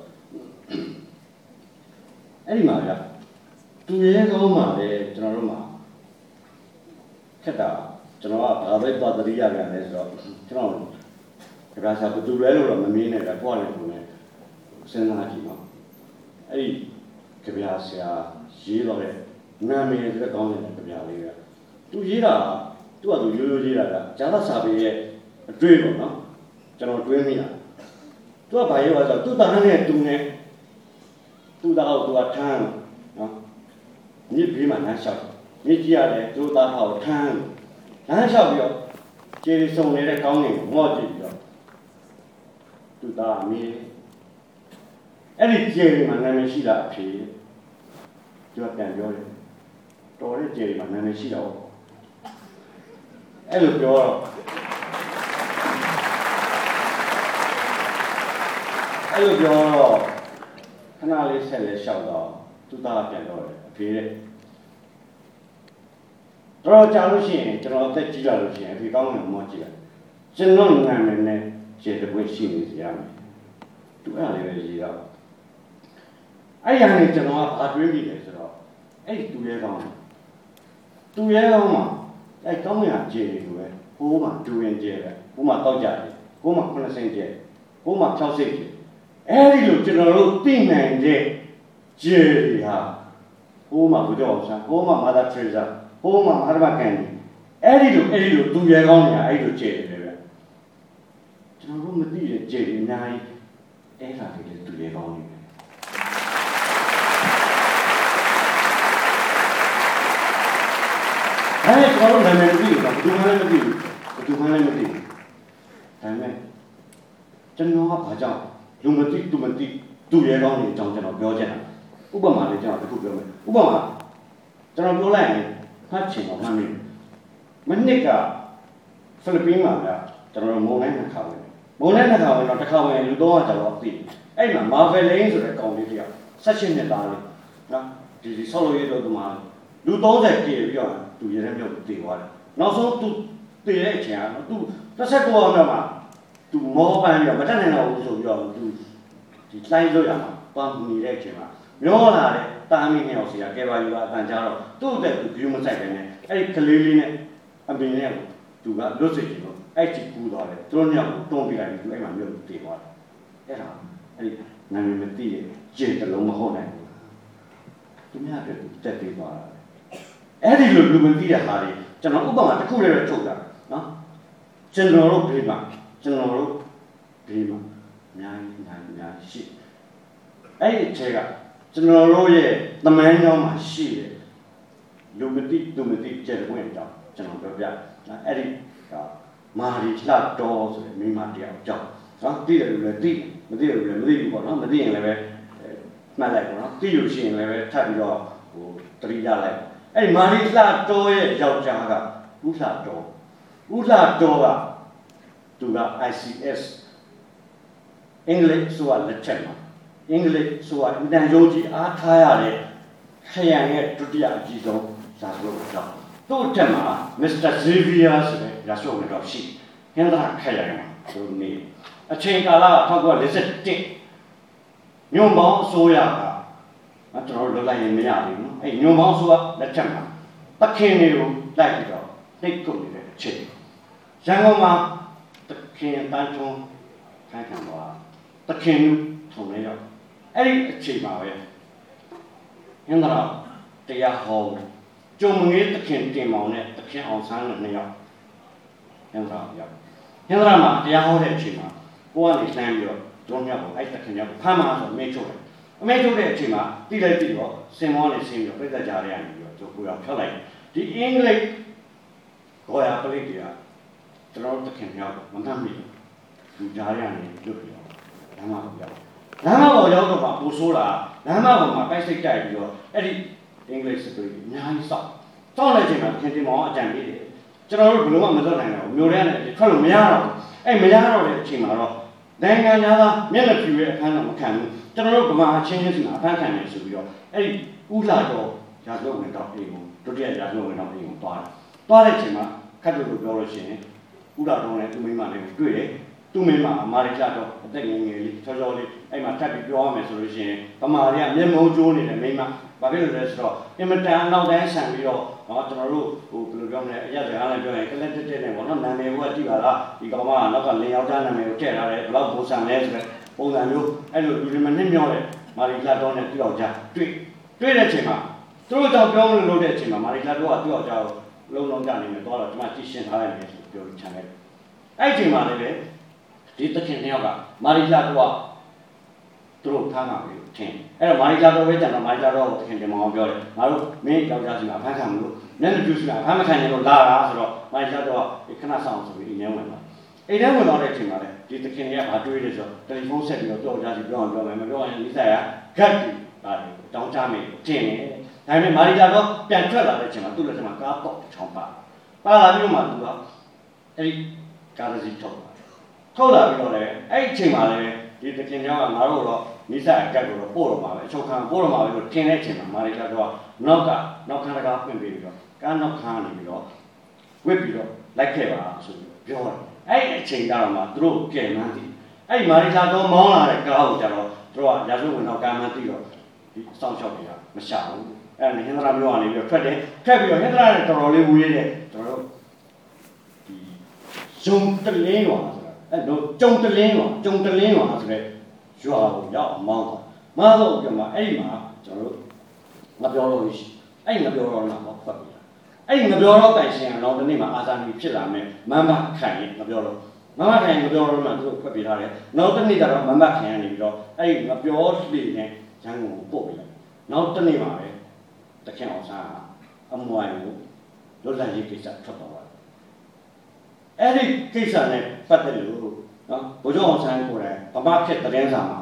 အဲ့ဒီမှာကသူရဲကောင်းမှာလေကျွန်တော်တို့မှာခက်တာကျွန်တော်ကဘာပဲသွားတရိယာပြန်လဲဆိုတော့ကျွန်တော်ဒါကစားဘူးသူလဲလို့တော့မမင်းနဲ့တော့ကိုယ့်နဲ့ကိုယ်နဲ့စဉ်းစားကြည့်ပါအဲ့ဒီကြပြဆရာရေးတော့တဲ့နာမည်တွေကောင်းတဲ့ကြပြလေးကသူရေးတာသူကသူရိုးရိုးရေးတာကဂျာသစာပေရဲ့အတွေ့ပေါ့နော်ကျွန်တော်တွေးမိတာသူကဘာရေးပါဆိုတော့သူတန်းနဲ့သူနဲ့သူ့သားကိုသူကထမ်းနော်မြစ်ပြီးမှလမ်းလျှောက်မြစ်ကြီးရတယ်သူ့သားကိုထမ်းလမ်းလျှောက်ပြီးတော့ခြေစုံနေတဲ့ကောင်းကင်ကိုငေါ့ကြည့်ပြီးတော့သူ့သားအမေအဲ့ဒီခြေတွေမှာနာမည်ရှိတာအဖေသူကပြန်ပြောတယ်တော်တဲ့ခြေတွေမှာနာမည်ရှိတော့အဲ့လိုပြောတော့အဲ့လိုပြောတော့ခဏလေးဆက်လဲလျှောက်တော့သူ့သားပြန်တော့တယ်အဖေတဲ့တော့ကြာလို့ရှိရင်ကျွန်တော်အသက်ကြီးလာလို့ရှိရင်အဖေကောင်းမှမောကြည့်လိုက်ကျွန်တော်နာမည်နဲ့ခြေတစ်ပွင့်ရှိနေစီရမယ်သူအဲ့ဒါလေးပဲရေးတော့အဲ့ရနေကျွန်တော်ကဘာတွေးမိလဲဆိုတော့အဲ့ဒီသူရဲကောင်းမှာအဲ့ကောင်းရခြေတွေပဲဟိုးမှာတူရင်ကျဲပဲဟိုးမှာတောက်ကြတယ်ဟိုးမှာ9ဆင့်ကျဲဟိုးမှာ6ဆင့်ကျဲအဲ့ဒီလိုကျွန်တော်တို့သိနိုင်တဲ့ခြေတွေဟာဟိုးမှာဘုရားအောင်ဆန်းဟိုးမှာမာသာထရီဇာဟိုးမှာမဟာတမကန်ဒီအဲ့ဒီလိုသူရဲကောင်းနေတာအဲ့ဒီလိုခြေတွေပဲကျွန်တော်တို့မသိတဲ့ခြေတွေအများကြီးအဲ့ဒါတွေသူရဲကောင်းနေတယ်အဲ့ဒီကတော့နာမည်မသိဘူးဘယ်သူမှလည်းမသိဘူးဒါပေမဲ့ကျွန်တော်ကဘာကြောင့်လူမသိသူမသိသူရဲကောင်းနေအကြောင်းကျွန်တော်ပြောချင်တာဥပမာလေးကျွန်တော်တစ်ခုပြောမယ်ဥပမာကျွန်တော်ပြောလိုက်ရင်ဖတ်ချင်တော့မှတ်မိမနစ်ကဖိလစ်ပင်းမှာကကျွန်တော်မုံတိုင်းတစ်ခါဝင်တော့တစ်ခါဝင်လူတော့ကျွန်တော်သိအဲ့မှာမာဗယ်လိန်ဆိုတဲ့ကောင်လေးတယောက်16နှစ်သားလေးနော်ဒီဆော်လိုရေးတော့ဒီမှာလူ30ပြေပြီးတော့သူရဲတဲ့မြို့တည်သွားတယ်နောက်ဆုံးသူတည်တဲ့အချိန်ကသူ19အောင်တော့မှသူမောပန်းပြီးတော့မတက်နိုင်တော့ဘူးဆိုပြီးတော့သူဒီလိုင်းလို့ရမှာပန်းနေတဲ့အချိန်မှာမျောလာတဲ့တာမီးနှစ်ယောက်စီကကဲပါယူကအတန်ကြတော့သူ့အတွက်သူဘီယူမဆိုင်ပဲနဲ့အဲ့ဒီကလေးလေးနဲ့အပင်နဲ့သူကလွတ်စစ်ကြည့်လို့အဲ့ဒီကူသွားတယ်သူတို့ညောင်တွန်းပြလိုက်ပြီးသူအဲ့မှာမြို့တည်သွားတယ်အဲ့ဒါအဲ့ဒီနာမည်မသိရဲ့ကျင့်တလုံးမဟုတ်နိုင်ဘူးသူများအတွက်တက်ပြီးသွားတာအဲ့ဒီလိုလူမသိတဲ့ဟာတွေကျွန်တော်ဥပမာတစ်ခုလေးတော့ထုတ်တာနော်ကျွန်တော်တို့ဘေးမှာအများကြီးရှိအဲ့ဒီခြေကကျွန်တော်တို့ရဲ့သမိုင်းကြောင်းမှာရှိတယ်လူမသိသူမသိကျတဲ့ဝင်ကြောင်းကျွန်တော်ပြောပြနော်အဲ့ဒီကမာရီလှတော်ဆိုတဲ့မိမတယောက်ကြောင်းနော်သိတယ်လို့လည်းသိမသိတယ်လို့လည်းမသိဘူးပေါ့နော်မသိရင်လည်းပဲမှတ်လိုက်ပေါ့နော်သိလို့ရှိရင်လည်းပဲထပ်ပြီးတော့ဟိုတတိယလိုက်အဲ့ဒီမာရီလှတော်ရဲ့ယောက်ျားကဥလှတော်ကသူက ICS အင်္ဂလိပ်ဆိုတာလက်ချက်မှာအင်္ဂလိပ်ဆိုတာအင်တန်ယုံကြည်အားထားရတဲ့ခရံရဲ့ဒုတိယအကြီးဆုံးဇာတ်လို့ကြောင့်သူ့တက်မှာ Mr. Xavier ဆိုတဲ့ရာဇဝတ်တော်ရှိဟင်္သာခရံမှာသူနေအချိန်ကာလ1941ညွန်ပေါင်းအစိုးရကကျွန်တော်တို့လွတ်လိုက်ရင်မရဘူးနော်အဲ့ညွန်ပေါင်းဆိုတာလက်ချက်မှာတခင်တွေကိုလိုက်ပြီးတော့နှိပ်ကုန်နေတဲ့အချိန်ရန်ကုန်မှာတခင်တန်းထုံးခိုင်းခံသွားတခင်ထုံနေတော့အဲ့ဒီအချိန်မှာပဲဟင်္သာတရားဟောကြုံငေးတခင်တင်မောင်နဲ့တခင်အောင်ဆန်းနဲ့နှစ်ယောက် Hendra ရောက် Hendra မှာတရားဟောတဲ့အချိန်မှာကိုကနေလှမ်းပြီးတော့တို့မြောက်ကိုအဲ့တခင်မြောက်ဖမ်းမှာဆိုအမေချုပ်တယ်အမေချုပ်တဲ့အချိန်မှာတိလိုက်ပြီးတော့စင်မောနဲ့ဆင်းပြီးတော့ပြည့်သက်ကြရရနေပြီးတော့ကိုရောက်ဖြောက်လိုက်ဒီအင်္ဂလိပ်ကိုရပလိတ်တွေကကျွန်တော်တခင်မြောက်မမှတ်မိလူကြားရနေလွတ်ပြီးတော့လမ်းမကိုရောက်လမ်းမကိုရောက်တော့မှပိုဆိုးလာလမ်းမပေါ်မှာတိုက်စိတ်တိုက်ပြီးတော့အဲ့ဒီအင်္ဂလိပ်စကားကြီးအများကြီးစောက်တဲ့အချိန်မှာခင်တင်မောင်အကြံပေးတယ်ကျွန်တော်တို့ဘယ်လိုမှမလွတ်နိုင်တော့မျိုးရဲနဲ့ထွက်လို့မရတော့အဲ့မရတော့တဲ့အချိန်မှာတော့နိုင်ငံသားမျက်နှာဖြူရဲ့အခန်းတော့မခံဘူးကျွန်တော်တို့ဗမာချင်းချင်းစီမှာအဖမ်းခံနေဆိုပြီးတော့အဲ့ဒီဥလာတော့ရာဇဝတ်ဝင်တော့အိမ်ကိုဒုတိယရာဇဝတ်ဝင်တော့အိမ်ကိုသွားတဲ့အချိန်မှာခတ်လို့ပြောလို့ရှိရင်ဥလာတော့လည်းသူ့မိမလေးကိုတွေ့တယ်သူ့မိမမာရီလာတော့အသက်ငယ်ငယ်လေးချောချောလေးအဲ့မှာထပ်ပြီးပြောရမယ်ဆိုလို့ရှိရင်ဗမာတွေကမျက်မုံးကျိုးနေတဲ့မိမဘာဖြစ်လို့လဲဆိုတော့အင်မတန်နောက်တိုင်းဆန်ပြီးတော့ကျွန်တော်တို့ဟိုဘယ်လိုပြောမလဲအရက်စကားနဲ့ပြောရင်ကလက်တက်တက်နဲ့ပေါ့နော်နာမည်ကကြည့်ပါလားဒီကောင်မကနောက်ကလင်ယောက်ျားနာမည်ကိုထည့်ထားတယ်ဘယ်လောက်ပုံစံလဲဆိုတဲ့ပုံစံမျိုးအဲ့လိုလူတွေမနှိမ့်မျောတဲ့မာရီလာတော့နဲ့သူ့ယောက်ျားတွေ့တဲ့အချိန်မှာသူတို့ကြောင့်ပြောလို့လုပ်တဲ့အချိန်မှာမာရီလာတော့ကသူ့ယောက်ျားကိုလုံးလုံးကြနေမယ်တော့ကျွန်မကြည့်ရှင်းထားလိုက်မယ်ဆိုပြောချင်တယ်အဲ့ဒီအချိန်မှာလည်းဒီတခင်နှစ်ယောက်ကမာရီလာတော့သူတို့ဖမ်းမှာပဲထင်အဲ့တော့မာရီလာတော့ပဲကျန်တော့မာရီလာတော့တခင်တင်မောင်ပြောတယ်ငါတို့မင်းယောက်ျားစီမှာဖမ်းခံမလို့မျက်နှာကျူးစီမှာဖမ်းမခံရင်တော့လာတာဆိုတော့မာရီလာတော့ခဏဆောင်ဆိုပြီးအိမ်ထဲဝင်လာအိမ်ထဲဝင်တော့တဲ့အချိန်မှာလေဒီတခင်တွေကဘာတွေးလဲဆိုတော့တယ်လီဖုန်းဆက်ပြီးတော့ကြောက်ကြစီပြောမယ်မပြောရင်လိစာရဂတ်တီဒါတွေတောင်းချမယ်ထင်တယ်ဒါပေမဲ့မာရီလာတော့ပြန်ထွက်လာတဲ့အချိန်မှာသူ့လက်ထက်မှာကားတော့ချောင်းပါလာပြီးတော့မှသူကအဲ့ဒီကားစီထုတ်လာပြီးတော့လေအဲ့ဒီအချိန်မှာလေဒီတခင်ကြောင့်ငါတို့တော့မိစားအကတ်ကိုတော့ပို့တော့မှာပဲအချုပ်ခံပို့တော့မှာပဲလို့ထင်တဲ့အချိန်မှာမာရီလာတော့နောက်ခန်းတကားပြင်ပြီးတော့ကားနောက်ခန်းနေပြီးတော့ဝစ်ပြီးတော့လိုက်ခဲ့ပါဆိုပြီးပြောတယ်အဲ့ဒီအချိန်ကတော့မှသူတို့ကြယ်မှန်းသိအဲ့ဒီမာရီလာတော့မောင်းလာတဲ့ကားကိုကျတော့သူတို့ကရာဇဝတ်ဝင်တော့ကားမှန်းသိတော့ဒီစောင့်ရှောက်နေတာမရှာဘူးအဲ့ဒါနဲ့ဟင်္ဒရာမျိုးကနေပြီးတော့ထွက်ပြီးတော့ဟင်္ဒရာနဲ့တော်တော်လေးဝေးတယ်ကျွန်တော်တို့ဒီဇုံတလင်းရွာဆိုတာအဲ့တော့ကျုံတလင်းရွာဆိုတဲ့ရွာကိုရောက်မောင်းတော့ပြမအဲ့ဒီမှာကျွန်တော်တို့ငါပြောလို့ရှိအဲ့ငါပြောတော့မှာဖတ်ပြီအဲ့ငါပြောတော့တိုင်ရှင်ကတော့ဒီနေ့မှာအာဇာနည်ဖြစ်လာမယ်မမခံရင်ငါပြောတော့မမခံရင်ငါပြောတော့မှသူတို့ဖတ်ပြထားတယ်နောက်တစ်နေ့ကျတော့မမခံရနေပြီးတော့အဲ့ငါပြောလေနဲ့ရန်ကုန်ကိုပို့ပြလိုက်နောက်တစ်နေ့မှာပဲတခင်အောင်ဆန်းအမွိုင်းကိုလွတ်လပ်ရေးကိစ္စထွက်သွားတယ်အဲ့ဒီကိစ္စနဲ့ပတ်သက်လို့နော်ဘုရားအောင်ဆန်းကိုယ်တိုင်ဗမာခေတ်သတင်းစာမှာ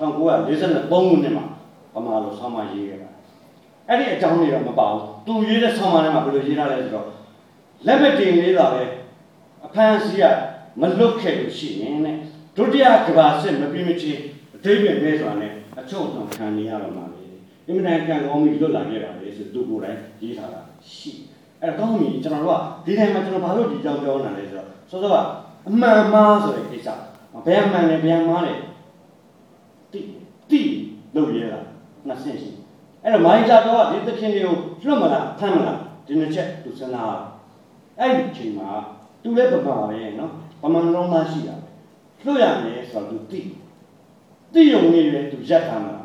1943ခုနှစ်မှာဗမာလိုဆောင်းပါးရေးခဲ့တာအဲ့ဒီအကြောင်းတွေတော့မပါဘူးသူရေးတဲ့ဆောင်းပါးထဲမှာဘယ်လိုရေးထားလဲဆိုတော့လက်မတင်လေးလာပဲအဖမ်းဆီးကမလွတ်ခဲ့လို့ရှိရင်တဲ့ဒုတိယကမ္ဘာစစ်မပြီးမချင်းအတိတ်ပဲနေဆိုတာနဲ့အချုပ်အောင်ခံနေရတော့မှာလေအင်မတန်ကံကောင်းပြီးလွတ်လာခဲ့တာလေဆိုသူကိုယ်တိုင်ရေးထားတာရှိအဲ့တော့ကောင်းပြီကျွန်တော်တို့ကဒီတိုင်းမှာကျွန်တော်ဘာလို့ဒီကြောင်းပြောနေတာလဲဆိုတော့စောစောကအမှန်မှားဆိုတဲ့ကိစ္စဘယ်အမှန်လဲဘယ်မှားလဲတိလုပ်ရတာနှစ်ဆင့်ရှိအဲ့တော့မိုင်းကြတော့ဒီသခင်တွေကိုလွတ်မလားဖမ်းမလားဒီနှစ်ချက်သူစဉ်းစားအဲ့ဒီအချိန်မှာသူလည်းပမာပဲနော်ပမာလုံးသားရှိတာပဲလွတ်ရမယ်ဆိုတော့သူတိရုံနေတယ်သူရက်ထားမှာ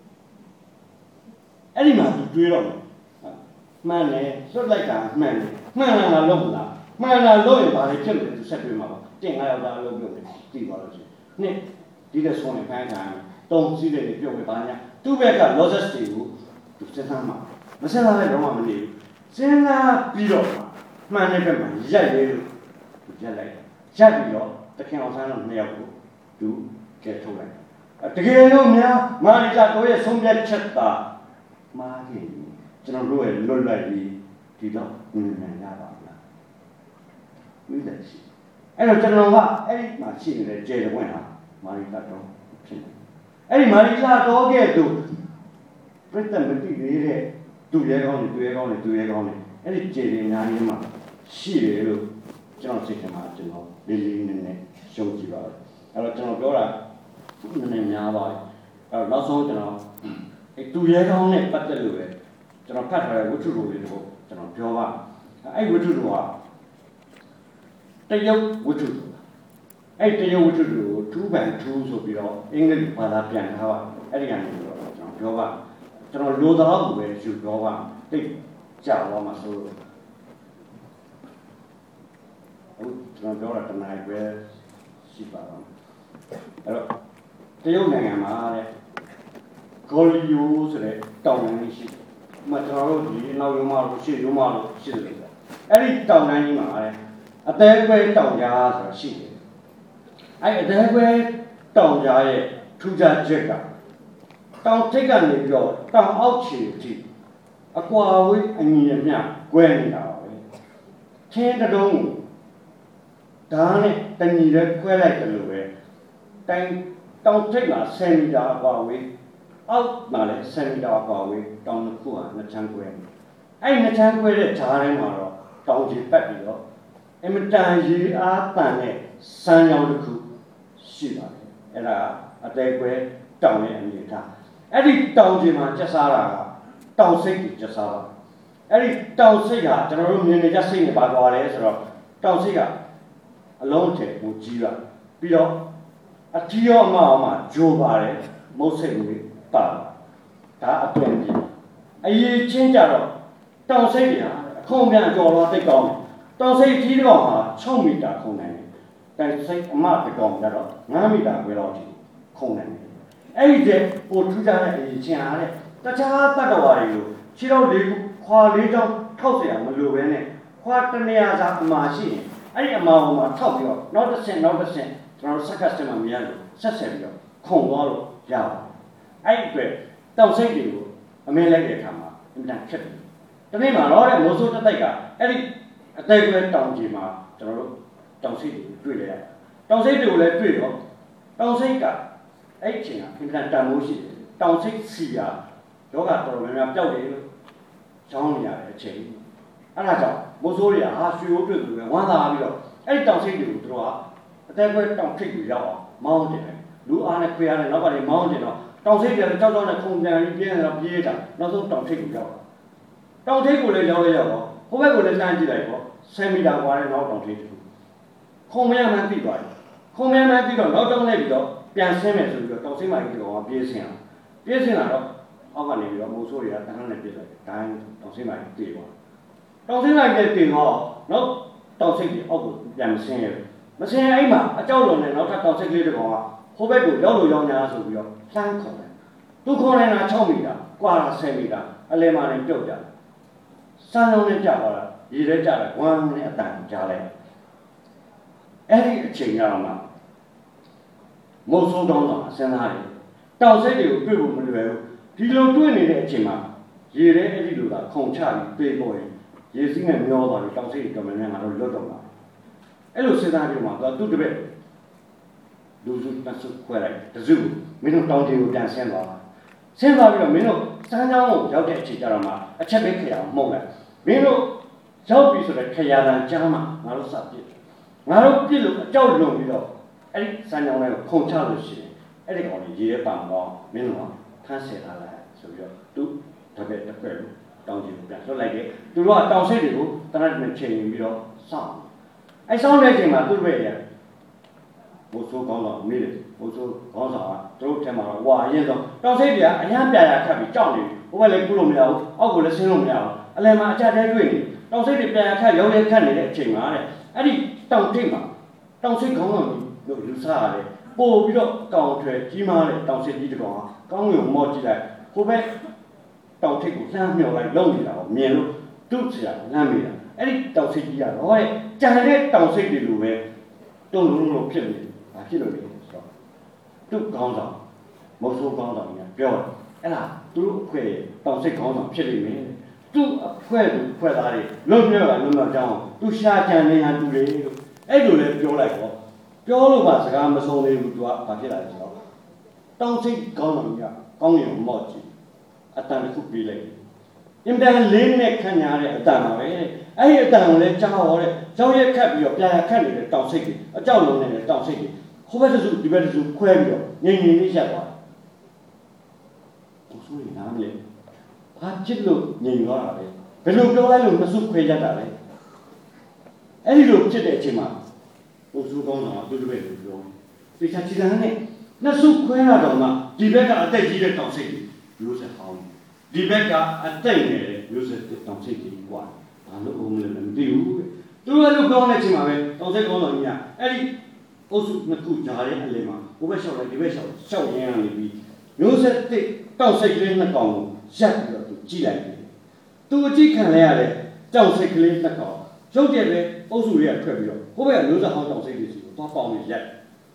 အဲ့ဒီမှာသူတွေးတော့မယ်မှန်တယ်လွတ်လိုက်တာမှန်တယ်မှန်လားလုံးမလားမှန်လားလို့ရင်ဘာလဲဖြစ်လို့သူဆက်တွေးမှာပါတင်9ယောက်သားလုံးပြုတ်တယ်ပြီးသွားလို့ရှိရင်နှစ်ဒီတဲ့ဆုံးနေဖမ်းခံတုံးစည်းတယ်ပြုတ်ပဲပါညာသူ့ဘက်က losses တွေကိုသူစဉ်းစားမှာမစဉ်းစားလည်းတော့မနေဘူးစဉ်းစားပြီးတော့မှန်တဲ့ဘက်မှာရက်ရဲလို့သူရက်လိုက်ရက်ပြီးတော့တခင်အောင်ဆန်းတို့2ယောက်ကိုသူကဲထုတ်လိုက်တကယ်လို့များမာရီလာတို့ရဲ့ဆုံးဖြတ်ချက်သာမှားခဲ့ပြီကျွန်တော်တို့ရဲ့လွတ်လပ်ပြီးဒီတော့နိုင်ရပါမလားဝိသရှိအဲ့တော့ကျွန်တော်ကအဲ့ဒီမှာရှိနေတဲ့ကျေတဝင့်ဟာမာရီလာတော့ဖြစ်တယ်အဲ့ဒီမာရီလာတော့ကဲ့သို့ပြတ်တယ်မသိသေးတဲ့သူရဲကောင်းတွေအဲ့ဒီကျေတွေအများကြီးမှာရှိတယ်လို့ကျွန်တော်စိတ်ထဲမှာကျွန်တော်လေးလေးနက်နက်ရှုံးကြည့်ပါတယ်အဲ့တော့ကျွန်တော်ပြောတာနည်းနည်းများပါတယ်အဲ့တော့နောက်ဆုံးကျွန်တော်အဲ့သူရဲကောင်းနဲ့ပတ်သက်လို့ပဲကျွန်တော်ဖတ်ထားတဲ့ဝတ္ထုတော်လေးတွေကိုကျွန်တော်ပြောပါအဲ့ဝတ္ထုတော်ကတရုတ်ဝတ္ထုတော်အဲ့တရုတ်ဝတ္ထုတော်ကို2 by 2ဆိုပြီးတော့အင်္ဂလိပ်ဘာသာပြန်ထားပါအဲ့ဒီကနေပြီးတော့ကျွန်တော်ပြောပါကျွန်တော်လိုတော်ကိုပဲယူပြောပါတိတ်ကြောက်သွားမှာဆိုလို့ကျွန်တော်ပြောတာတနားပဲရှိပါတော့အဲ့တော့တရုတ်နိုင်ငံမှာတဲ့ဂေါ်လီယိုဆိုတဲ့တောင်တန်းကြီးရှိတယ်။ကျွန်တော်တို့ဒီနောက်ရုံးမလို့ရှေ့ရုံးမလို့ရှိတယ်ဆိုအဲ့ဒီတောင်တန်းကြီးမှာတဲ့အသေးကွဲတောင်ကြားဆိုတာရှိတယ်။အဲ့အသေးကွဲတောင်ကြားရဲ့ထူးခြားချက်ကတောင်ထိပ်ကနေပြီးတော့တောင်အောက်ခြေအထိအကွာဝေးအညီအမျှကွဲနေတာပါပဲ။ချင်းတုံးဓာတ်နဲ့တညီနဲ့ခွဲလိုက်တယ်လို့ပဲတောင်ထိပ်မှာ10မီတာအကွာဝေးအောက်မှာလည်း10မီတာအကွာဝေးတောင်တစ်ခုဟာနှစ်ချမ်းကွဲနေအဲ့နှစ်ချမ်းကွဲတဲ့ဓာတ်ထဲမှာတော့တောင်ကြီးပတ်ပြီးတော့အမတန်ရေအားတန်တဲ့စမ်းကြောင်းတစ်ခုရှိပါတယ်အဲ့ဒါအသေးကွဲတောင်ရဲ့အနေထားအဲ့ဒီတောင်ကြီးမှာကျက်စားတာကတောင်စိတ်ကြီးကျက်စားတာအဲ့ဒီတောင်စိတ်ကကျွန်တော်တို့မြင်နေကြစိတ်နဲ့ပါသွားတယ်ဆိုတော့တောင်စိတ်ကအလုံးထဲကိုကြီးပါပြီးတော့အကြီးရောအမအောင်မှာဂျိုပါတယ်မုတ်စိတ်တွေပါဒါအတွင်ကြီးအရေးချင်းကြတော့တောင်စိတ်တွေဟာအခုံပြန်ကြော်တော့တိတ်ကောင်းတယ်တောင်စိတ်ကြီးတစ်ကောင်ဟာ6မီတာခုန်နိုင်တယ်တိုင်စိတ်အမတစ်ကောင်ကြတော့9မီတာခွဲလောက်ထိခုန်နိုင်တယ်အဲ့ဒီတဲ့ပိုထူးခြားတဲ့အရေးချင်းအားတဲ့တခြားတတ္တဝါတွေလိုခြေတော်လေးခုခွာလေးချောင်းထောက်เสียမလိုပဲနဲ့ခွာတနေရာစာအမှာရှိရင်အဲ့ဒီအမှာပေါ်မှာထောက်ပြီးတော့နောက်တစ်ဆင့်ကျွန်တော်တို့စက္ကစမှာမြင်လို့ဆက်ဆက်ပြီးတော့ခုန်သွားလို့ရပါတယ်အဲ့ဒီအတွက်တောင်စိတ်တွေကိုအမင်းလိုက်တဲ့အခါမှာအင်တန်ခက်တယ်တနေ့မှာတော့တဲ့မိုးစိုးတစ်တိုက်ကအဲ့ဒီအသေးကွဲတောင်ကြီးမှာကျွန်တော်တို့တောင်စိတ်တွေတွေ့လိုက်ရတယ်တောင်စိတ်တွေကိုလည်းတွေ့တော့တောင်စိတ်ကအဲ့ဒီအချိန်ကအင်တန်တန်မိုးရှိတယ်တောင်စိတ်စီယာယောဂတော်တော်များများပျောက်တယ်လို့ကြောင်းနေရတဲ့အချိန်အဲ့ဒါကြောင့်မိုးစိုးတွေကဟာရွှေရိုးတွေ့သူပဲဝမ်းသာပြီးတော့အဲ့ဒီတောင်စိတ်တွေကိုသူတို့ကအသေးကွဲတောင်ထိပ်ကိုရောက်အောင်မောင်းတယ်လူအားနဲ့ခွေအားနဲ့နောက်ကနေမောင်းတယ်တော့တောင်ထိပ်တွေကြောက်ကြောက်နဲ့ခုန်ပြန်ပြီးပြင်းနေတော့ပြေးတာနောက်ဆုံးတောင်ထိပ်ကိုရောက်တာတောင်ထိပ်ကိုလည်းရောက်တော့ဟိုဘက်ကိုလည်းလှမ်းကြည့်လိုက်ပေါ့10မီတာကွာတဲ့နောက်တောင်ထိပ်တစ်ခုခုံမရမှန်းပြီးသွားတယ်ခုံမရမှန်းပြီးတော့နောက်တောင်လိုက်ပြီးတော့ပြန်ဆင်းမယ်ဆိုပြီးတော့တောင်စိတ်မိုင်ကြီးကောင်ပြေးဆင်းလာတော့အောက်ကနေပြီးတော့မိုးဆိုးတွေကတန်းနဲ့ပြေးလိုက်ဒိုင်းတောင်စိတ်မိုင်ပြေးသွားတောင်စိတ်မိုင်ပြေးတင်တော့နောက်တောင်စိတ်ကြီးအောက်ကိုပြန်ဆင်းရတယ်မဆင်းအဲ့မှာအကြောက်လုံးနဲ့နောက်ထပ်တောင်စိတ်ကလေးတစ်ကောင်ကဟိုဘက်ကိုရောက်လို့ရောက်ညာဆိုပြီးတော့လှမ်းခေါ်တယ်သူခေါ်နေတာ6မီတာကွာတာ10မီတာအလဲမှာလည်းပြုတ်ကြတယ်စမ်းလုံးနဲ့ကြာသွားတာရေထဲကြာတယ်ဝမ်းနဲ့အတန်ကြားလိုက်အဲ့ဒီအချိန်ကတော့မှမုတ်ဆိုးတောင်းတော့စဉ်းစားတယ်တောင်စိတ်တွေကိုတွေ့ဖို့မလွယ်ဘူးဒီလိုတွေ့နေတဲ့အချိန်မှာရေထဲအဲ့ဒီလိုကခုန်ချပြီးပြေးပေါ်ရင်ရေစီးနဲ့မျောသွားပြီးတောင်စိတ်တွေတော်တော်များများတော့လွတ်တော့မှာအဲ့လိုစဉ်းစားပြီးမှသူတပည့်လူစုတဆုခွဲလိုက်တစုမင်းတို့တောင်တီကိုပြန်ဆင်းသွားတာဆင်းသွားပြီးတော့မင်းတို့စမ်းချောင်းကိုရောက်တဲ့အချိန်ကျတော့မှအချက်ပဲခရအောင်မှုတ်လိုက်မင်းတို့ရောက်ပြီဆိုတော့ခရတန်ကြားမှငါတို့စပြစ်ငါတို့ပြစ်လို့အကြောက်လွန်ပြီးတော့အဲ့ဒီစမ်းချောင်းလေးကိုခုန်ချလို့ရှိရင်အဲ့ဒီကောင်ကြီးရေထဲပန်တော့မင်းတို့ကဖမ်းဆယ်ထားလိုက်ဆိုပြီးတော့သူတပည့်လို့တောင်တီကိုပြန်ဆွတ်လိုက်တယ်သူတို့ကတောင်စိတ်တွေကိုတနတ်နဲ့ချိန်ပြီးတော့စောင့်အဲ့စောင့်တဲ့အချိန်မှာသူ့ဘက်ရဘိုးဆိုးကောင်းတော့မေးတယ်ဘိုးဆိုးကောင်းဆောင်ကတို့ထဲမှာဝါအရင်ဆုံးတောင်စိတ်တွေကအများပြာခတ်ပြီးကြောက်နေဟိုဘက်လည်းကုလို့မရဘူးအောက်ကိုလည်းဆင်းလို့မရဘူးအလယ်မှာအကြက်တဲတွေ့နေတောင်စိတ်တွေပြာခတ်ရုံးရဲခတ်နေတဲ့အချိန်မှာတဲ့အဲ့ဒီတောင်ထိပ်မှာတောင်စိတ်ကောင်းဆောင်လို့ယူဆရတယ်ပို့ပြီးတော့တောင်ထွယ်ကြီးမားတဲ့တောင်စိတ်ကြီးတစ်ကောင်ကကောင်းငွေမော့ကြည့်လိုက်ဟိုဘက်တောင်ထိပ်ကိုလှမ်းမြော်လိုက်လုံနေတာကိုမြင်လို့သူ့ဆရာလမ်းမိတာအဲ့ဒီတောင်စိတ်ကြီးကတော့တဲ့ကြံတဲ့တောင်စိတ်တွေလိုပဲတုံးလုံးဖြစ်နေဘာဖြစ်လို့လဲဆိုတော့သူ့ကောင်းဆောင်မဟုတ်ဆိုးကောင်းဆောင်ကြီးပြောတယ်အဲ့ဒါသူ့အခွဲတောင်စိတ်ကောင်းဆောင်ဖြစ်နေမယ်သူ့အခွဲသားတွေလုံးမြောက်ကြောင်းသူရှာကြံနေတာတူတယ်လို့အဲ့လိုလည်းပြောလိုက်တော့ပြောလို့ပါစကားမဆုံးသေးဘူးသူကဘာဖြစ်လာလဲဆိုတော့တောင်စိတ်ကောင်းဆောင်ကြီးကောင်းရင်မော့ကြည့်အတန်တစ်ခုပြေးလိုက်အင်တန်လေးနဲ့ခံရတဲ့အတန်ပါပဲအဲ့ဒီအတန်ကိုလည်းကြားဟောတဲ့ကြောင်းရက်ခတ်ပြီးတော့ပြန်ခတ်နေတဲ့တောင်စိတ်တွေအကြောက်လုံးနေတဲ့တောင်စိတ်တွေဟိုဘက်တစုဒီဘက်တစုခွဲပြီးတော့ငြိမ်လေးရက်သွားတယ်ဘုဆိုးရနားမလဲဘာချစ်လို့ငြိမ်သွားတာလဲဘယ်လိုပြောလိုက်လို့မစုခွဲရတာလဲအဲ့ဒီလိုဖြစ်တဲ့အချိန်မှာဘုဆိုးကောင်းတာသူတပည့်လို့ပြောတေချာချီတန်းနဲ့နှစ်စုခွဲရတော့မှဒီဘက်ကအသက်ကြီးတဲ့တောင်စိတ်တွေမျိုးဆက်ဟောင်းဒီဘက်ကအသက်ငယ်တဲ့မျိုးဆက်တောင်စိတ်ကြီးกว่าဘာလို့ဦးမလဲမသိဘူးတသူတို့လည်းပြောနေချင်ပါပဲတောင်စိတ်ကောင်းတော်ကြီးကအဲ့ဒီအုပ်စုနှစ်ခုကြားတဲ့အလယ်မှာဟိုဘက်လျှောက်လိုက်ဒီဘက်လျှောက်ရင်းနေပြီးမျိုးဆက်တစ်တောင်စိတ်ကလေးနှစ်ကောင်ကိုရပ်ပြီးတော့သူကြည့်လိုက်တယ်သူအကြည့်ခံလဲရတဲ့တောင်စိတ်ကလေးနှစ်ကောင်ရုပ်တရက်ပဲအုပ်စုတွေကထွက်ပြီးတော့ဟိုဘက်ကမျိုးဆက်ဟောင်းတောင်စိတ်တွေစီကိုသွားပေါင်းနေရက်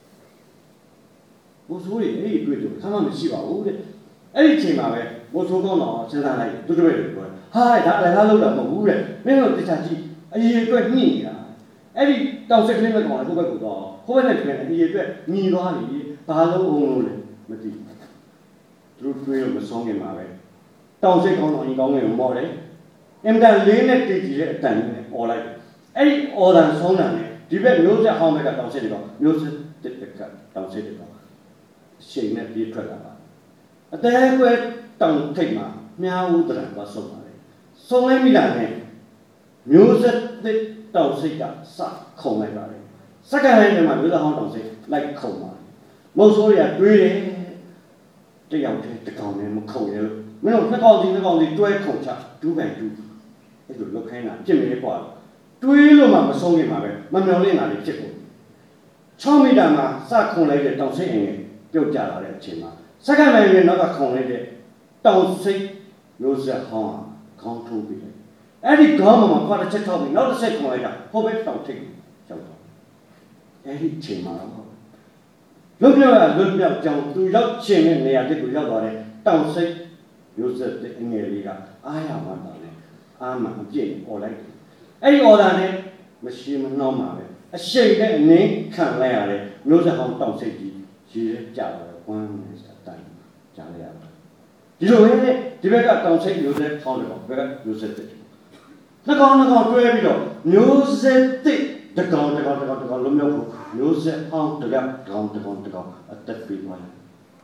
ဘိုးဆိုးတွေအဲ့ဒီတွေ့တယ်ခါမှမရှိပါဘူးတဲ့အဲ့ဒီချိန်မှာပဲဘိုးဆိုးကောင်းတော်စဉ်းစားလိုက်သူတို့တွေပြောဟာဒါအလကားလောက်တာမဟုတ်ဘူးတဲ့မင်းတို့တခြားကြည့်အရေးအတွက်ညှိနေတာအဲ့ဒီတောင်စိတ်ကလေးနှစ်ကောင်လည်းဟိုဘက်ကိုတော့ဟိုဘက်နဲ့ပြန်အရေးအတွက်ညီသွားပြီဘာလို့အောင်လို့လဲမသိသူတို့တွေးလို့မဆုံးခင်ပါပဲတောင်စိတ်ကောင်းတော်ကြီးကောင်းငယ်ကိုမော်တယ်အင်တန်လေးနဲ့တည်ကြည်တဲ့အတန်နဲ့អော်လိုက်အဲ့ဒီអော်တန်ဆုံးတယ်ဒီဘက်မျိုးဆက်ဟောင်းဘက်ကတောင်စိတ်တွေတော့မျိုးဆက်တစ်ကတောင်စိတ်တွေတော့ရှိန်နဲ့ပြေးထွက်လာပါအတဲကွဲတောင်ထိပ်မှာမြားဦးတရံသွားဆုံးပါတယ်ဆုံးလိုက်မိတာနဲ့မျိုးဆက်တစ်တောင်စိတ်ကစခုံလိုက်ပါတယ်စက္ကန့်တိုင်းမှာမျိုးဆက်ဟောင်းတောင်စိတ်လိုက်ခုံပါတယ်မုတ်ဆိုးတွေကတွေးတယ်တယောက်တည်းတကောင်နဲ့မခုံရလို့မင်းတို့နှစ်ကောင်စီတွဲခုံချတူးပန်တူးအဲ့လိုလောက်ခိုင်းတာပြစ်နေပွားတွေးလို့မှမဆုံးခင်မှာပဲမမျောလင့်တာတွေဖြစ်ကုန်6မီတာမှာစခုံလိုက်တဲ့တောင်စိတ်အင်ပြုတ်ကျလာတဲ့အချိန်မှာစက္ကန့်တိုင်းနဲ့နောက်ကခုံလိုက်တဲ့တောင်စိတ်မျိုးဆက်ဟောင်းခေါင်းထိုးပြီးတယ်အဲ့ဒီခေါင်းမှာခွာတစ်ချက်ထောက်ပြီးနောက်တစ်ဆက်ခုံလိုက်တာဟိုဘက်တောင်ထိပ်ရောက်တော့အဲ့ဒီချိန်မှာလွတ်မြောက်ကြောင်သူရောက်ချင်တဲ့နေရာတစ်ကိုရောက်သွားတဲ့တောင်စိတ်မျိုးဆက်တဲ့အငယ်လေးကအားရမှန်းတာလေအားမှအပြည့်អော်လိုက်အဲ့ဒီအော်ဒါနဲ့မရှိမနှောင်းပါပဲအရှိန်နဲ့အနေခံလိုက်ရတယ်မျိုးဆက်ဟောင်းတောင်စိတ်ကြီးရေကြတော့ဝမ်းနေတဲ့အတိုင်းကြားလိုက်ရတယ်ဒီလိုပဲဒီဘက်ကတောင်စိတ်မျိုးဆက်ဟောင်းတယ်ပေါ့ဘက်ကမျိုးဆက်တစ်နှစ်ကောင်တွဲပြီးတော့မျိုးဆက်တစ်တကောင်လုံးမြောက်ဖို့မျိုးဆက်ဟောင်းတကောင်အသက်ပေးသွားတယ်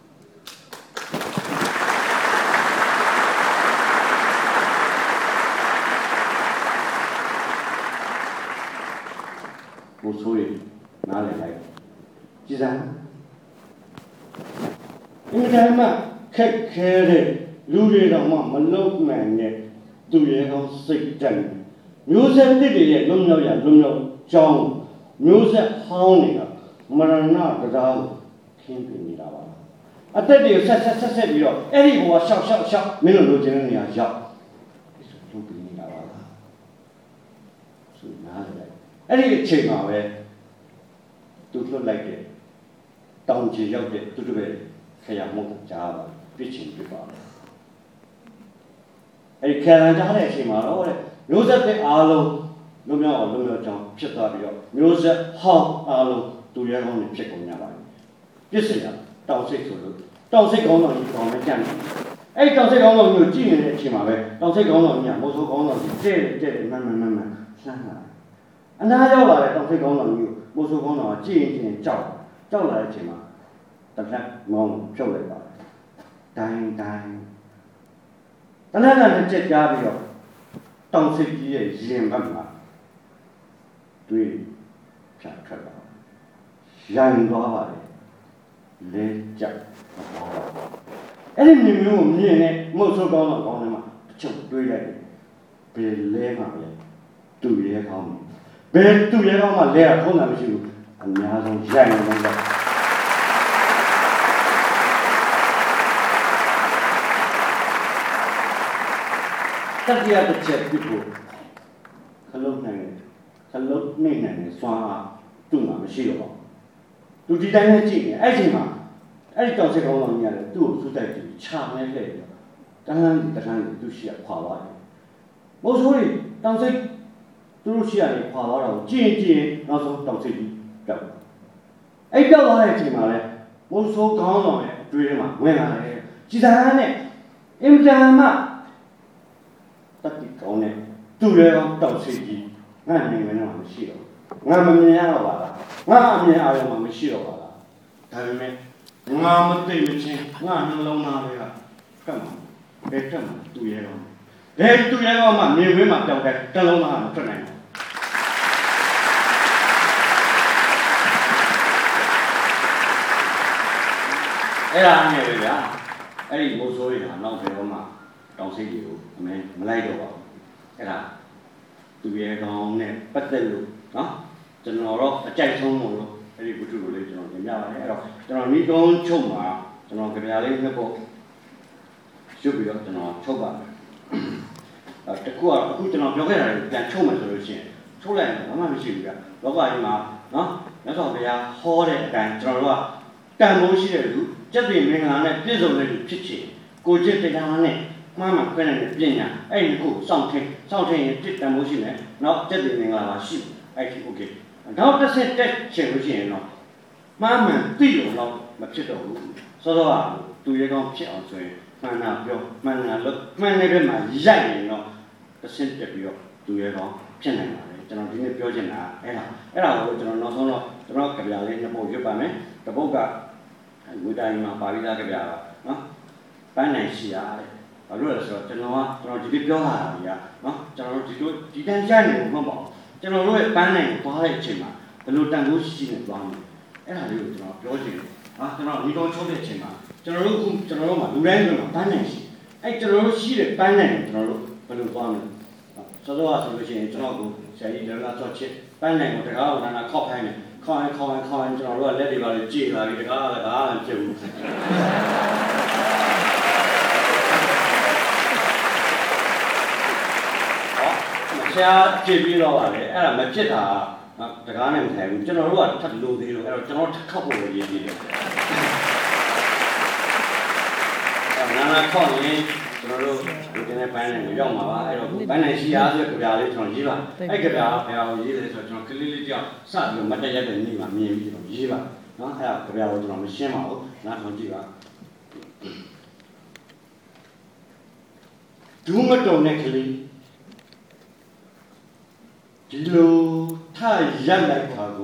ဘိုးဆိုးရနားလည်လိုက်ကြည်စမ်းအင်္ဂါမှခက်ခဲတဲ့လူတွေတော့မှမလုံနိုင်တဲ့သူရဲ့ကောင်းစိတ်တန်မျိုးဆက်တစ်တွေရဲ့လွတ်မြောက်ကြောင်းမျိုးဆက်ဟောင်းတွေကမရဏတရားကိုခင်းပြနေတာပါအသက်တွေဆက်ပြီးတော့အဲ့ဒီဘဝရှောက်မင်းတို့လိုချင်တဲ့နေရာရောက်လုပ်ပြနေတာပါဆိုနားလည်လိုက်အဲ့ဒီအချိန်မှာပဲသူလွတ်လိုက်တဲ့တောင်ကြီးရောက်တဲ့သူတို့ပဲခရမုတ်ကြားပါပြစ်ချင်ပြပါအဲ့ဒီခရံကြားတဲ့အချိန်မှာတော့တဲ့မျိုးဆက်တဲ့အားလုံးလွတ်မြောက်ကြောင်းဖြစ်သွားပြီးတော့မျိုးဆက်ဟောင်းအားလုံးသူရဲကောင်းတွေဖြစ်ကုန်ကြပါပြီပြစ်စရာတောင်စိတ်ဆိုလို့တောင်စိတ်ကောင်းတော်ကြီးကောင်းနဲ့ကြံ့တယ်အဲ့ဒီတောင်စိတ်ကောင်းတော်ကြီးကိုကြည့်နေတဲ့အချိန်မှာပဲတောင်စိတ်ကောင်းတော်ကြီးကမိုးဆိုးကောင်းတော်ကြီးတဲ့မှန်လှမ်းလာအနာရောက်လာတဲ့တောင်စိတ်ကောင်းတော်ကြီးကိုမိုးဆိုးကောင်းတော်ကကြည့်ရင်ကြောက်လာတဲ့အချိန်မှာတစ်ခါမောင်းဖြုတ်လိုက်ပါတယ်တိုင်းတနက်နဲ့ကြက်ကြားပြီးတော့တောင်စိတ်ကြီးရဲ့ရင်ဘက်မှာတွေးဖြတ်ထွက်လာရန်သွားပါတယ်လဲကြအဲ့ဒီမျိုးမြင်နဲ့မုတ်ဆိုးကောင်းတော့ကောင်းတယ်မှာအချုပ်တွေးလိုက်တယ်ဘယ်လဲမှာလဲသူ့ရဲကောင်းဘယ်သူ့ရဲကောင်းမှလဲထုံးတာမရှိဘူးအများဆုံးရိုက်နေတယ်တတိယတစ်ချက်ပြဖို့ခလုံးနေစွမ်းအားသူ့မှာမရှိတော့ဘူးသူဒီတိုင်းနဲ့ကြည့်နေအဲ့ဒီမှာအဲ့ဒီတောင်စိတ်ကောင်းတော်ကြီးရတယ်သူ့ကိုစူးတိုက်ကြည့်ချာမဲလှည့်ပြီးတန်းသူ့ရှိရခွာသွားတယ်မိုးဆိုးတွေတောင်စိတ်သူတို့ရှိရတယ်ခွာသွားတာကိုကြည့်နောက်ဆုံးတောင်စိတ်ကြီးပြောက်အဲ့ပြောက်သွားတဲ့အချိန်မှာလဲမိုးဆိုးကောင်းတော်ရဲ့အတွင်းမှာဝင်လာတယ်ကြည်စားနဲ့အင်တာမတတိကောင်းနဲ့သူ့ရဲ့တောင်စိတ်ကြီးငါ့နေမနေမှမရှိတော့ငါမမြင်ရတော့ပါလားငါအမြင်အားလုံးမှမရှိတော့ပါလားဒါပေမဲ့ငါမသိမချင်းငါနှလုံးသားတွေကကတ်မှာဘယ်တက်မှာသူရဲတော့ဘယ်သူရဲတော့မှမြေဝင်းမှာတောင်းတဲ့တလုံးသားမထွက်နိုင်ဘူးအဲ့ဒါနဲ့ပဲဗျာအဲ့ဒီမိုးဆိုးတွေကနောက်ဘယ်တော့မှတောင်စိတ်တွေကိုမလိုက်တော့ပါဘူးအဲ့ဒါသူရဲ့ကောင်းနဲ့ပတ်သက်လို့နော်ကျွန်တော်တော့အကြိုက်ဆုံးလို့အဲ့ဒီဝတ္ထုကိုလေးကျွန်တော်တင်ပြပါတယ်အဲ့တော့ကျွန်တော်ဤကုန်းချုပ်မှာကျွန်တော်ကြပြလေးနှစ်ပုဒ်ရွတ်ပြီးတော့ကျွန်တော်ချုပ်ပါမယ်တကူကအခုကျွန်တော်ပြောခဲ့တာကိုပြန်ချုပ်မယ်ဆိုလို့ရှိရင်ချုပ်လိုက်ရင်ဘာမှမရှိဘူးဗျလောကကြီးမှာနော်မြတ်စွာဘုရားဟောတဲ့အတိုင်းကျွန်တော်တို့ကတန်ဖိုးရှိတဲ့လူကျက်ပြင်မင်္ဂလာနဲ့ပြည့်စုံတဲ့လူဖြစ်ချင်ကိုကျင့်တရားနဲ့မှန်မှန်ပြည့်နေတဲ့ပညာအဲ့ဒီကိုစောင့်ထင်းရင်တစ်တန်ဖိုးရှိမယ်နော်ကျက်ပြင်မင်္ဂလာပါရှိအဲ့ဒီ okay နောက်တစ်ဆက်တက်ချင်လို့ရှိရင်တော့မှန်မှန်သိလို့တော့မဖြစ်တော့ဘူးစောစောကသူရဲကောင်းဖြစ်အောင်ဆိုရင်မှန်တာပြောမှန်တာလို့မှန်တဲ့ဘက်မှာရိုက်ရင်တော့တစ်ဆက်တက်ပြီးတော့သူရဲကောင်းဖြစ်နိုင်ပါတယ်ကျွန်တော်ဒီနေ့ပြောချင်တာအဲ့ဒါကိုကျွန်တော်နောက်ဆုံးတော့ကျွန်တော်ကြပြလေးနှစ်ပုဒ်ရွတ်ပါမယ်တစ်ပုဒ်ကဝိတိုင်းမှာပါဠိသားကြပြပါနော်ပန်းနိုင်ရှိရတယ်ဘာလို့လဲဆိုတော့ကျွန်တော်ဒီလိုပြောလာတာကြီးကနော်ကျွန်တော်တို့ဒီတန်းကြားနေလို့မဟုတ်ပါဘူးကျွန်တော်တို့ရဲ့ပန်းနိုင်ကိုသွားတဲ့အချိန်မှာဘယ်လိုတန်ဖိုးရှိနေသွားမလဲအဲ့ဒါလေးကိုကျွန်တော်ပြောချင်တယ်ဟာကျွန်တော်ဒီကောင်ချုပ်တဲ့အချိန်မှာကျွန်တော်တို့မှာလူတိုင်းမှာပန်းနိုင်ရှိအဲ့ကျွန်တော်တို့ရှိတဲ့ပန်းနိုင်ကိုကျွန်တော်တို့ဘယ်လိုသွားမလဲစောစောဆိုလို့ရှိရင်ကျွန်တော်ကိုဆရာကြီးလည်းလာတော့ချစ်ပန်းနိုင်ကိုတကားကိုနာခောက်ခိုင်းတယ်ခေါင်းကျွန်တော်တို့ကလက်တွေပါလေကြည်လာပြီးတကားလည်းဒါမှမဖြစ်ဘူးဆရာကြည့်ပြီးတော့ပါလေအဲ့ဒါမဖြစ်တာတကားနဲ့မထိုင်ဘူးကျွန်တော်တို့ကထပ်လို့သေးလို့အဲ့တော့ကျွန်တော်ထပ်ခောက်ဖို့ရည်ရည်တယ်နာခောက်ရင်ကျွန်တော်တို့ဒီနေ့ပန်းနိုင်ရောက်မှာပါအဲ့တော့ပန်းနိုင်ရှိအားဆိုကြပြလေးကျွန်တော်ရေးပါအဲ့ကြပြဘယ်အောင်ရေးလဲဆိုတော့ကျွန်တော်ကလေးလေးကြောက်စပြီးမတက်ရတဲ့နေ့မှာမြင်ပြီးတော့ရေးပါနော်အဲ့ဒါကြပြကိုကျွန်တော်မရှင်းပါဘူးနားထောင်ကြည့်ပါဒူးမတုံတဲ့ကလေးဒီလိုထရက်လိုက်တာက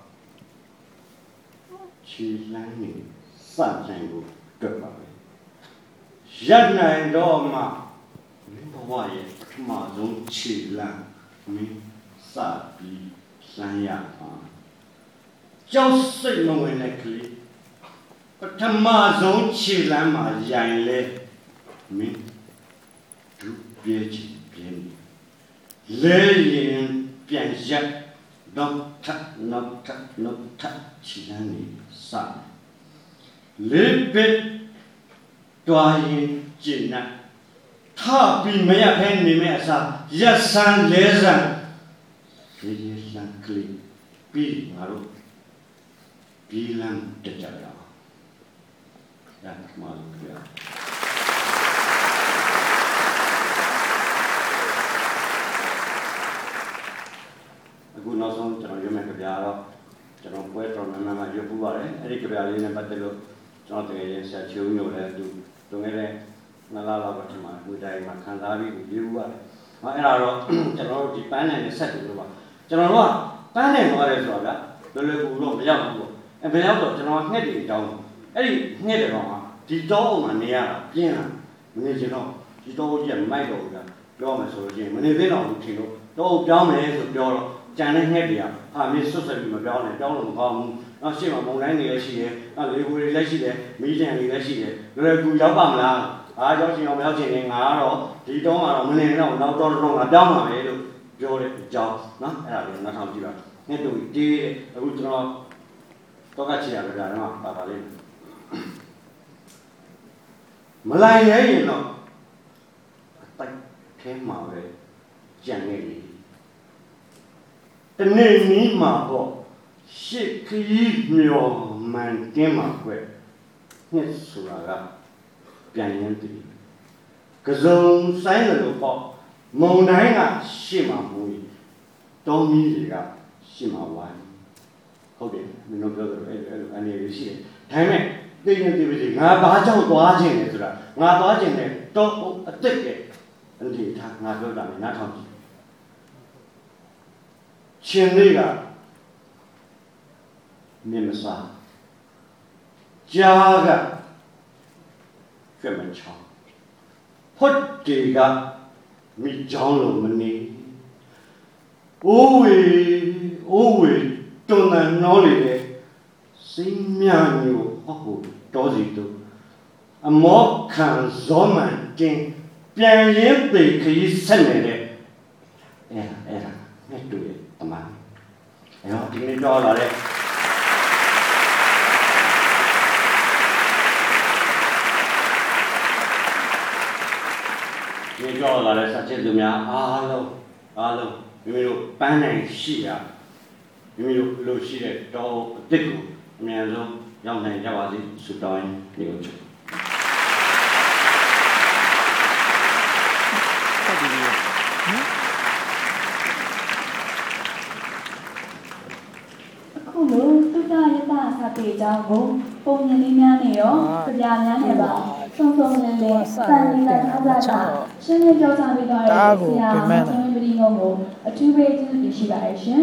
ခြေလမ်းနဲ့စနိုင်ကိုတွေ့ပါပဲရက်နိုင်တော့မှဘဝရဲ့ပထမဆုံးခြေလမ်းမင်းစပြီးလမ်းရပါကြောက်စိတ်မဝင်တဲ့ကလေးပထမဆုံးခြေလမ်းမှာရိုင်လဲမင်းဒုပြေးချင်ပြင်းလဲရင်ပြန်ရက်နောက်ထပ်ခြေလမ်းနေစလေးပစ်တွားရင်ကျင့်နဲ့ထပြီးမရဖဲနေမဲ့အစားရက်ဆန်းလဲဆန်းဒီလမ်းကလေးပြီးငါတို့ဒီလမ်းတက်ကြရအောင်ရမှာလို့ပြောအခုနောက်ဆုံးကျွန်တော်ရွေးမဲ့ကြပြတော့ကျွန်တော်ပွဲတော်များများရွေးပူပါတယ်အဲ့ဒီကြပြလေးနဲ့ပတ်သက်လို့ကျွန်တော်တကယ်ရင်ဆက်ချိုးမျိုးလည်းသူတုံးခဲ့တဲ့နလာလာပါထင်မှာဝိတိုင်းမှာခံစားပြီးရွေးပူပါတယ်။အဲ့ဒါတော့ကျွန်တော်တို့ဒီပန်းနိုင်နဲ့ဆက်တယ်လို့ပါကျွန်တော်တို့ကပန်းနိုင်သွားတယ်ဆိုတာကလွယ်ကူတော့မရောက်ဘူးပေါ့။ဘယ်ရောက်တော့ကျွန်တော်ငှက်တွေတောင်းအဲ့ဒီငှက်တွေတော့ဒီတောအုံမှာနေရတာပြင်းတာမနေချင်တော့ဒီတောကြီးကမိုက်တော့ဘူးကပြောမယ်ဆိုလို့ချင်းမနေသေးတော့ဘူးထင်လို့တော့ပြောင်းမယ်ဆိုပြောတော့ကြံတဲ့ငှက်တွေကမင်းဆွတ်ဆက်ပြီးမပြောင်းနဲ့ပြောင်းလို့မကောင်းဘူး။နောက်ရှေ့မှာမုံတိုင်းတွေလည်းရှိတယ်။နောက်လေဘူးတွေလည်းရှိတယ်။မီးတံတွေလည်းရှိတယ်။လွယ်ကူရောက်ပါမလား။ရောက်ချင်အောင်မရောက်ချင်ရင်ငါကတော့ဒီတော့မှတော့မနေတော့နောက်တော့ငါပြောင်းပါမယ်လို့ပြောတဲ့အကြောင်းနော်အဲ့ဒါလေးနောက်ထောင်ကြည့်ပါ။ငှက်တို့တီးအခုကျွန်တော်တော့ကချီရကြတယ်မှာပါလေးမလိုက်ရရင်တော့တိုက်ခဲမှာပဲကြံနေတယ်တနေ့နီးမှာပေါ့ရှစ်ခရီးမျောမှန်တင်းမှာကွယ်နှစ်ဆိုတာကပြန်ရင်းတည်ကစုံဆိုင်လို့ပေါ့မုံတိုင်းကရှေ့မှာမူကြီးတောမီးတွေကရှေ့မှာဝိုင်းဟုတ်တယ်မင်းတို့ပြောတယ်အဲ့အနေလေးရှိတယ်ဒါပေမဲ့သိနေပြီငါဘာကြောင့်သွားခြင်းလဲဆိုတာငါသွားခြင်းနဲ့တော့အစ်စ်ရဲ့အနေထားငါပြောတာလည်းနားထောင်ကြည့်ရှင်လေးကမြင်မစားကြားကကြက်မချောင်းဟုတ်တေကမိချောင်းလုံးမနေအိုးဝေတွန်တဲ့နောလေးလေစိမ့်မြမျိုးဟုတ်တော်စီတို့အမောခံဇောမန်တင်ပြန်ရင်ပေခရီးဆက်နေတဲ့နဲ့တွေ့တဲ့တမန်အဲ့တော့ဒီနေ့ပြောလာတဲ့ဒီကြောလာတဲ့စာချက်သူများအားလုံးမိမိတို့ပန်းနိုင်ရှိရမိမိတို့လိုရှိတဲ့တော်အစ်စ်ကိုအများဆုံးရောက်နိုင်ကြပါစေဆုတောင်းနေကြပါအခုလိုသုတရတစာပေအကြောင်းကိုပုံမြင်လေးများနဲ့ရောကြပြများနဲ့ပါဆုံးဆုံးလင်းလင်းစာရင်းနဲ့အားသာတာရှင်းလင်းပြောကြားပေးသွားတဲ့ဆရာမင်းပရိငုံကိုအထူးပဲကျေးဇူးတင်ရှိပါတယ်ရှင်